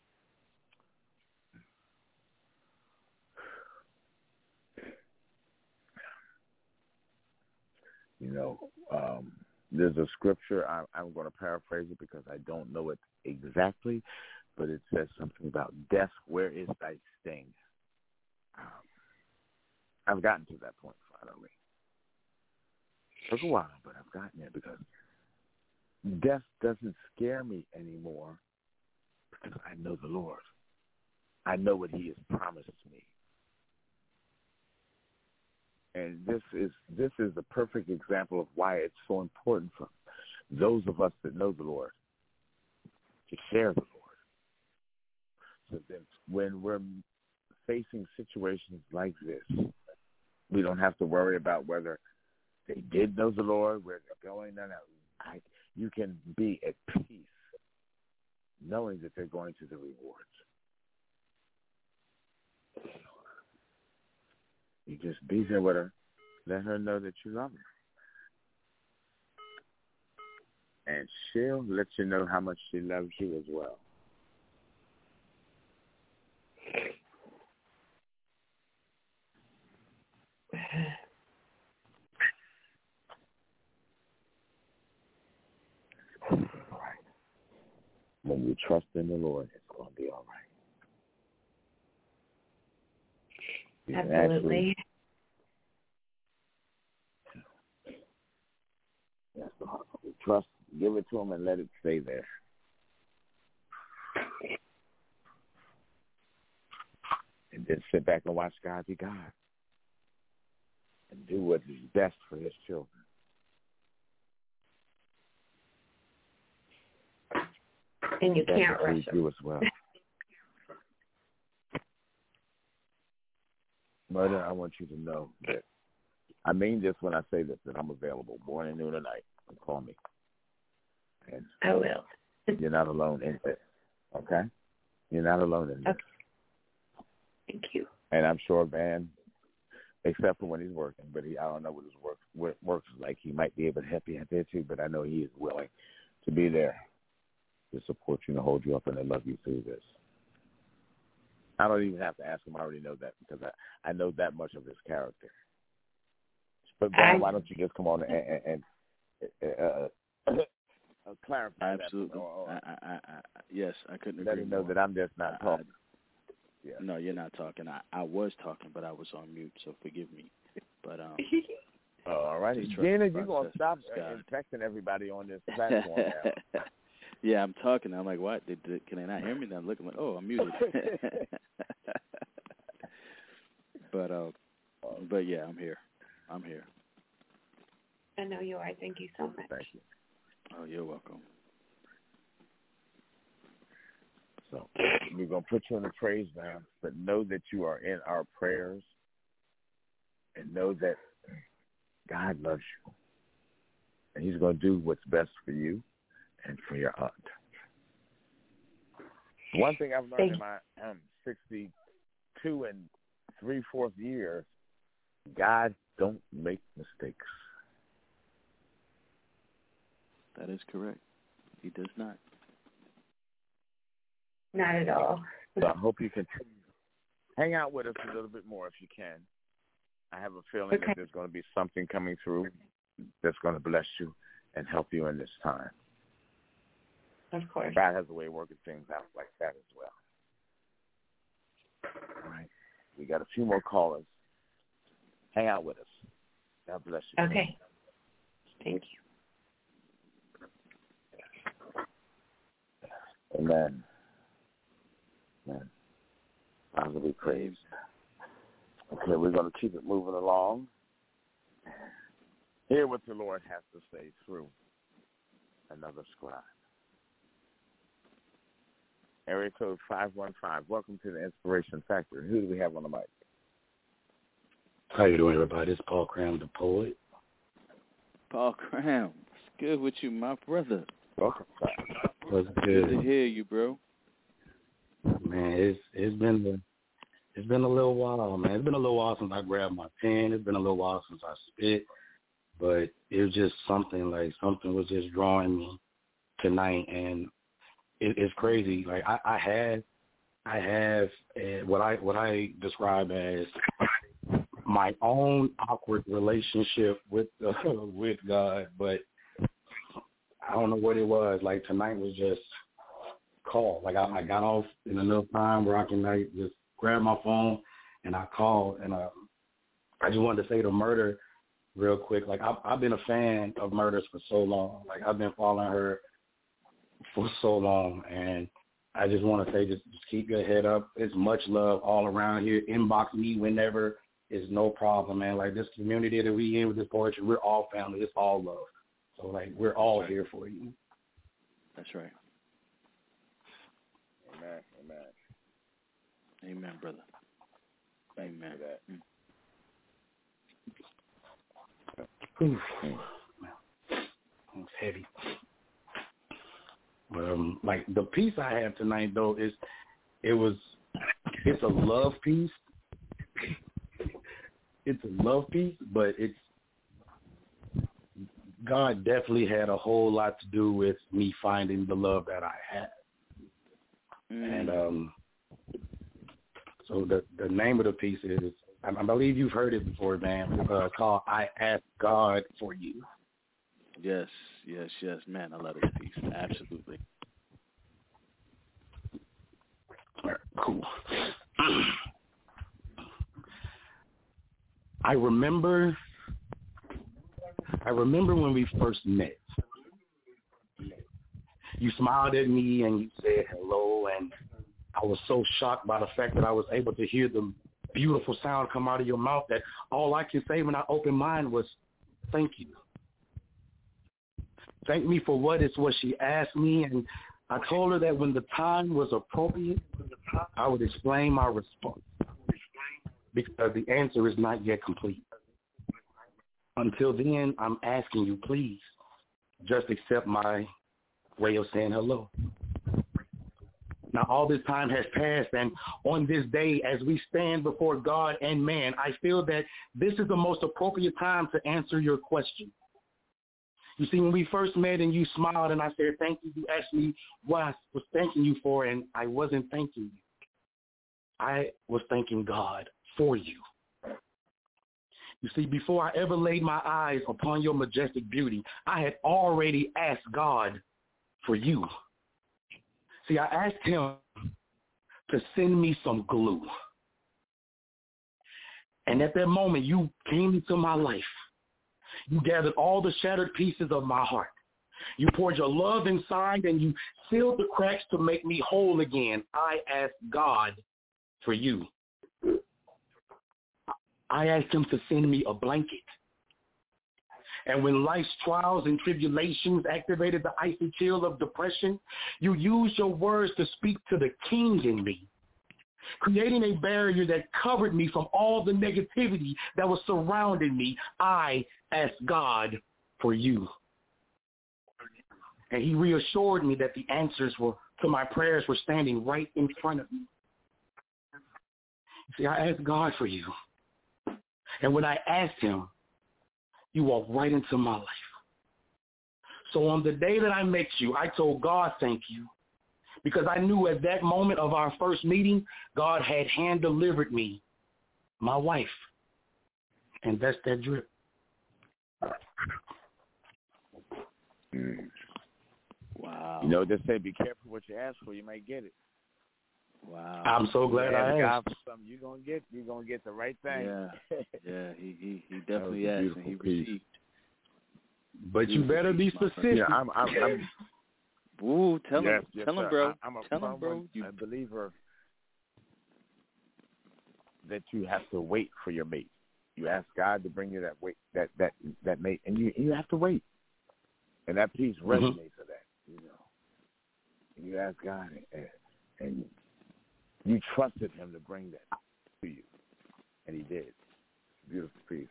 You know, um, there's a scripture, I, I'm going to paraphrase it because I don't know it exactly, but it says something about death, where is thy sting? Um, I've gotten to that point finally. It took a while, but I've gotten there because death doesn't scare me anymore because I know the Lord. I know what he has promised me. And this is this is the perfect example of why it's so important for those of us that know the Lord to share the Lord. So that when we're facing situations like this, we don't have to worry about whether they did know the Lord, where they're going. No, no. I, you can be at peace knowing that they're going to the rewards. You just be there with her. Let her know that you love her. And she'll let you know how much she loves you as well. All right. When you trust in the Lord, it's going to be all right. Absolutely. That's the heart. Trust, give it to him and let it stay there. And then sit back and watch God be God. and do what is best for his children. And you that can't rush them. You as well. Murder, I want you to know that I mean this when I say this, that I'm available morning, noon, or night. Call me. And I will. You're not alone in this, okay? You're not alone in this. Okay. Thank you. And I'm sure Van, except for when he's working, but he, I don't know what his work what works like. He might be able to help you out there too, but I know he is willing to be there to support you and hold you up and to love you through this. I don't even have to ask him. I already know that because I, I know that much of his character. But Van, why don't you just come on and, and, and uh, uh, clarify Absolutely. that? Or, or, I, I, I, yes, I couldn't let agree him know more. that I'm just not I, talking. I, yeah. No, you're not talking. I, I was talking, but I was on mute, so forgive me. But um. Oh, all right, Gina, you're gonna stop infecting everybody on this platform now. Yeah, I'm talking. I'm like, what? Did, did, can they not hear me? Then I'm looking like, oh, I'm muted. but uh, but yeah, I'm here. I'm here. I know you are. Thank you so much. Thank you. Oh, you're welcome. So we're gonna put you in the praise now, but know that you are in our prayers, and know that God loves you, and He's gonna do what's best for you and for your aunt. One thing I've learned in my um, sixty-two and three-fourth years, God don't make mistakes. That is correct. He does not. Not at all. So I hope you continue. Hang out with us a little bit more if you can. I have a feeling okay. that there's going to be something coming through that's going to bless you and help you in this time. Of course. God has a way of working things out like that as well. All right. We got a few more callers. Hang out with us. God bless you. Okay. Thank you. Amen. Amen. God will be praised. Okay, we're going to keep it moving along. Hear what the Lord has to say through another scribe. Area code five one five. Welcome to the Inspiration Factory. Who do we have on the mic? How you doing, everybody? It's Paul Cram, the poet. Paul Cram. It's good with you, my brother. Welcome. What's good? Good to hear you, bro. Man, it's it's been the, it's been a little while, man. It's been a little while since I grabbed my pen. It's been a little while since I spit, but it was just something like something was just drawing me tonight, and it, it's crazy. Like I, I had, I have uh, what I what I describe as my own awkward relationship with uh, with God, but I don't know what it was. Like tonight was just call. Like I, I got off in enough time where I can like just grab my phone and I called, and uh, I just wanted to say to Murder real quick. Like I've, I've been a fan of Murders for so long. Like I've been following her for so long, and I just want to say just, just keep your head up. It's much love all around here. Inbox me whenever. It's no problem, man. Like this community that we in with this poetry, we're all family. It's all love. So like we're all right. here for you. That's right. Amen. Amen. Amen, brother. Thank Amen. You for that. Mm. It's heavy. But um, like the piece I have tonight though is it was it's a love piece. It's a love piece, but it's God definitely had a whole lot to do with me finding the love that I had. Mm. And um, so the the name of the piece is, I, I believe you've heard it before, man. It's uh, called "I Ask God for You." Yes, yes, yes, man. I love this piece. Absolutely. All right, cool. I remember. I remember when we first met. You smiled at me and you said hello, and I was so shocked by the fact that I was able to hear the beautiful sound come out of your mouth that all I could say when I opened mine was, thank you. Thank me for what is what she asked me, and I told her that when the time was appropriate, I would explain my response because the answer is not yet complete. Until then, I'm asking you, please, just accept my way of saying hello. Now, all this time has passed, and on this day, as we stand before God and man, I feel that this is the most appropriate time to answer your question. You see, when we first met and you smiled and I said, thank you, you asked me what I was thanking you for, and I wasn't thanking you. I was thanking God for you. You see, before I ever laid my eyes upon your majestic beauty, I had already asked God for you. See, I asked him to send me some glue. And at that moment, you came into my life. You gathered all the shattered pieces of my heart. You poured your love inside and you sealed the cracks to make me whole again. I asked God for you. I asked him to send me a blanket. And when life's trials and tribulations activated the icy chill of depression, you used your words to speak to the king in me, creating a barrier that covered me from all the negativity that was surrounding me. I asked God for you. And he reassured me that the answers were to my prayers were standing right in front of me. See, I asked God for you. And when I asked him, you walked right into my life. So on the day that I met you, I told God thank you, because I knew at that moment of our first meeting, God had hand-delivered me my wife. And that's that drip. Mm. Wow. You know, they say be careful what you ask for, you might get it. Wow. I'm so glad you I ask asked. God for something, you're gonna get you're gonna get the right thing. Yeah. Yeah, he he, he definitely asked and he piece. received. But you better be specific. Yeah, I'm I'm, I'm Ooh, tell yes, him, yes, tell sir. him, bro. I, I'm a tell firm him, bro. one, You... a believer that you have to wait for your mate. You ask God to bring you that wait that that that mate, and you you have to wait. And that piece resonates mm-hmm. to that, you know. And you ask God, and, and you trusted him to bring that to you, and he did. Beautiful piece.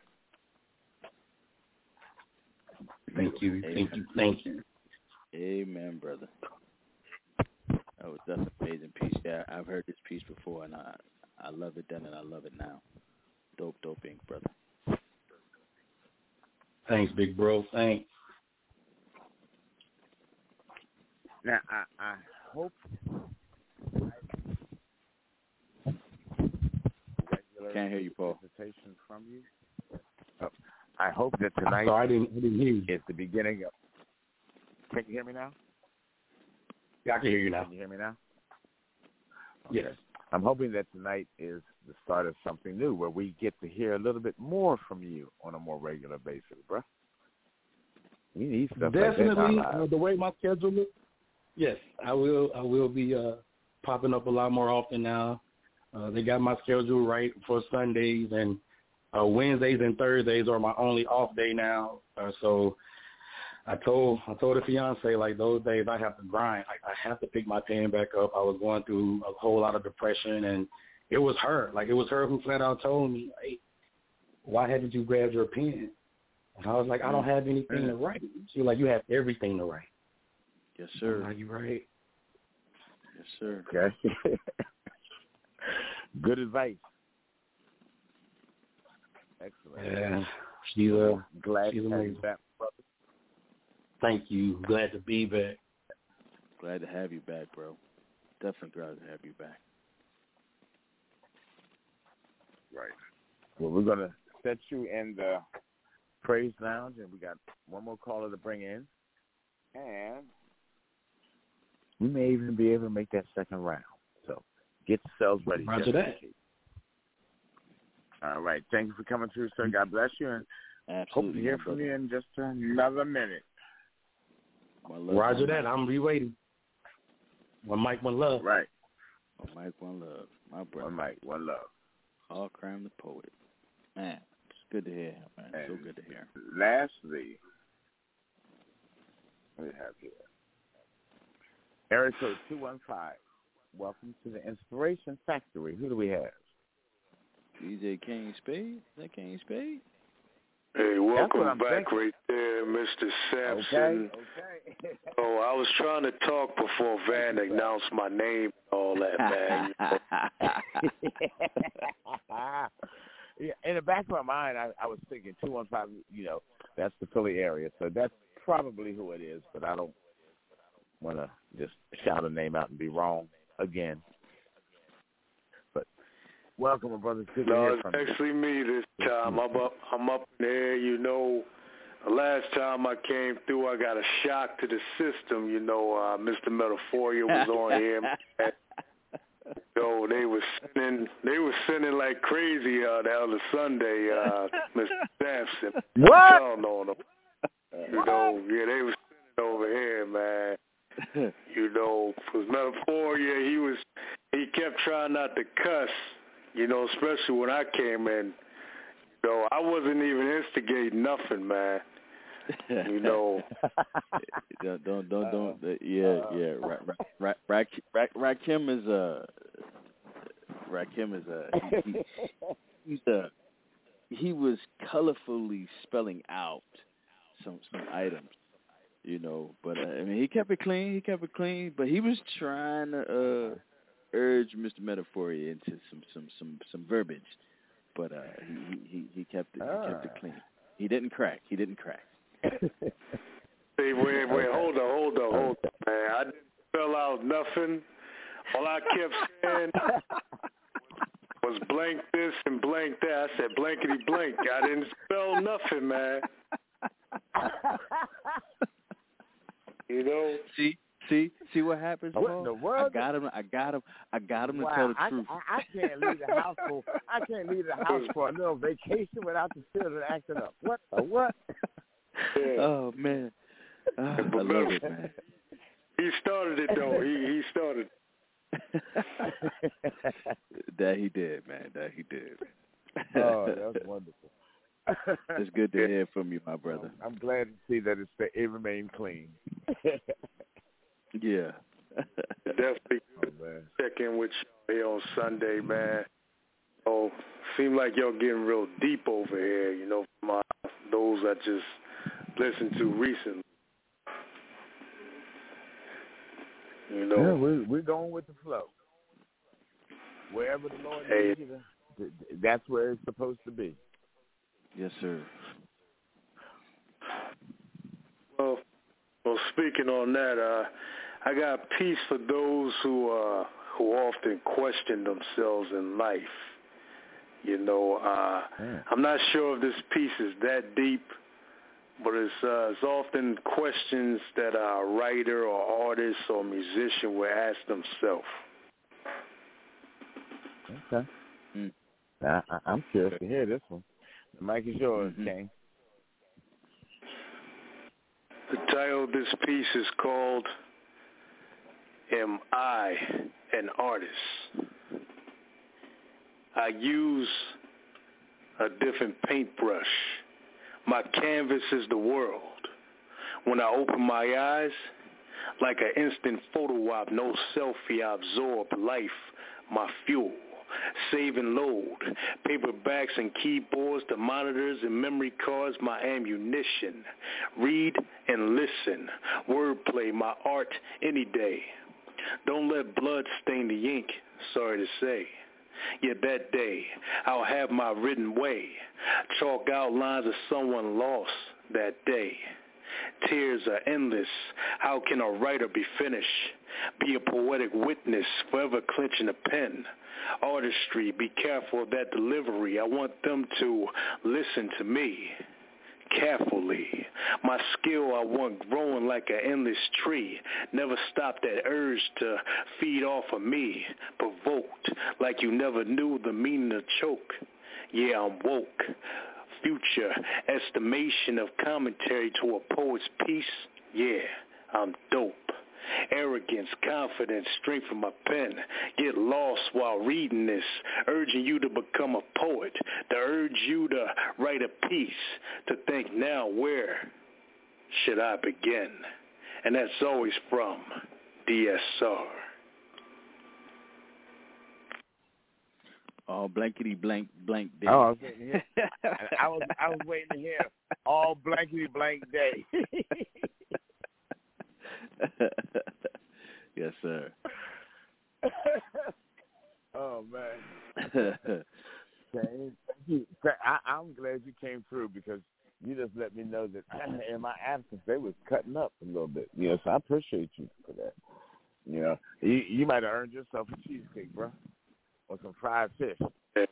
Thank you, Amen. thank you, thank you. Amen, brother. That was that's an amazing piece. Yeah, I've heard this piece before, and I I love it then, and I love it now. Dope, dope ink, brother. Thanks, big bro. Thanks. Now, I, I hope can't hear you, Paul. From you. Oh, I hope that tonight sorry, I didn't, I didn't hear you. is the beginning of. Can you hear me now? Yeah, I can hear you now. Can you hear me now? Okay. Yes. I'm hoping that tonight is the start of something new where we get to hear a little bit more from you on a more regular basis, bro. We need stuff Definitely, like that. Uh, the way my schedule looks, yes, I will. I will be uh, popping up a lot more often now. Uh, they got my schedule right for Sundays, and uh, Wednesdays and Thursdays are my only off day now. Uh, so I told I told the fiance, like, those days I have to grind. Like, I have to pick my pen back up. I was going through a whole lot of depression, and it was her. Like, it was her who flat out told me, hey, why haven't you grabbed your pen? And I was like, I don't have anything mm-hmm. to write. She was like, you have everything to write. Yes, sir. Are you right? Yes, sir. Okay. Good advice. Excellent. Yeah, she's uh, glad she's to have you back, brother. Thank you. Glad to be back. Glad to have you back, bro. Definitely glad to have you back. Right. Well, we're gonna set you in the praise lounge, and we got one more caller to bring in, and we may even be able to make that second round. So get yourselves ready. Roger that. All right. Thank you for coming through, sir. God bless you, and Absolutely, hope to hear from you in just another minute. Roger that. I'm re-waiting. One mic, one love. Right. One mic, one love. My brother. One mic, one love. Paul Cram the poet. Man, it's good to hear him, man. And so good to hear him. Lastly, what do we have here? Area code two one five. Welcome to the Inspiration Factory. Who do we have? D J Kane Spade? Is that Kane Spade? Hey, welcome back thinking. Right there, Mister Sampson. Okay, okay. Oh, I was trying to talk before Van announced my name and all that, man. Yeah, in the back of my mind, I, I was thinking two one five, you know, that's the Philly area. So that's probably who it is, but I don't want to just shout a name out and be wrong again. But welcome, my brothers. Good to no, hear it's from actually you. me this time. I'm up, I'm up in there, you know. The last time I came through, I got a shock to the system. You know, uh, Mister Metaphoria was on here. Yo, they were sinning, they were sinning like crazy uh, the other Sunday, uh, Mister Sampson. What? Y'all know them. You know, yeah, they were sinning over here, man. You know, because Metaphoria, he was, he kept trying not to cuss. You know, especially when I came in. You know, I wasn't even instigating nothing, man. You know, don't don't don't, don't uh, yeah yeah Ra- Ra- Ra- Ra- Rakim is a Rakim is a he, he, he's a he was colorfully spelling out some some items, you know, but uh, I mean he kept it clean, he kept it clean, but he was trying to uh, urge Mister Metaphoria into some some some some verbiage, but uh, he, he he kept it he kept it clean. He didn't crack. He didn't crack. Hey, wait, wait, hold on, hold on, hold on, man. I didn't spell out nothing. All I kept saying was blank this and blank that. I said blankety blank. I didn't spell nothing, man. You know? See, see, see what happens, What Paul? in the world? I got him. I got him. I got him to wow, tell the I, truth. I, I can't leave the house for I can't leave the house for a little vacation without the children acting up. What? A what? Yeah. Oh man, oh, I love it, man. He started it though. He he started. That he did, man. That he did. Oh, that's wonderful. It's good to hear from you, my brother. I'm glad to see that it's, it remained clean. Yeah. Definitely oh, check in with you here on Sunday, man. Oh, seem like y'all getting real deep over here, you know, from uh, those I just listened to recently. You know. Yeah, we're, we're going with the flow. Wherever the Lord hey. leads you, to, that's where it's supposed to be. Yes, sir. Well, well, speaking on that, uh, I got peace for those who uh, who often question themselves in life. You know, uh, yeah. I'm not sure if this piece is that deep, but it's, uh, it's often questions that a writer or artist or musician will ask themselves. Okay. Mm. I, I, I'm curious to hear this one. The mic is yours, mm-hmm. King. The title of this piece is called Am I an Artist? I use a different paintbrush. My canvas is the world. When I open my eyes, like an instant photo op, no selfie, I absorb life, my fuel. Save and load, paperbacks and keyboards, the monitors and memory cards, my ammunition. Read and listen, wordplay, my art any day. Don't let blood stain the ink, sorry to say. Yet that day, I'll have my written way, chalk outlines of someone lost that day. Tears are endless. How can a writer be finished? Be a poetic witness, forever clenching a pen. Artistry, be careful of that delivery. I want them to listen to me carefully. My skill I want growing like an endless tree. Never stop that urge to feed off of me. Provoked like you never knew the meaning of choke. Yeah, I'm woke. Future estimation of commentary to a poet's piece. Yeah, I'm dope. arrogance, confidence, strength of my pen. Get lost while reading this, urging you to become a poet, to urge you to write a piece, to think now where should I begin? And that's always from D S R. All blankety blank blank day. Oh, I was, yeah. I was I was waiting to hear all blankety blank day. Yes, sir. Oh man. Okay. Thank you. I, I'm glad you came through because you just let me know that in my absence they was cutting up a little bit. You know, so I appreciate you for that. You know, you, you might have earned yourself a cheesecake, bro. Or some fried fish. Hey,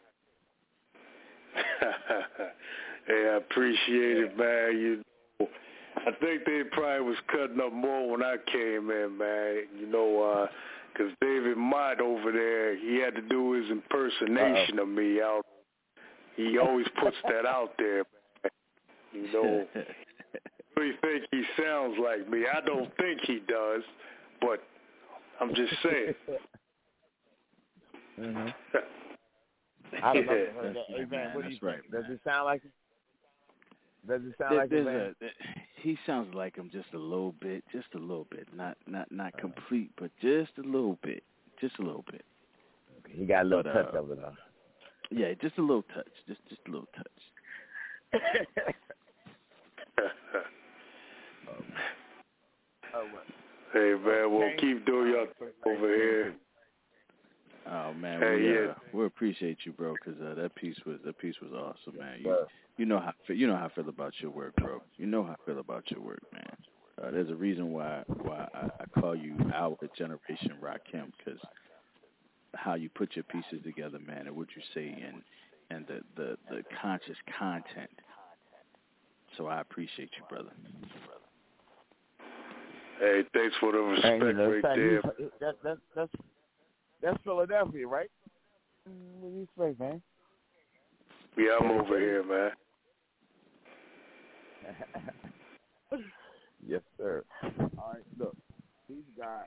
I appreciate it, man. You know, I think they probably was cutting up more when I came in, man. You know, because uh, David Mott over there, he had to do his impersonation Uh-oh. of me out. He always puts that out there, man. You know, I really think he sounds like me. I don't think he does, but I'm just saying. Mm-hmm. I don't know. Yeah. That. Hey, man, what do you right, think? Does it sound like Does it sound like There's him? A, he sounds like him just a little bit, just a little bit. Not not not complete, but just a little bit, just a little bit. Okay. He got a little but, touch uh, of it, though. Yeah, just a little touch, just just a little touch. oh, hey man, we'll okay. keep doing your thing over here. Oh man, hey, we, uh, yeah. we appreciate you, bro, because uh, that piece was that piece was awesome, man. You you know how you know how I feel about your work, bro. You know how I feel about your work, man. Uh, there's a reason why why I, I call you our generation Rakim, because how you put your pieces together, man, and what you say, and and the, the, the conscious content. So I appreciate you, brother. Hey, thanks for the respect hey, you know, right there. That, that, that's that's Philadelphia, right? What do you say, man? Yeah, I'm over here, man. Yes, sir. All right, look, he's got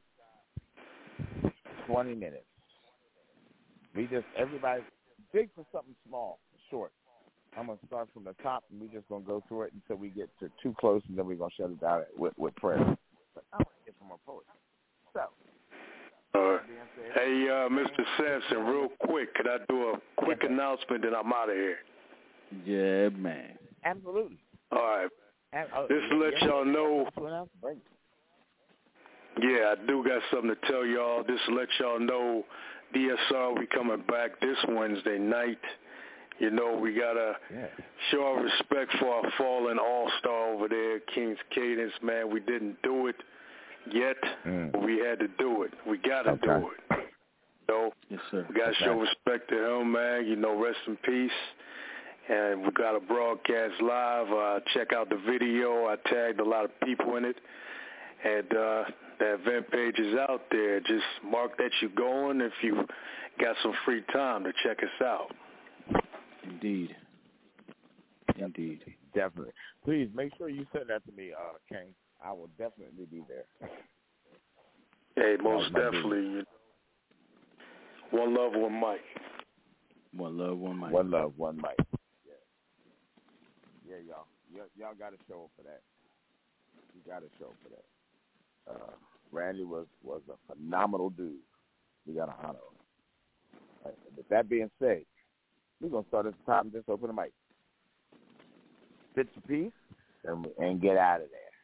twenty minutes. We just, everybody, big for something small, short. I'm going to start from the top, and we're just going to go through it until we get to too close, and then we're going to shut it down with, with prayer. But I want to get some more poetry. So. All right. Hey, uh, Mister Sampson, real quick, could I do a quick yes, announcement, and I'm out of here? Yeah, man. Absolutely. All right. And, uh, Just to let yeah, y'all know. Yeah. Yeah, I do got something to tell y'all. Just to let y'all know, D S R, we coming back this Wednesday night. You know, we got to yeah. show our respect for our fallen all-star over there, King's Cadence, man. We didn't do it yet, mm. but we had to do it. We got to okay. do it. So yes, sir. we got to okay. show respect to him, man. You know, rest in peace. And we got a broadcast live. Uh, check out the video. I tagged a lot of people in it. And uh, the event page is out there. Just mark that you're going if you got some free time to check us out. Indeed. Indeed. Definitely. Please make sure you send that to me, uh, King. I will definitely be there. Hey, most definitely. You know, one love, one mic. One love, one mic. One love, one mic. Yeah, yeah, y'all. Y- y'all got to show up for that. You got to show up for that. Uh, Randy was, was a phenomenal dude. We got to honor him. Right. With that being said, we're going to start at the top and just open the mic. Spit your piece and, and get out of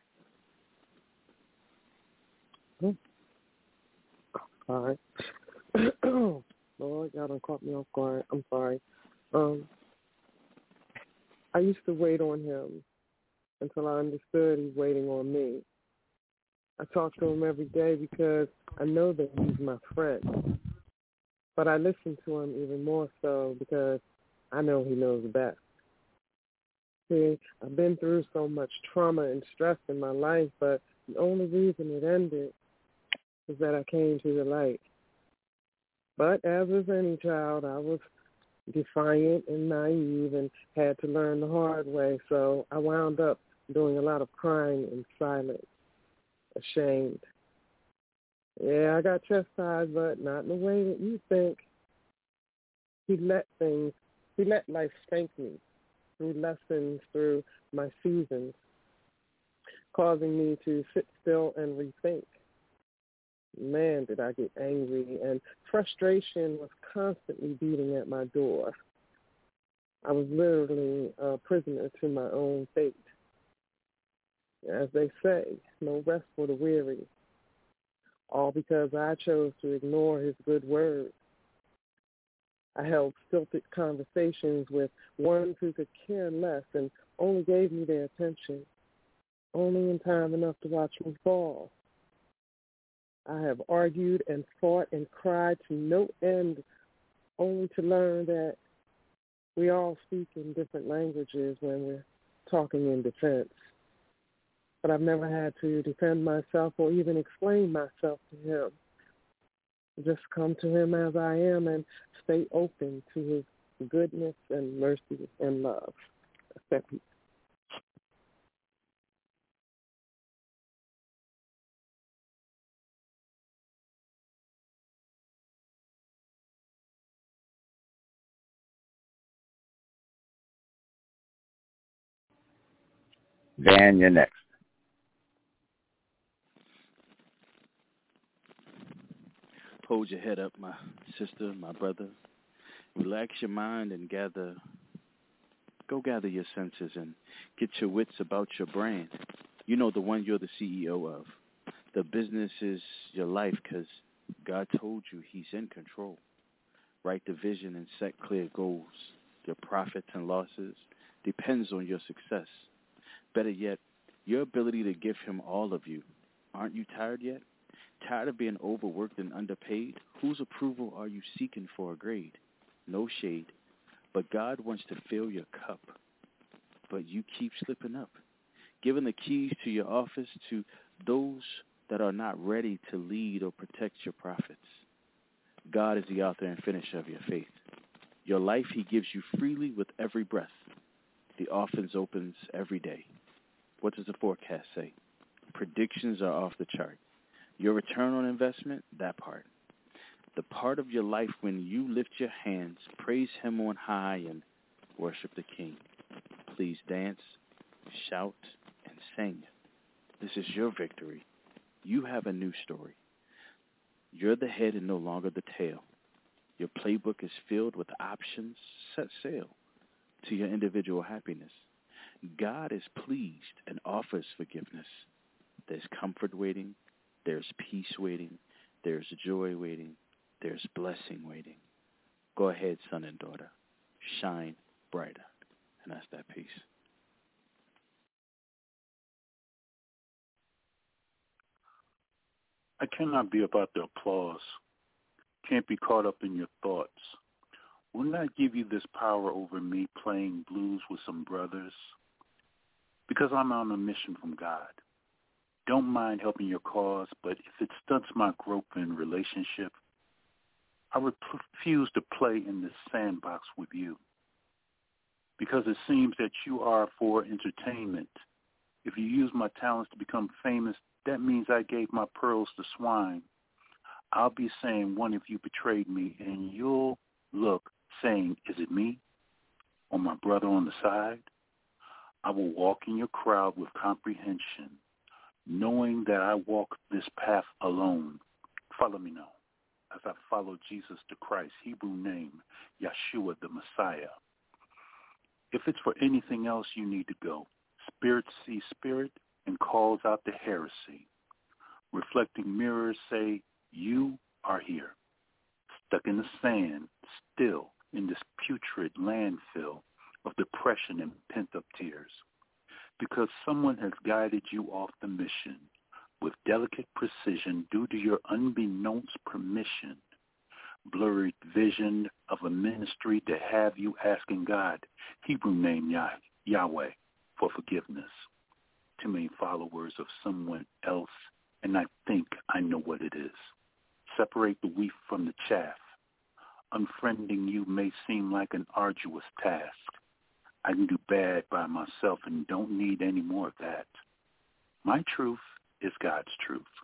there. All right. Lord, y'all done caught me off guard. I'm sorry. Um, I used to wait on him until I understood he's waiting on me. I talk to him every day because I know that he's my friend. But I listen to him even more so because I know he knows best. See, I've been through so much trauma and stress in my life, but the only reason it ended is that I came to the light. But as with any child, I was defiant and naive and had to learn the hard way, so I wound up doing a lot of crying in silence, ashamed, Yeah, I got chastised, but not in the way that you think. He let things, he let life spank me through lessons, through my seasons, causing me to sit still and rethink. Man, did I get angry, and frustration was constantly beating at my door. I was literally a prisoner to my own fate. As they say, no rest for the weary, all because I chose to ignore his good word. I held stilted conversations with ones who could care less and only gave me their attention, only in time enough to watch me fall. I have argued and fought and cried to no end, only to learn that we all speak in different languages when we're talking in defense. But I've never had to defend myself or even explain myself to him. Just come to him as I am and stay open to his goodness and mercy and love. That's it. Van, you're next. Hold your head up, my sister, my brother. Relax your mind and gather, go gather your senses and get your wits about your brand. You know, the one you're the C E O of. The business is your life because God told you he's in control. Write the vision and set clear goals. Your profits and losses depends on your success. Better yet, your ability to give him all of you. Aren't you tired yet? Tired of being overworked and underpaid? Whose approval are you seeking for a grade? No shade, but God wants to fill your cup. But you keep slipping up, giving the keys to your office to those that are not ready to lead or protect your profits. God is the author and finisher of your faith. Your life he gives you freely with every breath. The offense opens every day. What does the forecast say? Predictions are off the chart. Your return on investment, that part. The part of your life when you lift your hands, praise him on high, and worship the King. Please dance, shout, and sing. This is your victory. You have a new story. You're the head and no longer the tail. Your playbook is filled with options. Set sail to your individual happiness. God is pleased and offers forgiveness. There's comfort waiting. There's peace waiting. There's joy waiting. There's blessing waiting. Go ahead, son and daughter. Shine brighter. And that's that peace. I cannot be about the applause. Can't be caught up in your thoughts. Will not give you this power over me playing blues with some brothers, because I'm on a mission from God. Don't mind helping your cause, but if it stunts my growth in relationship, I refuse to play in this sandbox with you, because it seems that you are for entertainment. If you use my talents to become famous, that means I gave my pearls to swine. I'll be saying one of you betrayed me, and you'll look saying, is it me or my brother on the side? I will walk in your crowd with comprehension, knowing that I walk this path alone. Follow me now as I follow Jesus the Christ, Hebrew name, Yeshua the Messiah. If it's for anything else, you need to go. Spirit see spirit and calls out the heresy. Reflecting mirrors say, you are here, stuck in the sand, still in this putrid landfill of depression and pent-up tears, because someone has guided you off the mission with delicate precision due to your unbeknownst permission, blurred vision of a ministry to have you asking God, Hebrew name Yah- Yahweh, for forgiveness. Too many followers of someone else, and I think I know what it is. Separate the wheat from the chaff. Unfriending you may seem like an arduous task. I can do bad by myself and don't need any more of that. My truth is God's truth.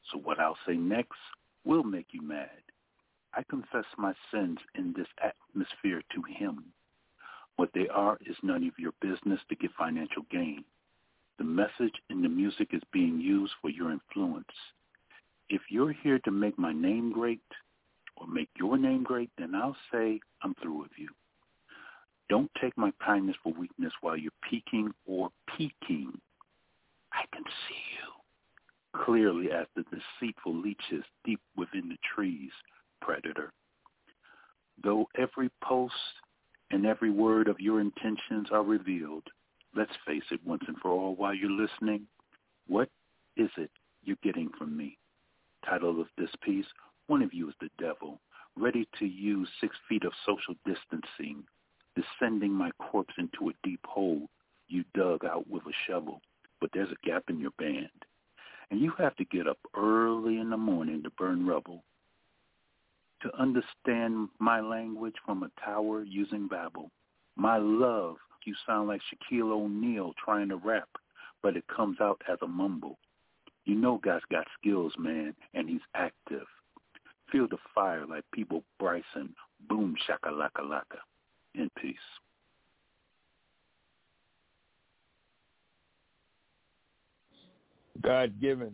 So what I'll say next will make you mad. I confess my sins in this atmosphere to him. What they are is none of your business to get financial gain. The message in the music is being used for your influence. If you're here to make my name great or make your name great, then I'll say I'm through with you. Don't take my kindness for weakness while you're peeking or peeking. I can see you clearly as the deceitful leeches deep within the trees, predator. Though every post and every word of your intentions are revealed, let's face it once and for all while you're listening. What is it you're getting from me? Title of this piece, one of you is the devil, ready to use six feet of social distancing, descending my corpse into a deep hole you dug out with a shovel, but there's a gap in your band. And you have to get up early in the morning to burn rubble. To understand my language from a tower using Babel. My love, you sound like Shaquille O'Neal trying to rap, but it comes out as a mumble. You know God's got skills, man, and he's active. Feel the fire like People Bryson. Boom, shaka-laka-laka. In peace. God-given.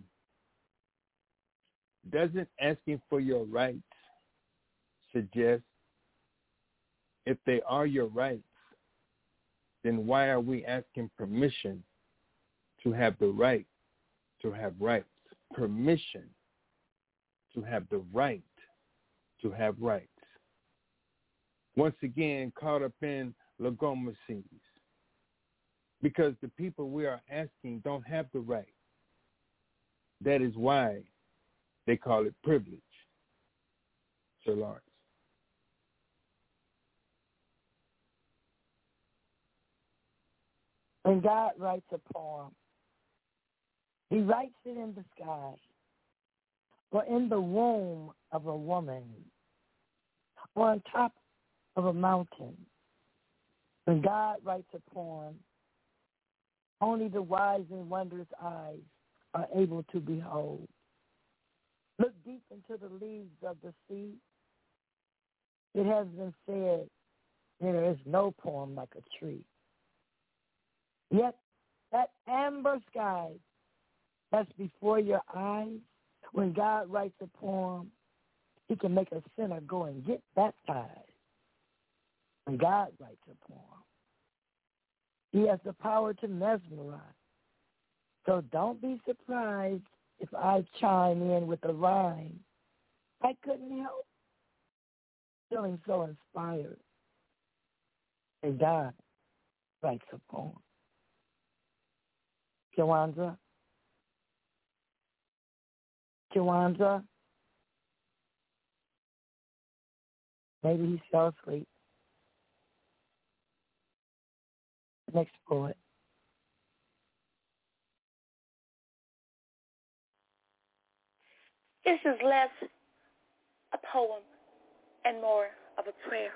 Doesn't asking for your rights suggest if they are your rights, then why are we asking permission to have the right to have rights? Permission to have the right to have rights. Once again, caught up in legomacies, because the people we are asking don't have the right. That is why they call it privilege. Sir Lawrence. When God writes a poem, he writes it in the sky or in the womb of a woman or on top of a mountain. When God writes a poem, only the wise and wondrous eyes are able to behold. Look deep into the leaves of the sea. It has been said there is no poem like a tree. Yet that amber sky that's before your eyes, when God writes a poem, he can make a sinner go and get baptized. When God writes a poem, he has the power to mesmerize. So don't be surprised if I chime in with a rhyme. I couldn't help feeling so inspired. And God writes a poem. Jawanza? Jawanza? Maybe he fell asleep. Next poet. This is less a poem and more of a prayer.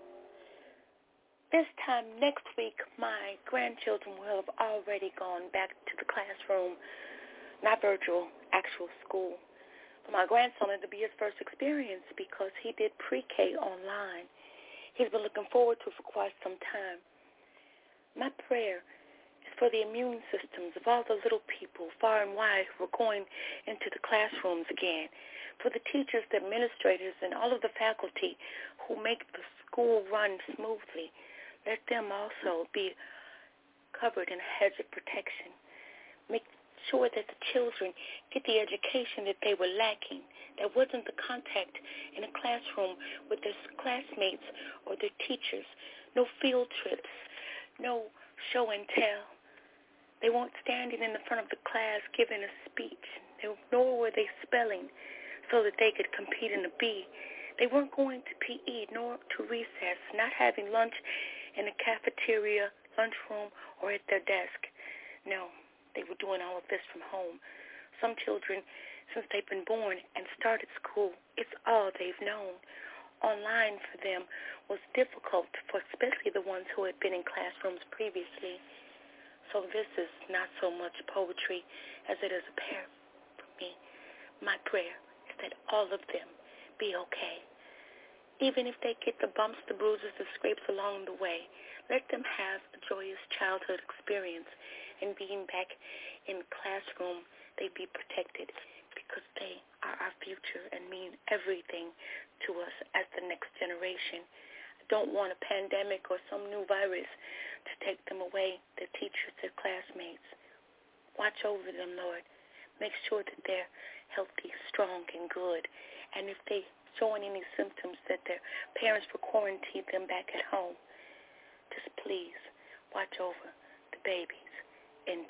This time next week, my grandchildren will have already gone back to the classroom, not virtual, actual school. For my grandson, it'll be his first experience because he did pre-K online. He's been looking forward to it for quite some time. My prayer is for the immune systems of all the little people far and wide who are going into the classrooms again, for the teachers, the administrators, and all of the faculty who make the school run smoothly. Let them also be covered in a hedge of protection. Make sure that the children get the education that they were lacking. There wasn't the contact in a classroom with their classmates or their teachers. No field trips. No show and tell. They weren't standing in the front of the class giving a speech. They, nor were they spelling so that they could compete in a B. They weren't going to P E nor to recess, not having lunch in the cafeteria, lunchroom, or at their desk. No, they were doing all of this from home. Some children, since they've been born and started school, it's all they've known. Online for them was difficult, for especially the ones who had been in classrooms previously. So this is not so much poetry as it is a prayer for me. My prayer is that all of them be okay. Even if they get the bumps, the bruises, the scrapes along the way, let them have a joyous childhood experience. And being back in the classroom, they be protected because they are our future and mean everything to us as the next generation. I don't want a pandemic or some new virus to take them away, their teachers, their classmates. Watch over them, Lord. Make sure that they're healthy, strong, and good. And if they showing any symptoms that their parents will quarantine them back at home, just please watch over the babies in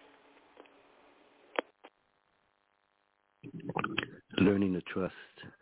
peace. Learning to trust.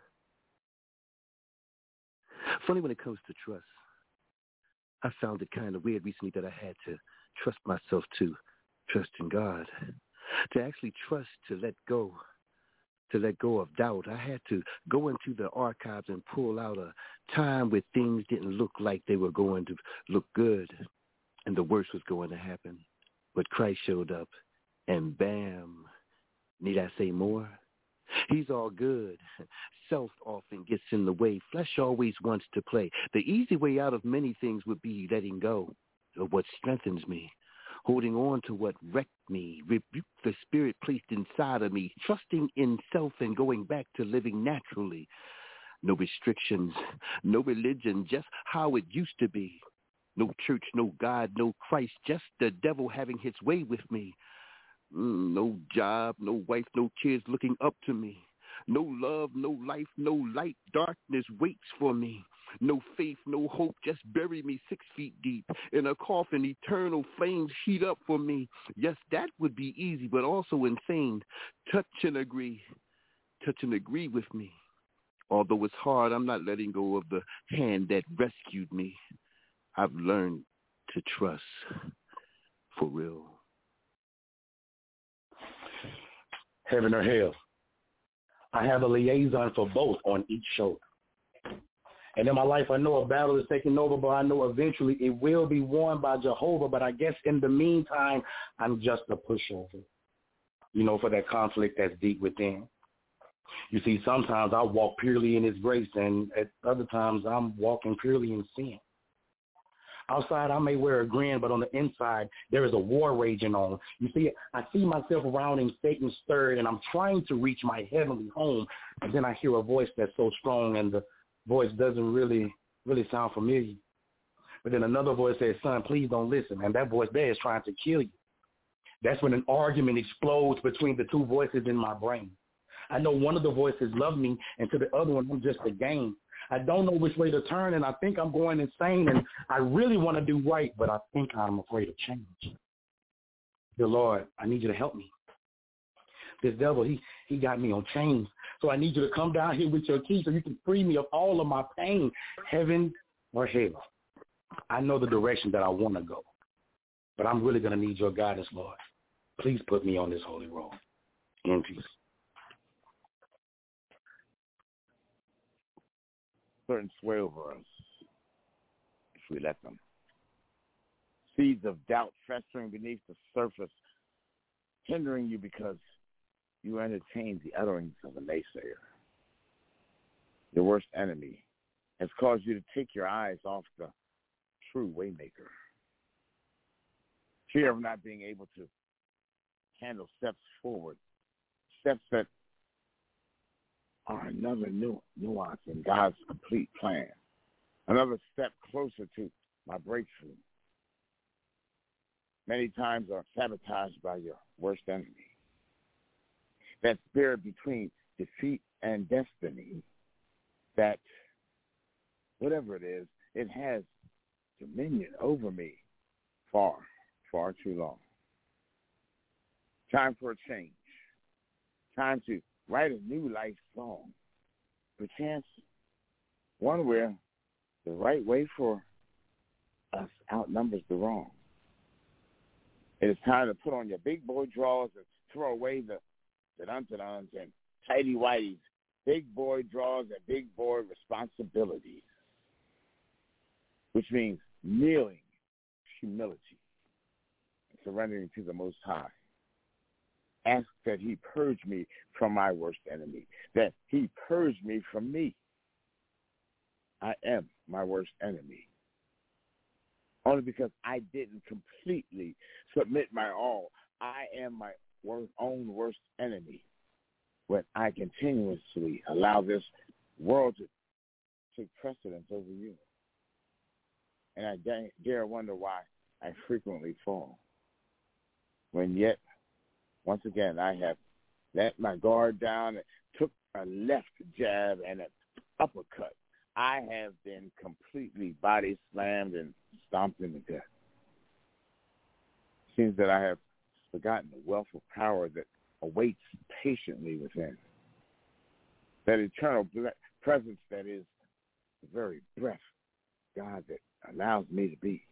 Funny when it comes to trust. I found it kind of weird recently that I had to trust myself to trust in God. To actually trust, to let go. To let go of doubt. I had to go into the archives and pull out a time where things didn't look like they were going to look good and the worst was going to happen. But Christ showed up and bam, need I say more? He's all good. Self often gets in the way. Flesh always wants to play. The easy way out of many things would be letting go of what strengthens me. Holding on to what wrecked me, rebuke the spirit placed inside of me, trusting in self and going back to living naturally. No restrictions, no religion, just how it used to be. No church, no God, no Christ, just the devil having his way with me. Mm, no job, no wife, no kids looking up to me. No love, no life, no light. Darkness waits for me. No faith, no hope, just bury me six feet deep. In a coffin, eternal flames heat up for me. Yes, that would be easy, but also insane. Touch and agree. Touch and agree with me. Although it's hard, I'm not letting go of the hand that rescued me. I've learned to trust. For real. Heaven or hell. I have a liaison for both on each shoulder. And in my life, I know a battle is taking over, but I know eventually it will be won by Jehovah. But I guess in the meantime, I'm just a pushover, you know, for that conflict that's deep within. You see, sometimes I walk purely in his grace, and at other times I'm walking purely in sin. Outside, I may wear a grin, but on the inside, there is a war raging on. You see, I see myself around in Satan stirred, and I'm trying to reach my heavenly home. And then I hear a voice that's so strong, and the voice doesn't really, really sound familiar. But then another voice says, son, please don't listen. And that voice there is trying to kill you. That's when an argument explodes between the two voices in my brain. I know one of the voices loves me, and to the other one, I'm just a game. I don't know which way to turn, and I think I'm going insane, and I really want to do right, but I think I'm afraid of change. Dear Lord, I need you to help me. This devil, he, he got me on chains, so I need you to come down here with your key so you can free me of all of my pain, heaven or hell. I know the direction that I want to go, but I'm really going to need your guidance, Lord. Please put me on this holy road. In peace. Certain sway over us if we let them. Seeds of doubt festering beneath the surface, hindering you because you entertain the utterings of a naysayer. Your worst enemy has caused you to take your eyes off the true waymaker. Fear of not being able to handle steps forward, steps that are another new nuance in God's complete plan, another step closer to my breakthrough. Many times are sabotaged by your worst enemy. That spirit between defeat and destiny, that whatever it is, it has dominion over me far, far too long. Time for a change. Time to write a new life song. Perchance one where the right way for us outnumbers the wrong. It is time to put on your big boy drawers and throw away the dun-dun-duns and tighty-whities, big boy drawers and big boy responsibilities, which means kneeling, humility, and surrendering to the Most High. ask that he purge me from my worst enemy, that he purge me from me. I am my worst enemy. Only because I didn't completely submit my all. I am my own worst enemy when I continuously allow this world to take precedence over you. And I dare wonder why I frequently fall. When yet, once again, I have let my guard down and took a left jab and an uppercut. I have been completely body slammed and stomped in the gut. It seems that I have forgotten the wealth of power that awaits patiently within. That eternal presence that is the very breath, God, that allows me to be.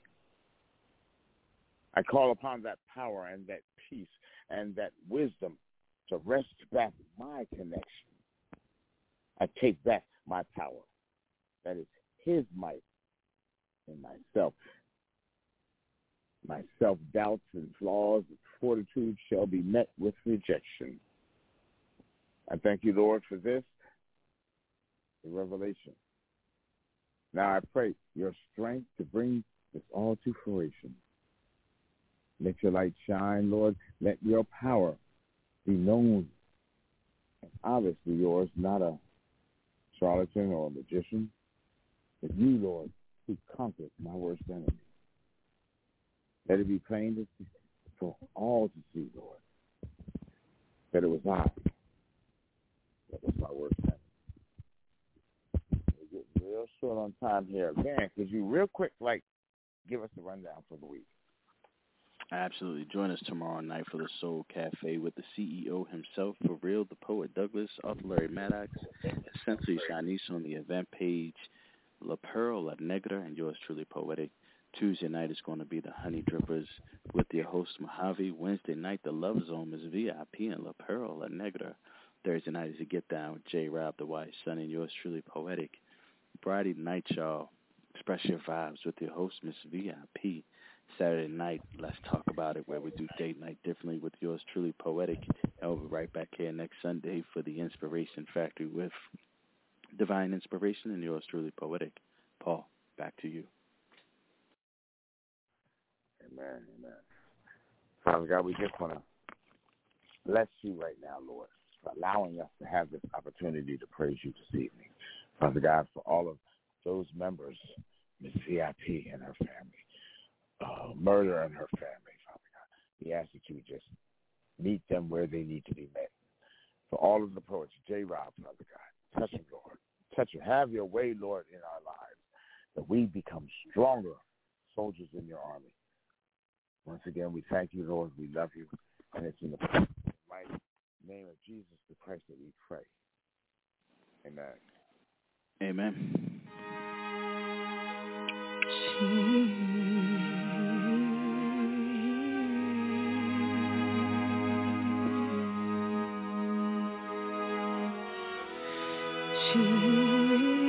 I call upon that power and that peace and that wisdom to wrest back my connection. I take back my power. That is his might in myself. My self-doubts and flaws and fortitude shall be met with rejection. I thank you, Lord, for this, the revelation. Now I pray your strength to bring this all to fruition. Let your light shine, Lord. Let your power be known. And obviously yours, not a charlatan or a magician, but you, Lord, who conquered my worst enemy. Let it be plain to see, for all to see, Lord, that it was I that was my worst enemy. We're getting real short on time here. Man, could you real quick, like, give us the rundown for the week? Absolutely. Join us tomorrow night for the Soul Cafe with the C E O himself, For Real, the Poet Douglas, author Larry Maddox, Essentially Shanice on the event page, La Pearl, La Negra, and yours truly, Poetic. Tuesday night is going to be the Honey Drippers with your host, Mojave. Wednesday night, the Love Zone is V I P and La Pearl, La Negra. Thursday night is a Get Down with J. Rob, the Wise Son, and yours truly, Poetic. Friday night, y'all, express your vibes with your host, Miss V I P. Saturday night, let's talk about it, where we do date night differently with yours truly, Poetic. And we'll be right back here next Sunday for the Inspiration Factory with Divine Inspiration and yours truly, Poetic. Paul, back to you. Amen, amen. Father God, we just want to bless you right now, Lord, for allowing us to have this opportunity to praise you this evening. Father God, for all of those members, Miss V I P and her family, uh, Murder and her family, Father God, we ask that you would just meet them where they need to be met. For all of the poets, J. Rob, Father God, touch them, Lord. Touch them. Have your way, Lord, in our lives, that we become stronger soldiers in your army. Once again, we thank you, Lord. We love you. And it's in the mighty name of Jesus the Christ that we pray. Amen. Amen. Jesus.